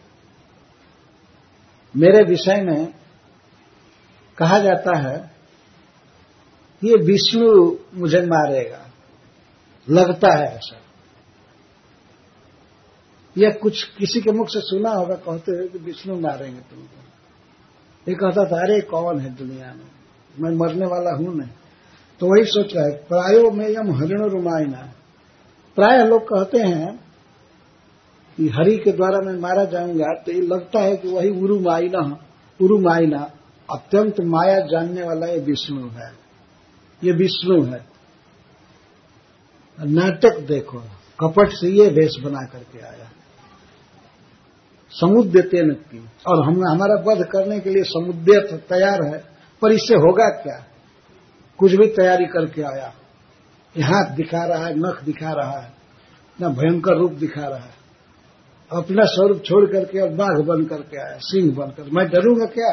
मेरे विषय में कहा जाता है, ये विष्णु मुझे मारेगा, लगता है ऐसा। यह कुछ किसी के मुख से सुना होगा, कहते हुए कि विष्णु मारेंगे तुमको। ये कहता था, अरे कौन है दुनिया में, मैं मरने वाला हूं नहीं। तो वही सोच रहा है, प्रायो में यम हरिणो रुमाइना। प्राय लोग कहते हैं कि हरि के द्वारा मैं मारा जाऊंगा, तो ये लगता है कि वही उरुमाइना अत्यंत माया जानने वाला ये विष्णु है, ये विष्णु है। नाटक देखो, कपट से ये वेश बना करके आया, समुद्यते न की, और हमारा वध करने के लिए समुद्य तैयार है, पर इससे होगा क्या? कुछ भी तैयारी करके आया, ये हाथ दिखा रहा है, नख दिखा रहा है, इतना भयंकर रूप दिखा रहा है, अपना स्वरूप छोड़ करके और बाघ बन करके आया, सिंह बनकर। मैं डरूंगा क्या?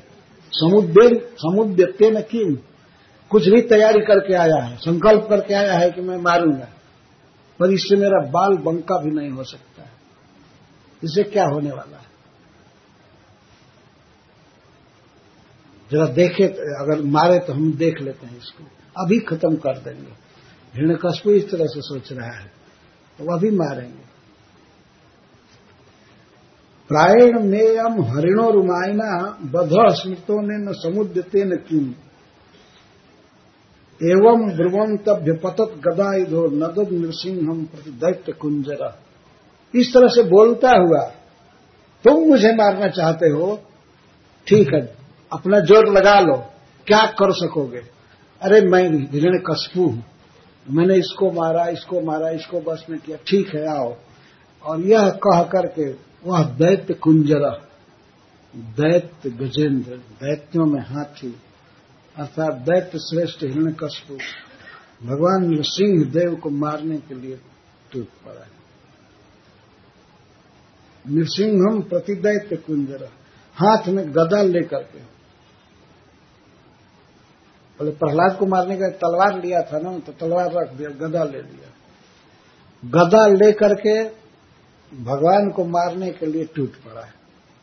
समुद्यते न की, कुछ भी तैयारी करके आया है, संकल्प करके आया है कि मैं मारूंगा, पर इससे मेरा बाल बंका भी नहीं हो सकता है। इससे क्या होने वाला है? जरा देखे, अगर मारे तो हम देख लेते हैं, इसको अभी खत्म कर देंगे। हिरण्यकशिपु इस तरह से सोच रहा है, तो अभी मारेंगे। प्रायण मेयम हरिणो रुमाइना बध स्मृतो ने न समुद्यते न किम एवं ब्रुवं तभ्य पतत गदायुधो नदद नृसिंहम प्रति दैत्य कुंजरा। इस तरह से बोलता हुआ, तुम मुझे मारना चाहते हो, ठीक है, अपना जोर लगा लो, क्या कर सकोगे? अरे मैं हिरण्यकशिपु हूं, मैंने इसको मारा, इसको मारा, इसको बस में किया, ठीक है आओ। और यह कह करके वह दैत्य कुंजरा, दैत्य गजेंद्र, दैत्यों में हाथी, अर्थात दैत्य श्रेष्ठ हिरण्यकशिपु भगवान नृसिंह देव को मारने के लिए टूट पड़ा। नृसिंहम प्रति दैत्य कुंजरा, हाथ में गदा लेकर के, बोले प्रहलाद को मारने का तलवार लिया था ना, तो तलवार रख दिया, गदा ले लिया, गदा लेकर के भगवान को मारने के लिए टूट पड़ा है।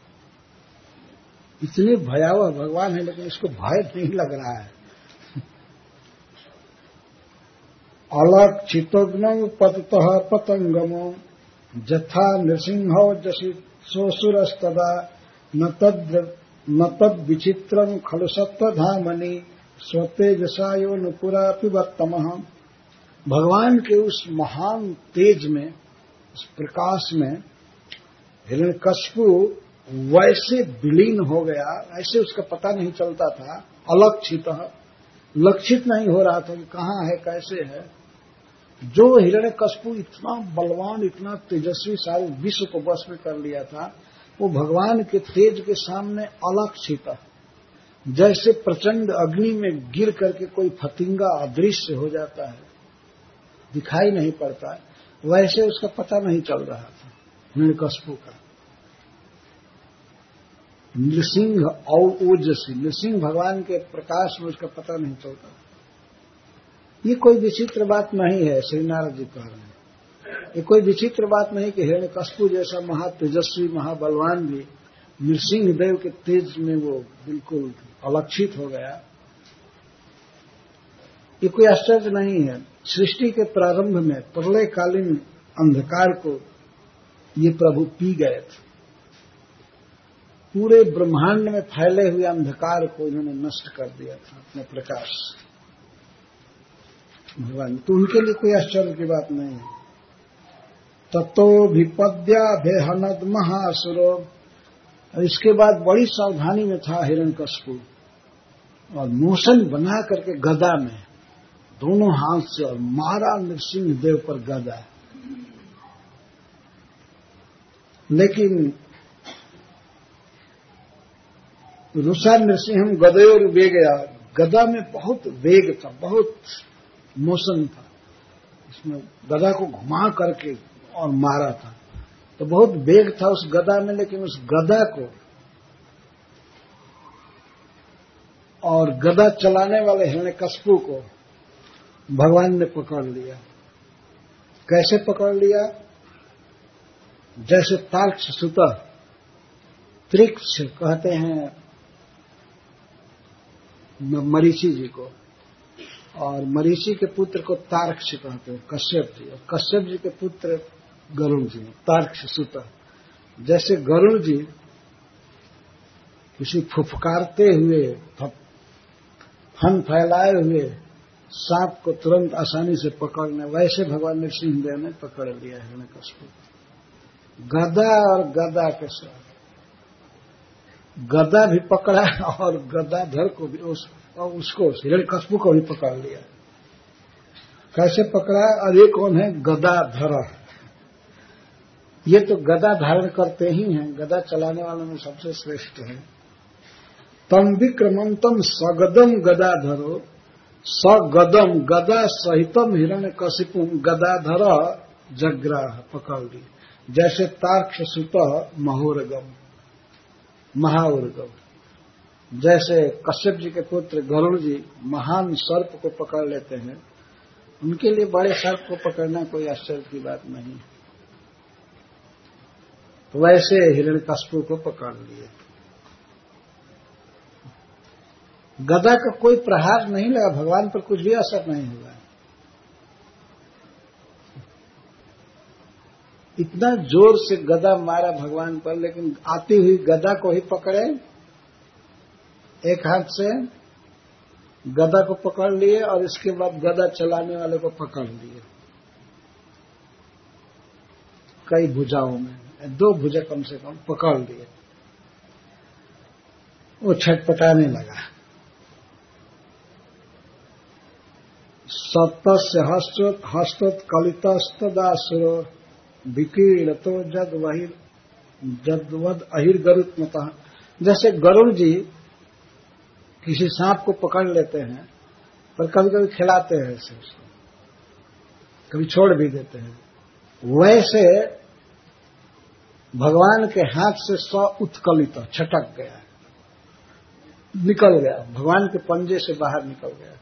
इतने भयावह भगवान है, लेकिन इसको भय नहीं लग रहा है। अलग चितोग्न पततः पतंगमो जथा नृसिंहो जसी सोसुरस्तदा न तद विचित्रम खलु सत्वधामनि स्वतेजसायो नुपुरा पिबत्तमः। भगवान के उस महान तेज में, उस प्रकाश में हिरण्यकशिपु वैसे विलीन हो गया, ऐसे उसका पता नहीं चलता था। अलक्षित, लक्षित नहीं हो रहा था कि कहाँ है, कैसे है। जो हिरण्यकशिपु इतना बलवान, इतना तेजस्वी, सारे विश्व को वश में कर लिया था, वो भगवान के तेज के सामने अलक्षित, जैसे प्रचंड अग्नि में गिर करके कोई फतिंगा अदृश्य हो जाता है, दिखाई नहीं पड़ता, वैसे उसका पता नहीं चल रहा था हिरण्यकशिपु का। नृसिंह और ओजसी, नृसिंह भगवान के प्रकाश में उसका पता नहीं चलता। ये कोई विचित्र बात नहीं है, श्री नारद जी कह रहे हैं। ये कोई विचित्र बात नहीं कि हिरण्यकशिपु जैसा महातेजस्वी, महाबलवान भी नृसिंह देव के तेज में वो बिल्कुल अलक्षित हो गया। ये कोई आश्चर्य नहीं है। सृष्टि के प्रारंभ में प्रलयकालीन अंधकार को ये प्रभु पी गए थे। पूरे ब्रह्मांड में फैले हुए अंधकार को इन्होंने नष्ट कर दिया था अपने प्रकाश भगवान। तो उनके लिए कोई आश्चर्य की बात नहीं है। ततो विपद्या भेहनद महासुरो और इसके बाद बड़ी सावधानी में था हिरण्यकशिपु, और मोशन बना करके गदा में दोनों हाथ से और मारा नृसिंह देव पर गदा। लेकिन रुषा नृसिंह गदयोर वेगया, गदा में बहुत वेग था, बहुत मोशन था, इसमें गदा को घुमा करके और मारा था, तो बहुत वेग था उस गदा में। लेकिन उस गदा को और गदा चलाने वाले हिरण्यकशिपु को भगवान ने पकड़ लिया। कैसे पकड़ लिया? जैसे तार्क्ष सुतः, त्रिक्ष कहते हैं मरीचि जी को, और मरीचि के पुत्र को तार्क्ष कहते हैं कश्यप जी, और कश्यप जी के पुत्र गरुड़ जी, तार्क्ष सुतः। जैसे गरुड़ जी किसी फुफकारते हुए फन फैलाए हुए सांप को तुरंत आसानी से पकड़ने, वैसे भगवान नृसिंहदेव ने पकड़ लिया हिरण्यकशिपु, गदा और गदा के साथ। गदा भी पकड़ा और गदाधर को भी, उसको हिरण्यकशिपु को भी पकड़ लिया। कैसे पकड़ा? और ये कौन है? गदाधर। ये तो गदा धारण करते ही हैं, गदा चलाने वालों में सबसे श्रेष्ठ है। तम विक्रमंतम सगदम गदाधरो, सगदम गदा सहितम हिरण्यकशिपु गदाधर जग्राह, पकड़ ली। जैसे तार्क्ष सुतः महोरगम, महाउर्गम, जैसे कश्यप जी के पुत्र गरुड़ जी महान सर्प को पकड़ लेते हैं, उनके लिए बड़े सर्प को पकड़ना कोई आश्चर्य की बात नहीं, तो वैसे हिरण्यकशिपु को पकड़ लिए। गदा का कोई प्रहार नहीं लगा, भगवान पर कुछ भी असर नहीं हुआ। इतना जोर से गदा मारा भगवान पर, लेकिन आती हुई गदा को ही पकड़े, एक हाथ से गदा को पकड़ लिए और इसके बाद गदा चलाने वाले को पकड़ लिए कई भुजाओं में, 2 भुजा कम से कम पकड़ लिए। वो छटपटाने लगा। सत्तस्य हस्तोत कलितस्तदासुरो विकीर्णतो जदवद अहिर्गरुत्मतः। जैसे गरुड़ जी किसी सांप को पकड़ लेते हैं, पर कभी कभी खिलाते हैं ऐसे उसको, कभी छोड़ भी देते हैं, वैसे भगवान के हाथ से स उत्कलित छटक गया, निकल गया, भगवान के पंजे से बाहर निकल गया।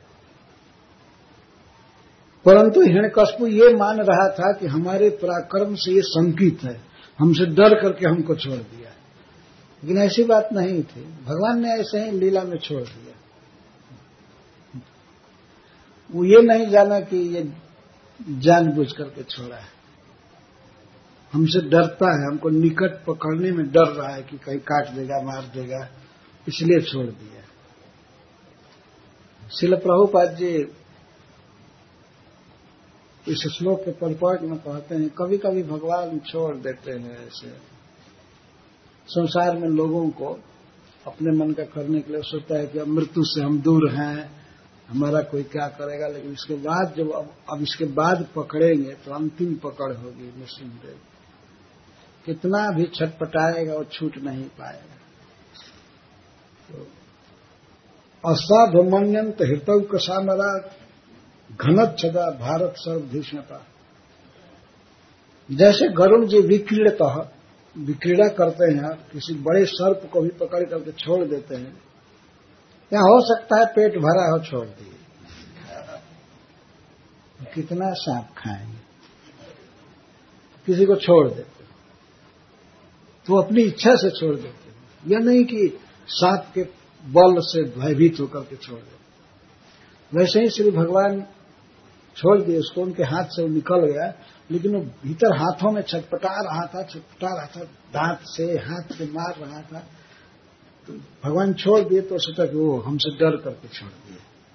परंतु हिरण्यकशिपु ये मान रहा था कि हमारे पराक्रम से ये संकित है, हमसे डर करके हमको छोड़ दिया, लेकिन ऐसी बात नहीं थी। भगवान ने ऐसे ही लीला में छोड़ दिया। वो ये नहीं जाना कि ये जानबूझ करके छोड़ा है, हमसे डरता है, हमको निकट पकड़ने में डर रहा है कि कहीं काट देगा, मार देगा, इसलिए छोड़ दिया। श्रील प्रभुपाद जी इस श्लोक के परपट में कहते हैं, कभी कभी भगवान छोड़ देते हैं ऐसे संसार में लोगों को अपने मन का करने के लिए। सोचता है कि अब मृत्यु से हम दूर हैं, हमारा कोई क्या करेगा, लेकिन इसके बाद जब अब इसके बाद पकड़ेंगे तो अंतिम पकड़ होगी नृसिंहदेव। कितना भी छटपटाएगा वो छूट नहीं पाएगा। तो असाधमन्यंत हृतौ कसामरा घनच्छदा भारत सर्वधीष्णता। जैसे गरुड़ जी विक्रीड़ा करते हैं, किसी बड़े सर्प को भी पकड़ करके छोड़ देते हैं, या हो सकता है पेट भरा हो छोड़ दिए, कितना सांप खाएंगे, किसी को छोड़ देते तो अपनी इच्छा से छोड़ देते हैं, यह नहीं कि सांप के बल से भयभीत होकर के छोड़ देते। वैसे ही श्री भगवान छोड़ दिए उसको, उनके हाथ से वो निकल गया, लेकिन वो भीतर हाथों में छटपटा रहा था, दांत से हाथ से मार रहा था। तो भगवान छोड़ दिए तो सोचा कि वो हमसे डर करके छोड़ दिए।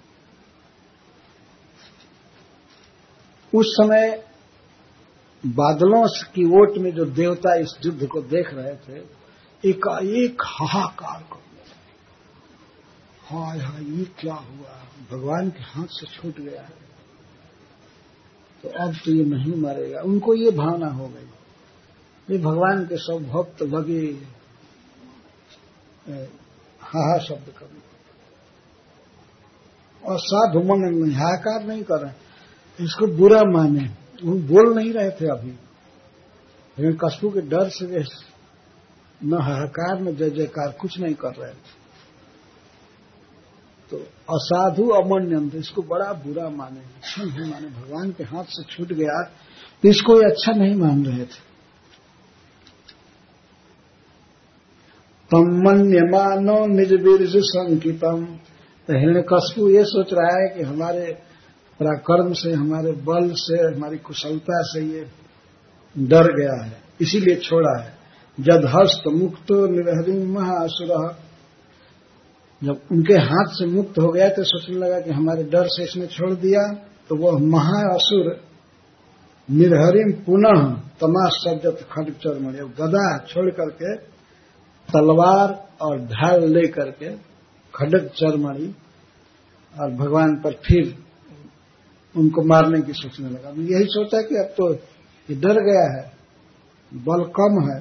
उस समय बादलों की ओट में जो देवता इस युद्ध को देख रहे थे, एकाएक हाहाकार करने लगे। हाय हाय, ये क्या हुआ, भगवान के हाथ से छूट गया है, तो अब तो ये नहीं मरेगा। उनको ये भावना हो गई, ये भगवान के सब भक्त लगे हाहा शब्द करने, और साधु मन में हाहाकार नहीं कर रहे, इसको बुरा माने। वो बोल नहीं रहे थे अभी, लेकिन कष्टों के डर से वे न हाहाकार न जय जयकार कुछ नहीं कर रहे थे। तो असाधु अमन्यंत, इसको बड़ा बुरा माने, अच्छा नहीं माने। भगवान के हाथ से छूट गया तो इसको ये अच्छा नहीं मान रहे थे। तम मन्यमानो निज बीर्ज संकितम, तो हिरण्यकशिपु ये सोच रहा है कि हमारे पराक्रम से, हमारे बल से, हमारी कुशलता से ये डर गया है, इसीलिए छोड़ा है। जद हस्त मुक्तो निर्हरि महासुर, जब उनके हाथ से मुक्त हो गया तो सोचने लगा कि हमारे डर से इसने छोड़ दिया, तो वह महाअसुर निर्हरिम पुनः तमाशब्दत खड्ग चर्मणि, गदा छोड़ करके तलवार और ढाल ले करके खड्ग चर्मणि और भगवान पर फिर उनको मारने की सोचने लगा। यही सोचा कि अब तो ये डर गया है, बल कम है।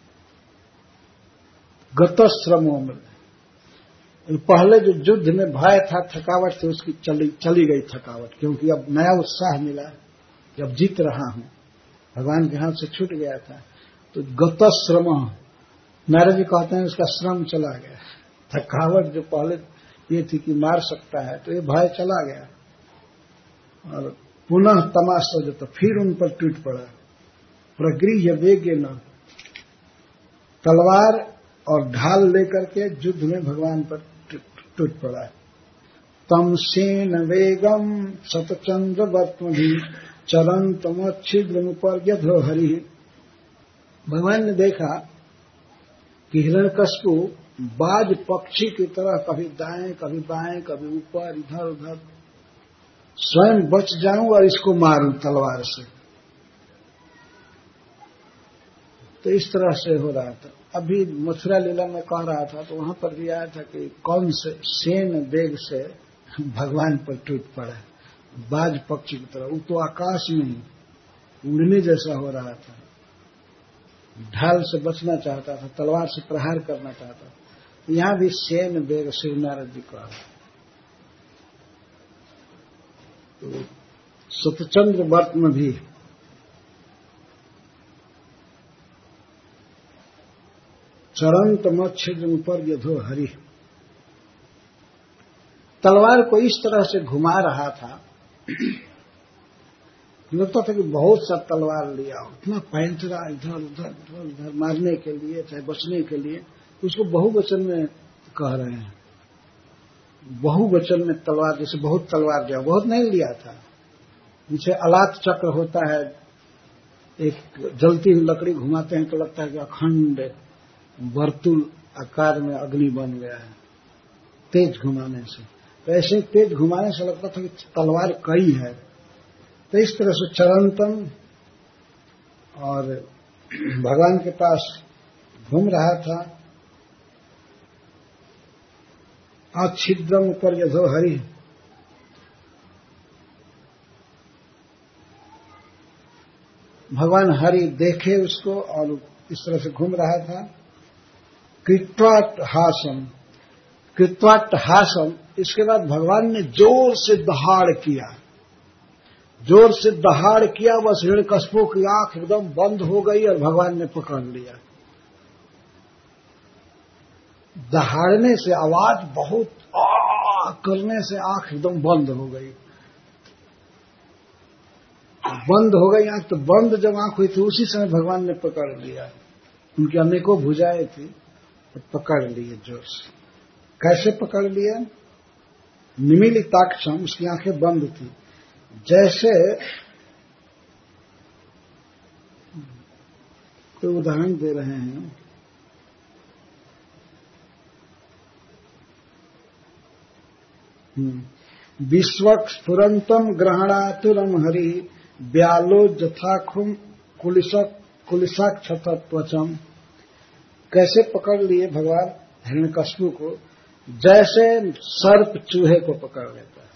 गतश्रमों में, पहले जो युद्ध में भय था, थकावट थी, उसकी चली गई थकावट, क्योंकि अब नया उत्साह मिला कि अब जीत रहा हूं, भगवान के हाथ से छूट गया था। तो गतश्रम, नारद जी कहते हैं उसका श्रम चला गया। थकावट जो पहले ये थी कि मार सकता है, तो ये भय चला गया। और पुनः तमाशा, तो फिर उन पर टूट पड़ा। प्रगृह्य वेगे न, तलवार और ढाल लेकर के युद्ध में भगवान पर टूट पड़ा। तम सेन वेगम शतचंद्र वर्तमि चरंतमच्छिद्रमुपर्यधो हरि। भगवान ने देखा कि हिरण्यकशिपु बाज पक्षी की तरह कभी दाएं कभी बाएं कभी ऊपर इधर उधर, स्वयं बच जाऊं और इसको मारूं तलवार से। तो इस तरह से हो रहा था। अभी मथुरा लीला में कह रहा था तो वहां पर भी आया था कि कौन से सेन वेग से भगवान पर टूट पड़ा, बाज पक्षी की तरह। वो तो आकाश में उड़ने जैसा हो रहा था, ढाल से बचना चाहता था, तलवार से प्रहार करना चाहता था। यहां भी सेन वेग श्री नारद जी कहा। तो शतचंद्र वर्त में भी चरंत मच्छिद्र पर यधो हरि, तलवार को इस तरह से घुमा रहा था, लगता था कि बहुत सा तलवार लिया, उतना पैंतरा इधर उधर इधर उधर मारने के लिए, चाहे बचने के लिए। उसको बहुवचन में कह रहे हैं, बहुवचन में तलवार, जैसे बहुत तलवार लिया, बहुत नहीं लिया था। जैसे अलात चक्र होता है, एक जलती हुई लकड़ी घुमाते हैं तो लगता है कि अखंड वर्तुल आकार में अग्नि बन गया है तेज घुमाने से। तो ऐसे तेज घुमाने से लगता था कि तलवार कई है। तो इस तरह से चरंतम और भगवान के पास घूम रहा था। अच्छिद्रम पर यधो हरि, भगवान हरि देखे उसको और इस तरह से घूम रहा था। कृत्वाट्टहासम, कृत्वाट्टहासम, इसके बाद भगवान ने जोर से दहाड़ किया, जोर से दहाड़ किया। बस हिरण्यकशिपु की आंख एकदम बंद हो गई और भगवान ने पकड़ लिया। दहाड़ने से आवाज बहुत करने से आंख एकदम बंद हो गई, बंद हो गई आंख। तो बंद जब आंख हुई थी उसी समय भगवान ने पकड़ लिया। उनकी अनेकों भुजाएं थी, तो पकड़ लिए जोर से। कैसे पकड़ लिया? निमीलिताक्षम, उसकी आंखें बंद थी। जैसे कोई उदाहरण दे रहे हैं, विश्वक स्फुरंतम ग्रहणातुरम हरि व्यालो जथाखुम कुलिसाक्षत त्वचम कैसे पकड़ लिए भगवान हिरण्यकश्यप को, जैसे सर्प चूहे को पकड़ लेता है।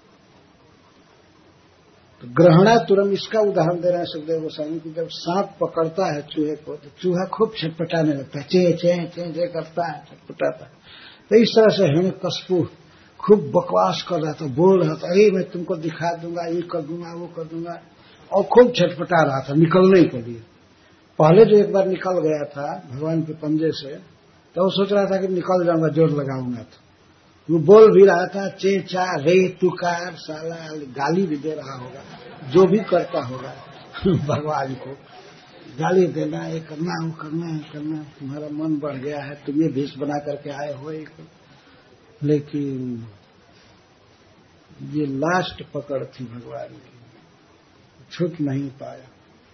तो ग्रहणातुरम इसका उदाहरण दे रहे हैं सुखदेव गोस्वामी की, जब सांप पकड़ता है चूहे को तो चूहा खूब छटपटाने लगता है, चे चे चे चे करता है, छटपटाता है। तो इस तरह से हिरण्यकश्यप खूब बकवास कर रहा था, बोल रहा था, अरे मैं तुमको दिखा दूंगा, ये कर दूंगा, वो कर दूंगा, और खूब छटपटा रहा था निकलने के लिए। पहले जो एक बार निकल गया था भगवान के पंजे से, तो वो सोच रहा था कि निकल जाऊंगा, जोर लगाऊंगा। तो वो बोल भी रहा था, चे चा रे तुकार साला, गाली भी दे रहा होगा, जो भी करता होगा भगवान को गाली देना, ये करना, वो करना, ये करना, तुम्हारा मन बढ़ गया है, तुम ये भेष बना करके आए हो एक। लेकिन ये लास्ट पकड़ थी भगवान की, छूट नहीं पाया।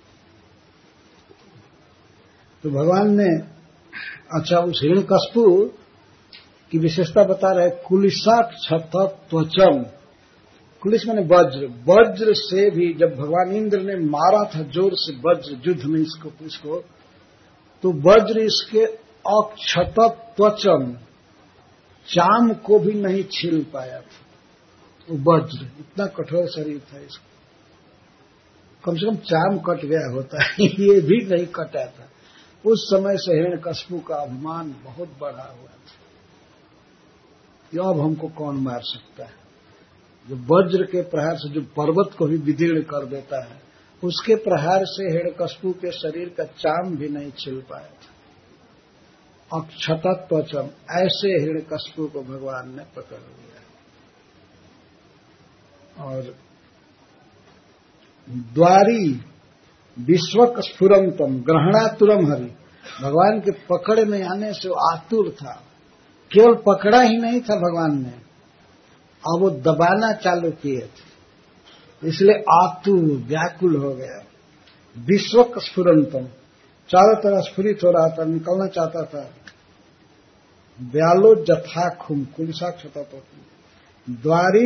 तो भगवान ने, अच्छा, उस हिरण्यकश्यप की विशेषता बता रहे, कुलिशात छत त्वचम। कुलिश माने वज्र, वज्र से भी जब भगवान इंद्र ने मारा था जोर से वज्र युद्ध में इसको, तो वज्र इसके अक्षत त्वचम, चाम को भी नहीं छील पाया था। वो वज्र, इतना कठोर शरीर था इसका, कम से कम चाम कट गया होता है, ये भी नहीं कटा था। उस समय से हिरण्यकश्यप का अभिमान बहुत बढ़ा हुआ था, ये अब हमको कौन मार सकता है। जो वज्र के प्रहार से जो पर्वत को भी विदीर्ण कर देता है, उसके प्रहार से हिरण्यकश्यप के शरीर का चाम भी नहीं छिल पाया था। अक्षत त्वचम, ऐसे हिरण्यकश्यप को भगवान ने पकड़ लिया। और द्वारी विश्वक स्फुरंतम ग्रहणातुरम हरि, भगवान के पकड़ में आने से वो आतुर था। केवल पकड़ा ही नहीं था भगवान ने, अब वो दबाना चालू किए थे, इसलिए आतुर व्याकुल हो गया। विश्वक स्फुरंतम, चारों तरह स्फुरित हो रहा था, निकलना चाहता था। व्यालो जथाखुम, कुलिशाक्षता तो द्वारी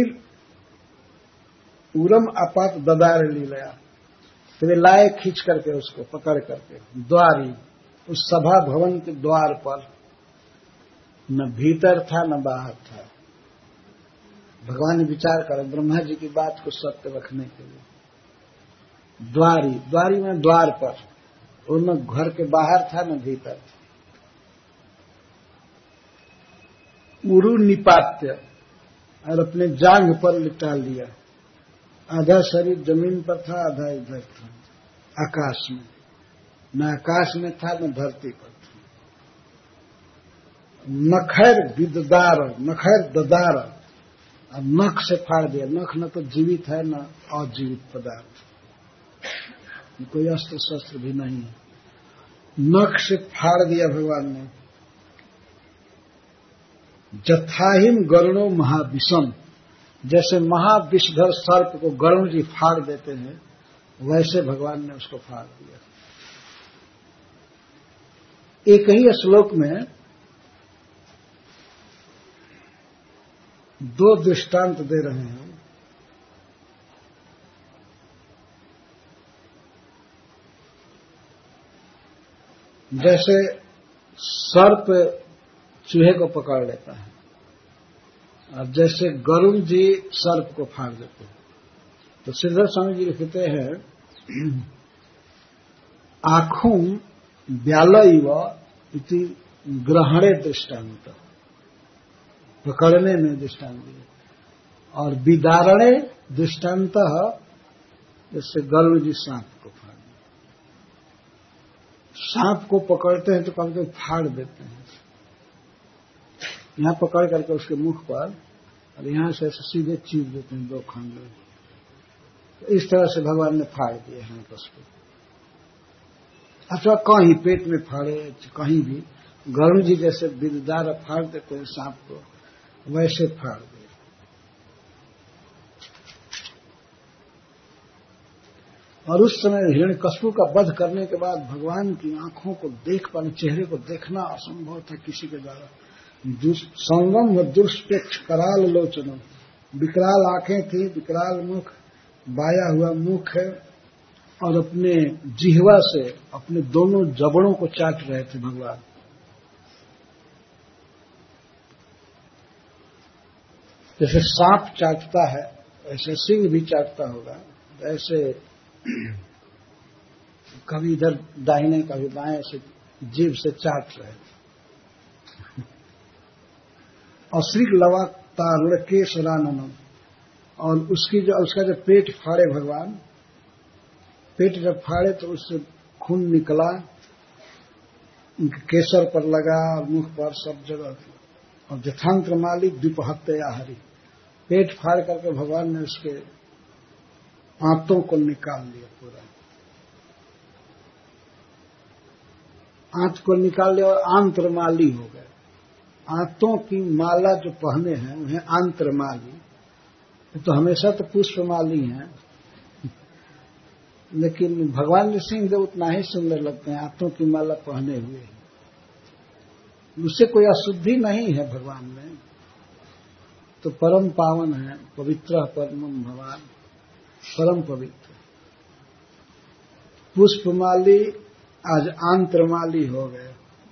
उरम अपात ददार लीलया, तो वे लाए खींच करके उसको पकड़ करके। द्वारी, उस सभा भवन के द्वार पर, न भीतर था न बाहर था। भगवान ने विचार करा ब्रह्मा जी की बात को सत्य रखने के लिए। द्वारी, द्वारी में द्वार पर, और न घर के बाहर था न भीतर था। उरु निपात्य, और अपने जांघ पर लिटा लिया। आधा शरीर जमीन पर था, आधा इधर था आकाश में, न आकाश में था न धरती पर था। नखैर विददार, नखैर ददार, अब नख से फाड़ दिया। नख न तो जीवित है न अजीवित पदार्थ, कोई अस्त्र शस्त्र भी नहीं है। नख से फाड़ दिया भगवान ने। जथाहिम गरुणो महाविषम, जैसे महाविषधर सर्प को गरुण जी फाड़ देते हैं, वैसे भगवान ने उसको फाड़ दिया। एक ही श्लोक में दो दृष्टांत दे रहे हैं। जैसे सर्प चूहे को पकड़ लेता है, और जैसे गरुण जी सर्प को फाड़ देते हैं। तो श्रीधर स्वामी जी लिखते हैं, आँखों व्यालइव इति ग्रहणे दृष्टांत, पकड़ने में दृष्टांत दिया। और विदारणे दृष्टांत, जैसे गरुण जी सांप को फाड़ देते। सांप को पकड़ते हैं तो कभी फाड़ देते हैं, यहां पकड़ करके उसके मुख पर, और यहां से सीधे चीर देते हैं दो खंड। तो इस तरह से भगवान ने फाड़ दिए हैं उसको, अथवा कहीं पेट में फाड़े, कहीं भी। गरुण जी जैसे विददार फाड़ देते हैं सांप को, वैसे फाड़ दिए। और उस समय हिरण्यकश्यप का वध करने के बाद भगवान की आंखों को देख पाना, चेहरे को देखना असंभव था किसी के द्वारा। संगम दुष्पेक्ष कराल लोचनम, विकराल आंखें थी, विकराल मुख, बाया हुआ मुख है, और अपने जिह्वा से अपने दोनों जबड़ों को चाट रहे थे भगवान। जैसे सांप चाटता है ऐसे सिंह भी चाटता होगा, ऐसे कभी इधर दाहिने कभी बाएं से जीभ से चाट रहे। अश्रिक लवाता केशराननम, और उसका जो पेट फाड़े भगवान, पेट जब फाड़े तो उससे खून निकला, उनके केसर पर लगा और मुख पर सब जगह। और जथांत्र मालिक द्विपहत्या हरि, पेट फाड़ करके भगवान ने उसके आंतों को निकाल लिया, पूरा आंत को निकाल लिया और आंत्रमाली हो गए। आंतों की माला जो पहने हैं उन्हें आंत्रमाली, तो हमेशा तो पुष्पमाली हैं, लेकिन भगवान नृसिंहदेव उतना ही सुंदर लगते हैं आंतों की माला पहने हुए। उससे कोई अशुद्धि नहीं है भगवान में, तो परम पावन है, पवित्र परमम भगवान, परम पवित्र। पुष्पमाली आज आंत्रमाली हो गए,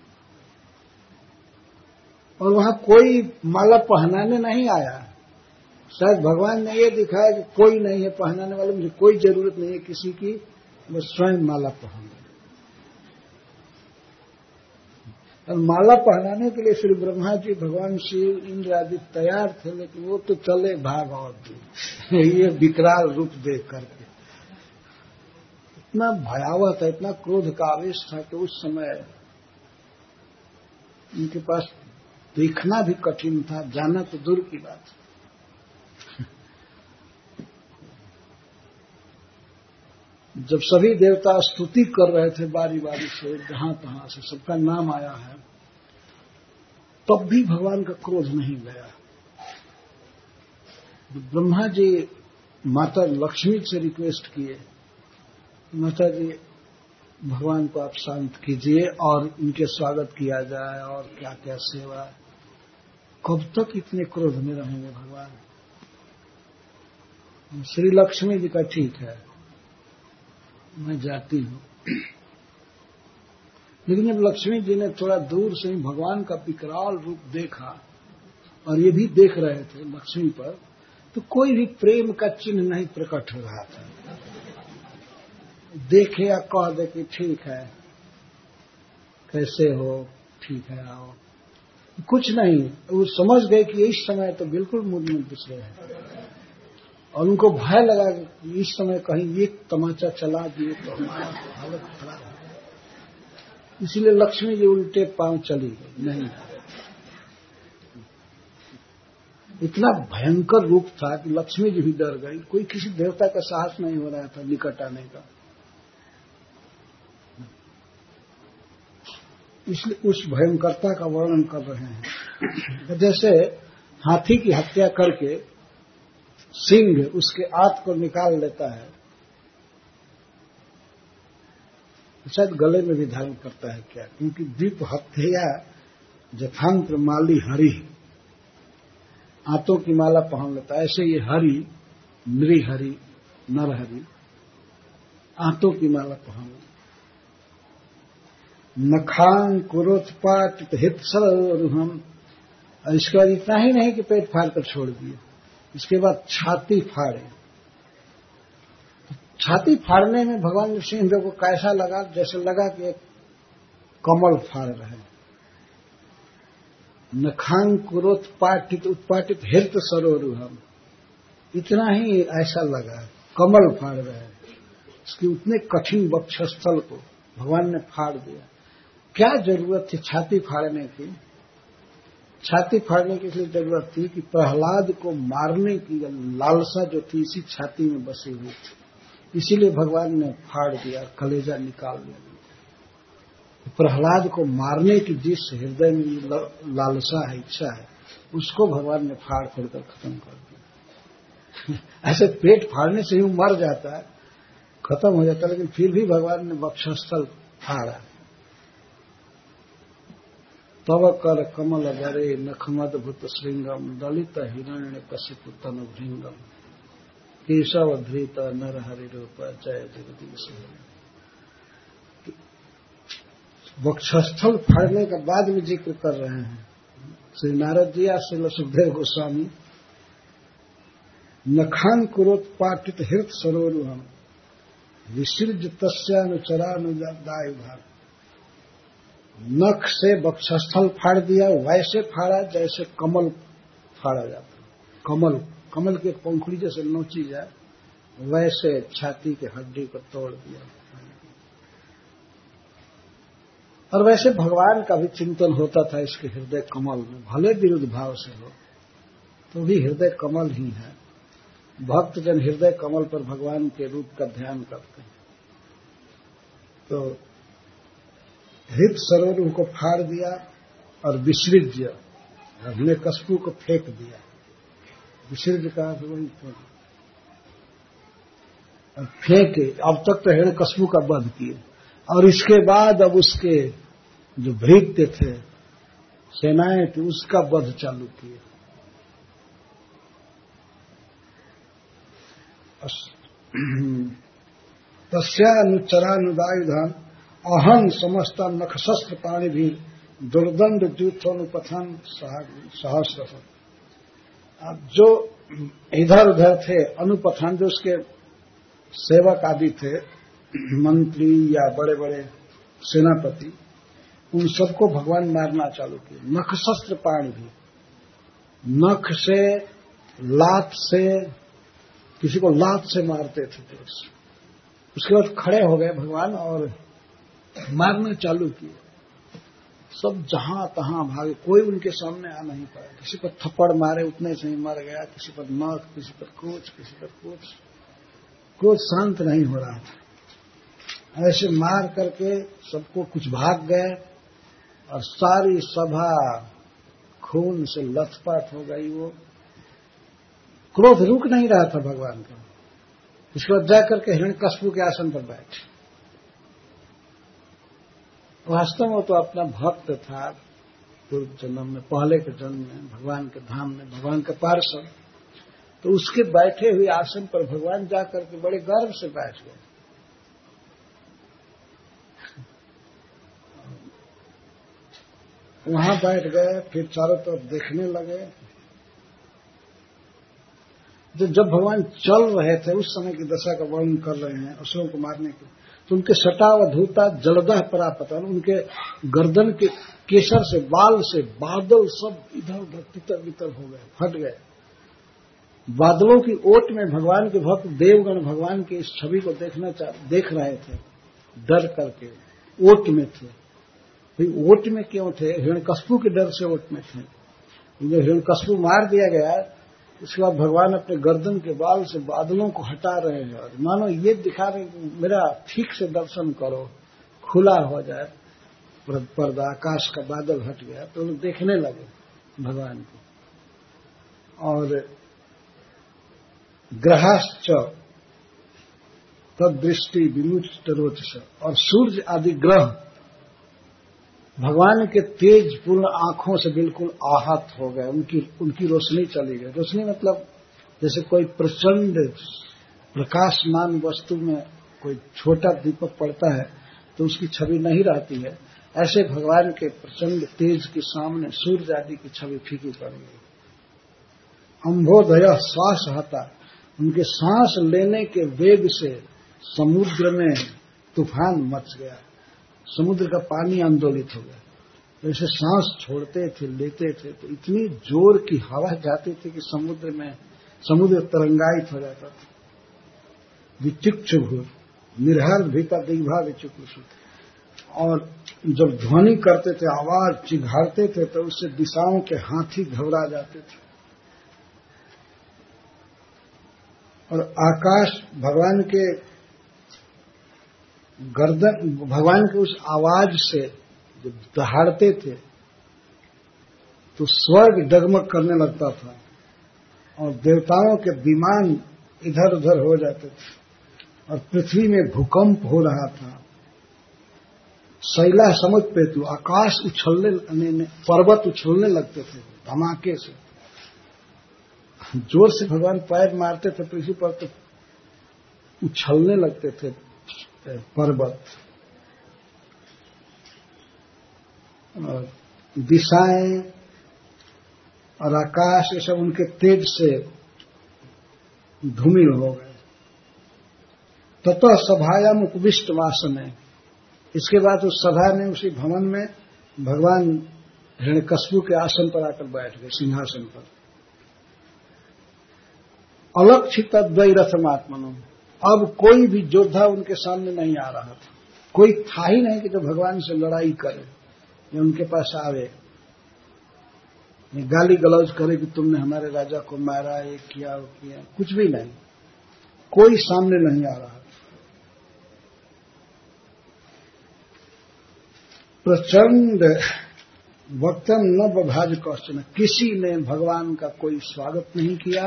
और वहां कोई माला पहनाने नहीं आया। शायद भगवान ने ये दिखाया कि कोई नहीं है पहनाने वाले, मुझे कोई जरूरत नहीं है किसी की, मैं स्वयं माला पहन। और माला पहनाने के लिए श्री ब्रह्मा जी, भगवान शिव, इंद्र आदि तैयार थे, लेकिन वो तो चले भाग और दूर ये विकराल रूप देख करके। इतना भयावह था, इतना क्रोध का आवेश था कि उस समय उनके पास देखना भी कठिन था, जाना तो दूर की बात। जब सभी देवता स्तुति कर रहे थे बारी बारी से, जहां तहां से सबका नाम आया है, तब भी भगवान का क्रोध नहीं गया। ब्रह्मा जी माता लक्ष्मी से रिक्वेस्ट किए, माता जी भगवान को आप शांत कीजिए और इनके स्वागत किया जाए और क्या क्या सेवा। कब तक इतने क्रोध में रहेंगे भगवान? श्री लक्ष्मी जी का ठीक है, मैं जाती हूं। लेकिन जब लक्ष्मी जी ने थोड़ा दूर से ही भगवान का विकराल रूप देखा, और ये भी देख रहे थे लक्ष्मी पर, तो कोई भी प्रेम का चिन्ह नहीं प्रकट हो रहा था। देखे या कह दे कि ठीक है, कैसे हो, ठीक है, आओ, कुछ नहीं। वो समझ गए कि इस समय तो बिल्कुल मुझ में दूसरे हैं, और उनको भय लगा कि इस समय कहीं एक तमाचा चला दिए तो हमारा हालत खराब है। इसलिए लक्ष्मी जी उल्टे पांव चली गई। नहीं, इतना भयंकर रूप था कि लक्ष्मी जी भी डर गई। कोई किसी देवता का साहस नहीं हो रहा था निकट आने का। इसलिए उस भयंकरता का वर्णन कर रहे हैं। जैसे हाथी की हत्या करके सिंह उसके आंत को निकाल लेता है, शायद गले में भी धारण करता है क्या, क्योंकि दीप हत्या जथांत्र माली हरि, आंतों की माला पहन लेता है। ऐसे ये हरि, नृहरि, नरहरि, आंतों की माला पहन लेता। नखान कुरोत्पाटित हित सरुहम, और इसके बाद इतना ही नहीं कि पेट फाड़ कर छोड़ दिए, इसके बाद छाती फाड़े। छाती फाड़ने में भगवान नृसिंहदेव को कैसा लगा? जैसे लगा कि एक कमल फाड़ रहे। नखान कुरोत्पाटित उत्पाटित हित सरोरुहम, इतना ही ऐसा लगा, कमल फाड़ रहे हैं। इसके उतने कठिन वक्षस्थल को भगवान ने फाड़ दिया। क्या जरूरत थी छाती फाड़ने की? छाती फाड़ने की इसलिए जरूरत थी कि प्रहलाद को मारने की लालसा जो थी इसी छाती में बसी हुई थी, इसीलिए भगवान ने फाड़ दिया, कलेजा निकाल दिया। प्रहलाद को मारने की जिस हृदय में लालसा है, इच्छा है, उसको भगवान ने फाड़ फोड़ कर खत्म कर दिया। ऐसे पेट फाड़ने से ही मर जाता है, खत्म हो जाता है, लेकिन फिर भी भगवान ने वक्षस्थल फाड़ा। तव कर कमल गरे नखमद्भुत श्रृंगम दलित हिरण्य कशिपु तनु भृंगम केशव धृत नर हरि रूप जय जगदीश। वक्षस्थल फाड़ने के बाद भी जिक्र कर रहे हैं श्री नारद जी या श्री सुखदेव गोस्वामी नखान कुरोत्पाटित हृत सरोरुहम विसृज तस्यानुचरानुदायुधान। नख से वक्षस्थल फाड़ दिया, वैसे फाड़ा जैसे कमल फाड़ा जाता है। कमल की पंखुड़ी जैसे नोची जाए वैसे छाती के हड्डी को तोड़ दिया। और वैसे भगवान का भी चिंतन होता था इसके हृदय कमल में, भले विरुद्ध भाव से हो तो भी हृदय कमल ही है। भक्त जन हृदय कमल पर भगवान के रूप का ध्यान करते हैं। तो हृत सरोवर को फाड़ दिया और विसृज्य, हिरण्यकश्यप को फेंक दिया। विसृज्य का वही और फेंके। अब तक तो हिरण्यकश्यप का वध किए और इसके बाद अब उसके जो भृत्य थे, सेनाएं थी, उसका वध चालू किए। तस्यानुचरानुदायुधान अहं समस्त नखशस्त्र पाणी भी दुर्दंड द्यूथोनुपथन सहस्र। अब जो इधर उधर थे अनुपथन, जो उसके सेवक आदि थे, मंत्री या बड़े बड़े सेनापति, उन सबको भगवान मारना चालू किए। नखशस्त्र पाणी भी, नख से, लात से, किसी को लात से मारते थे। उसके बाद खड़े हो गए भगवान और मारना चालू किए। सब जहां तहां भागे, कोई उनके सामने आ नहीं पाया। किसी पर थप्पड़ मारे उतने से ही मर गया, किसी पर नख, किसी पर कुछ, किसी पर कुछ। क्रोध शांत नहीं हो रहा था। ऐसे मार करके सबको कुछ भाग गए और सारी सभा खून से लथपथ हो गई। वो क्रोध रुक नहीं रहा था भगवान का। इसके बाद जाकर के हिरण्यकश्यप के आसन पर बैठे। वास्तव में वो तो अपना भक्त था, पूर्व जन्म में, पहले के जन्म में भगवान के धाम में, भगवान का पार्षद। तो उसके बैठे हुए आसन पर भगवान जाकर के बड़े गर्व से बैठ गए। वहां बैठ गए, फिर चारों तरफ देखने लगे। जब भगवान चल रहे थे उस समय की दशा का वर्णन कर रहे हैं असुरों को मारने के, तो उनके सटावधूता जलदह परापतन, उनके गर्दन के केसर से, बाल से बादल सब इधर उधर तितर बितर हो गए, फट गए। बादलों की ओट में भगवान के भक्त देवगण भगवान की इस छवि को देख रहे थे, डर करके ओट में थे। भाई ओट में क्यों थे? हिरण्यकश्यप के डर से ओट में थे। जब हिरण्यकश्यप मार दिया गया, उसके बाद भगवान अपने गर्दन के बाल से बादलों को हटा रहे हैं और मानो ये दिखा रहे हैं मेरा ठीक से दर्शन करो, खुला हो जाए पर्दा, आकाश का बादल हट गया। तो लोग देखने लगे भगवान को। और ग्रहाश्च तदृष्टि विमुचतरोचस, और सूर्य आदि ग्रह भगवान के तेज पूर्ण आंखों से बिल्कुल आहत हो गए। उनकी रोशनी चली गई। रोशनी मतलब जैसे कोई प्रचंड प्रकाशमान वस्तु में कोई छोटा दीपक पड़ता है तो उसकी छवि नहीं रहती है, ऐसे भगवान के प्रचंड तेज के सामने सूर्य आदि की छवि फीकी पड़ गई। अंभोदय श्वास हता, उनके सांस लेने के वेग से समुद्र में तूफान मच गया। समुद्र का पानी आंदोलित हो गया। जैसे सांस छोड़ते थे, लेते थे, तो इतनी जोर की हवा जाती थी कि समुद्र तरंगायित हो जाता था। विचिक्षुभूर निर्हर भीतर दिग्भा विचुकुषु, और जब ध्वनि करते थे, आवाज चिघाड़ते थे, तो उससे दिशाओं के हाथी घबरा जाते थे। और आकाश भगवान के गर्दन, भगवान के उस आवाज से जब दहाड़ते थे तो स्वर्ग डगमग करने लगता था और देवताओं के विमान इधर उधर हो जाते थे और पृथ्वी में भूकंप हो रहा था। शैला समुद्र पेतु, आकाश उछलने, पर्वत उछलने लगते थे धमाके से। जोर से भगवान पैर मारते थे पृथ्वी पर तो उछलने लगते थे पर्वत। और दिशाएं और आकाश, ये सब उनके तेज से धूमिल हो गए। ततः सभायाम उपविष्ट वासने, इसके बाद उस सभा में, उसी भवन में भगवान हिरण्यकश्यप के आसन पर आकर बैठ गए, सिंहासन पर। अलक्षित द्वैरथमात्मनो, अब कोई भी योद्धा उनके सामने नहीं आ रहा था। कोई था ही नहीं कि जो भगवान से लड़ाई करे या उनके पास आवे, गाली गलौज करे कि तुमने हमारे राजा को मारा, ये किया वो किया, कुछ भी नहीं। कोई सामने नहीं आ रहा। प्रचंड वक्तम न बभाज क्वेश्चन, किसी ने भगवान का कोई स्वागत नहीं किया,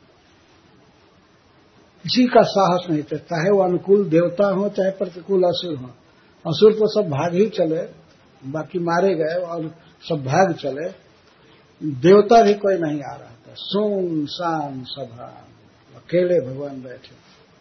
किसी का साहस नहीं था, चाहे वो अनुकूल देवता हो चाहे प्रतिकूल असुर हो। असुर तो सब भाग ही चले, बाकी मारे गए और सब भाग चले, देवता भी कोई नहीं आ रहा था। सुनसान सभा, अकेले भगवान बैठे।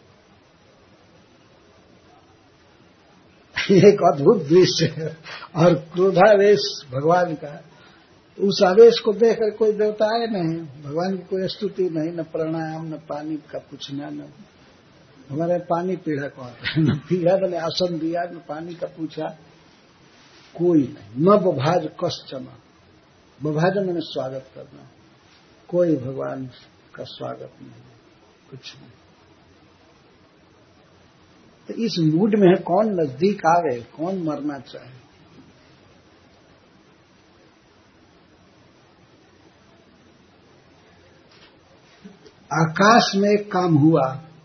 एक अद्भुत दृश्य है। और क्रोधावेश भगवान का, उस आवेश को देखकर कोई देवता आए नहीं, भगवान की कोई स्तुति नहीं, न प्रणाम, न पानी का पूछना, न हमारे पानी पीढ़ा कहते, न पीढ़ा मैंने आसन दिया, न पानी का पूछा, कोई नहीं। न बभाज कश्चन, बभाज मैंने स्वागत करना, कोई भगवान का स्वागत नहीं, कुछ नहीं। तो इस मूड में है, कौन नजदीक आवे, कौन मरना चाहे। आकाश में एक काम हुआ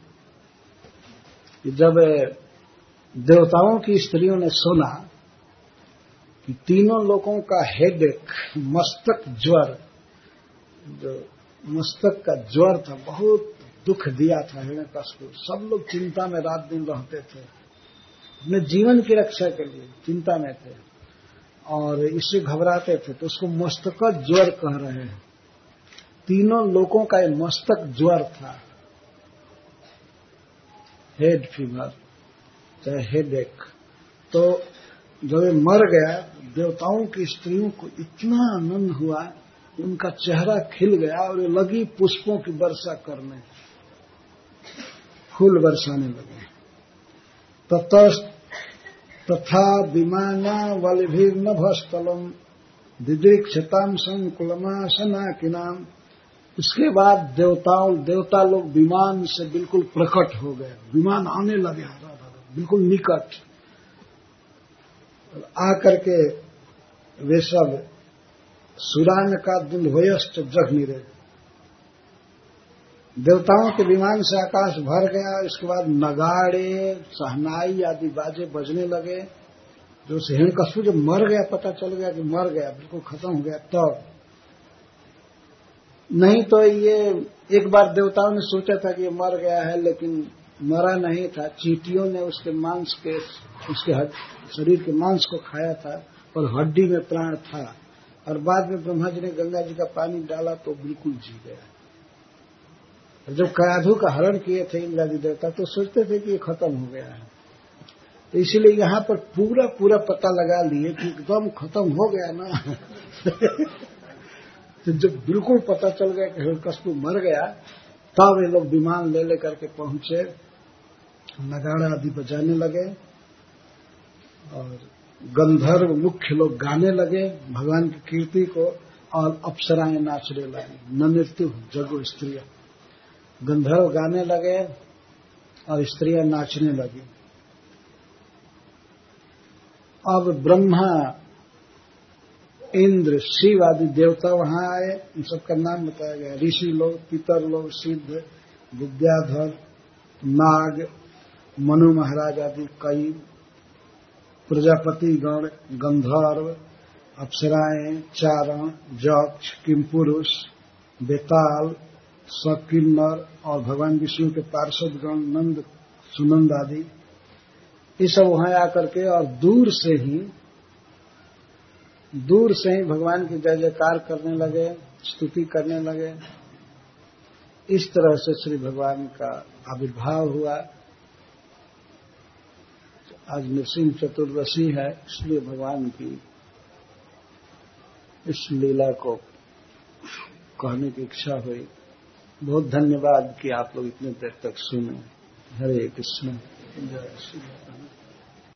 कि जब देवताओं की स्त्रियों ने सुना कि तीनों लोगों का हेडेक, मस्तक ज्वर, जो मस्तक का ज्वर था, बहुत दुख दिया था हिरण्यकश्यप। सब लोग चिंता में रात दिन रहते थे, अपने जीवन की रक्षा के लिए चिंता में थे और इससे घबराते थे, तो उसको मस्तक ज्वर कह रहे हैं। तीनों लोगों का ये मस्तक ज्वर था, हेड फीवर चाहे हेडेक। तो जब ये मर गया, देवताओं की स्त्रियों को इतना आनंद हुआ, उनका चेहरा खिल गया और ये लगी पुष्पों की वर्षा करने, फूल बरसाने लगे। तथा विमाना वलिभिर्नभस्थलम दिदीक्षताम संकुलमासनाकिनाम। इसके बाद देवता लोग विमान से बिल्कुल प्रकट हो गए, विमान आने लगे बिल्कुल निकट, आकर के वे सब सुरान का दुल्होयष्ट जगनिरे, देवताओं के विमान से आकाश भर गया। इसके बाद नगाड़े, सहनाई आदि बाजे बजने लगे। जो हिरण्यकश्यप जब मर गया, पता चल गया कि मर गया, बिल्कुल खत्म हो गया, तब नहीं तो ये एक बार देवताओं ने सोचा था कि ये मर गया है, लेकिन मरा नहीं था। चींटियों ने उसके मांस के, उसके शरीर के मांस को खाया था और हड्डी में प्राण था। और बाद में ब्रह्मा जी ने गंगा जी का पानी डाला तो बिल्कुल जी गया। जब कयाधु का हरण किए थे इंद्रादि देवता, तो सोचते थे कि ये खत्म हो गया है, तो इसीलिए यहाँ पर पूरा पता लगा लिए कि एकदम खत्म हो गया ना। तो जब बिल्कुल पता चल गया कि हिरण्यकश्यप मर गया, तब ये लोग विमान ले करके पहुंचे, नगाड़ा आदि बजाने लगे और गंधर्व मुख्य लोग गाने लगे भगवान की कीर्ति को, और अप्सराएं नाचने लगी। नृत्य जगो स्त्रियां, गंधर्व गाने लगे और स्त्रियां नाचने लगी। अब ब्रह्मा, इंद्र, शिव आदि देवता वहां आए, इन सबका नाम बताया गया। ऋषि लोग, पितर लोग, सिद्ध, विद्याधर, नाग, मनु महाराज आदि कई, प्रजापति गण, गंधर्व, अप्सराएं, चारण, यक्ष, किमपुरुष, बेताल, सकिन्नर और भगवान विष्णु के पार्षद गण नंद, सुनंद आदि, ये सब वहां आकर के और दूर से ही भगवान की जय जयकार करने लगे, स्तुति करने लगे। इस तरह से श्री भगवान का आविर्भाव हुआ। आज नृसिंह चतुर्दशी है, इसलिए भगवान की इस लीला को कहने की इच्छा हुई। बहुत धन्यवाद कि आप लोग इतने देर तक सुने। हरे कृष्ण। जय श्री राम।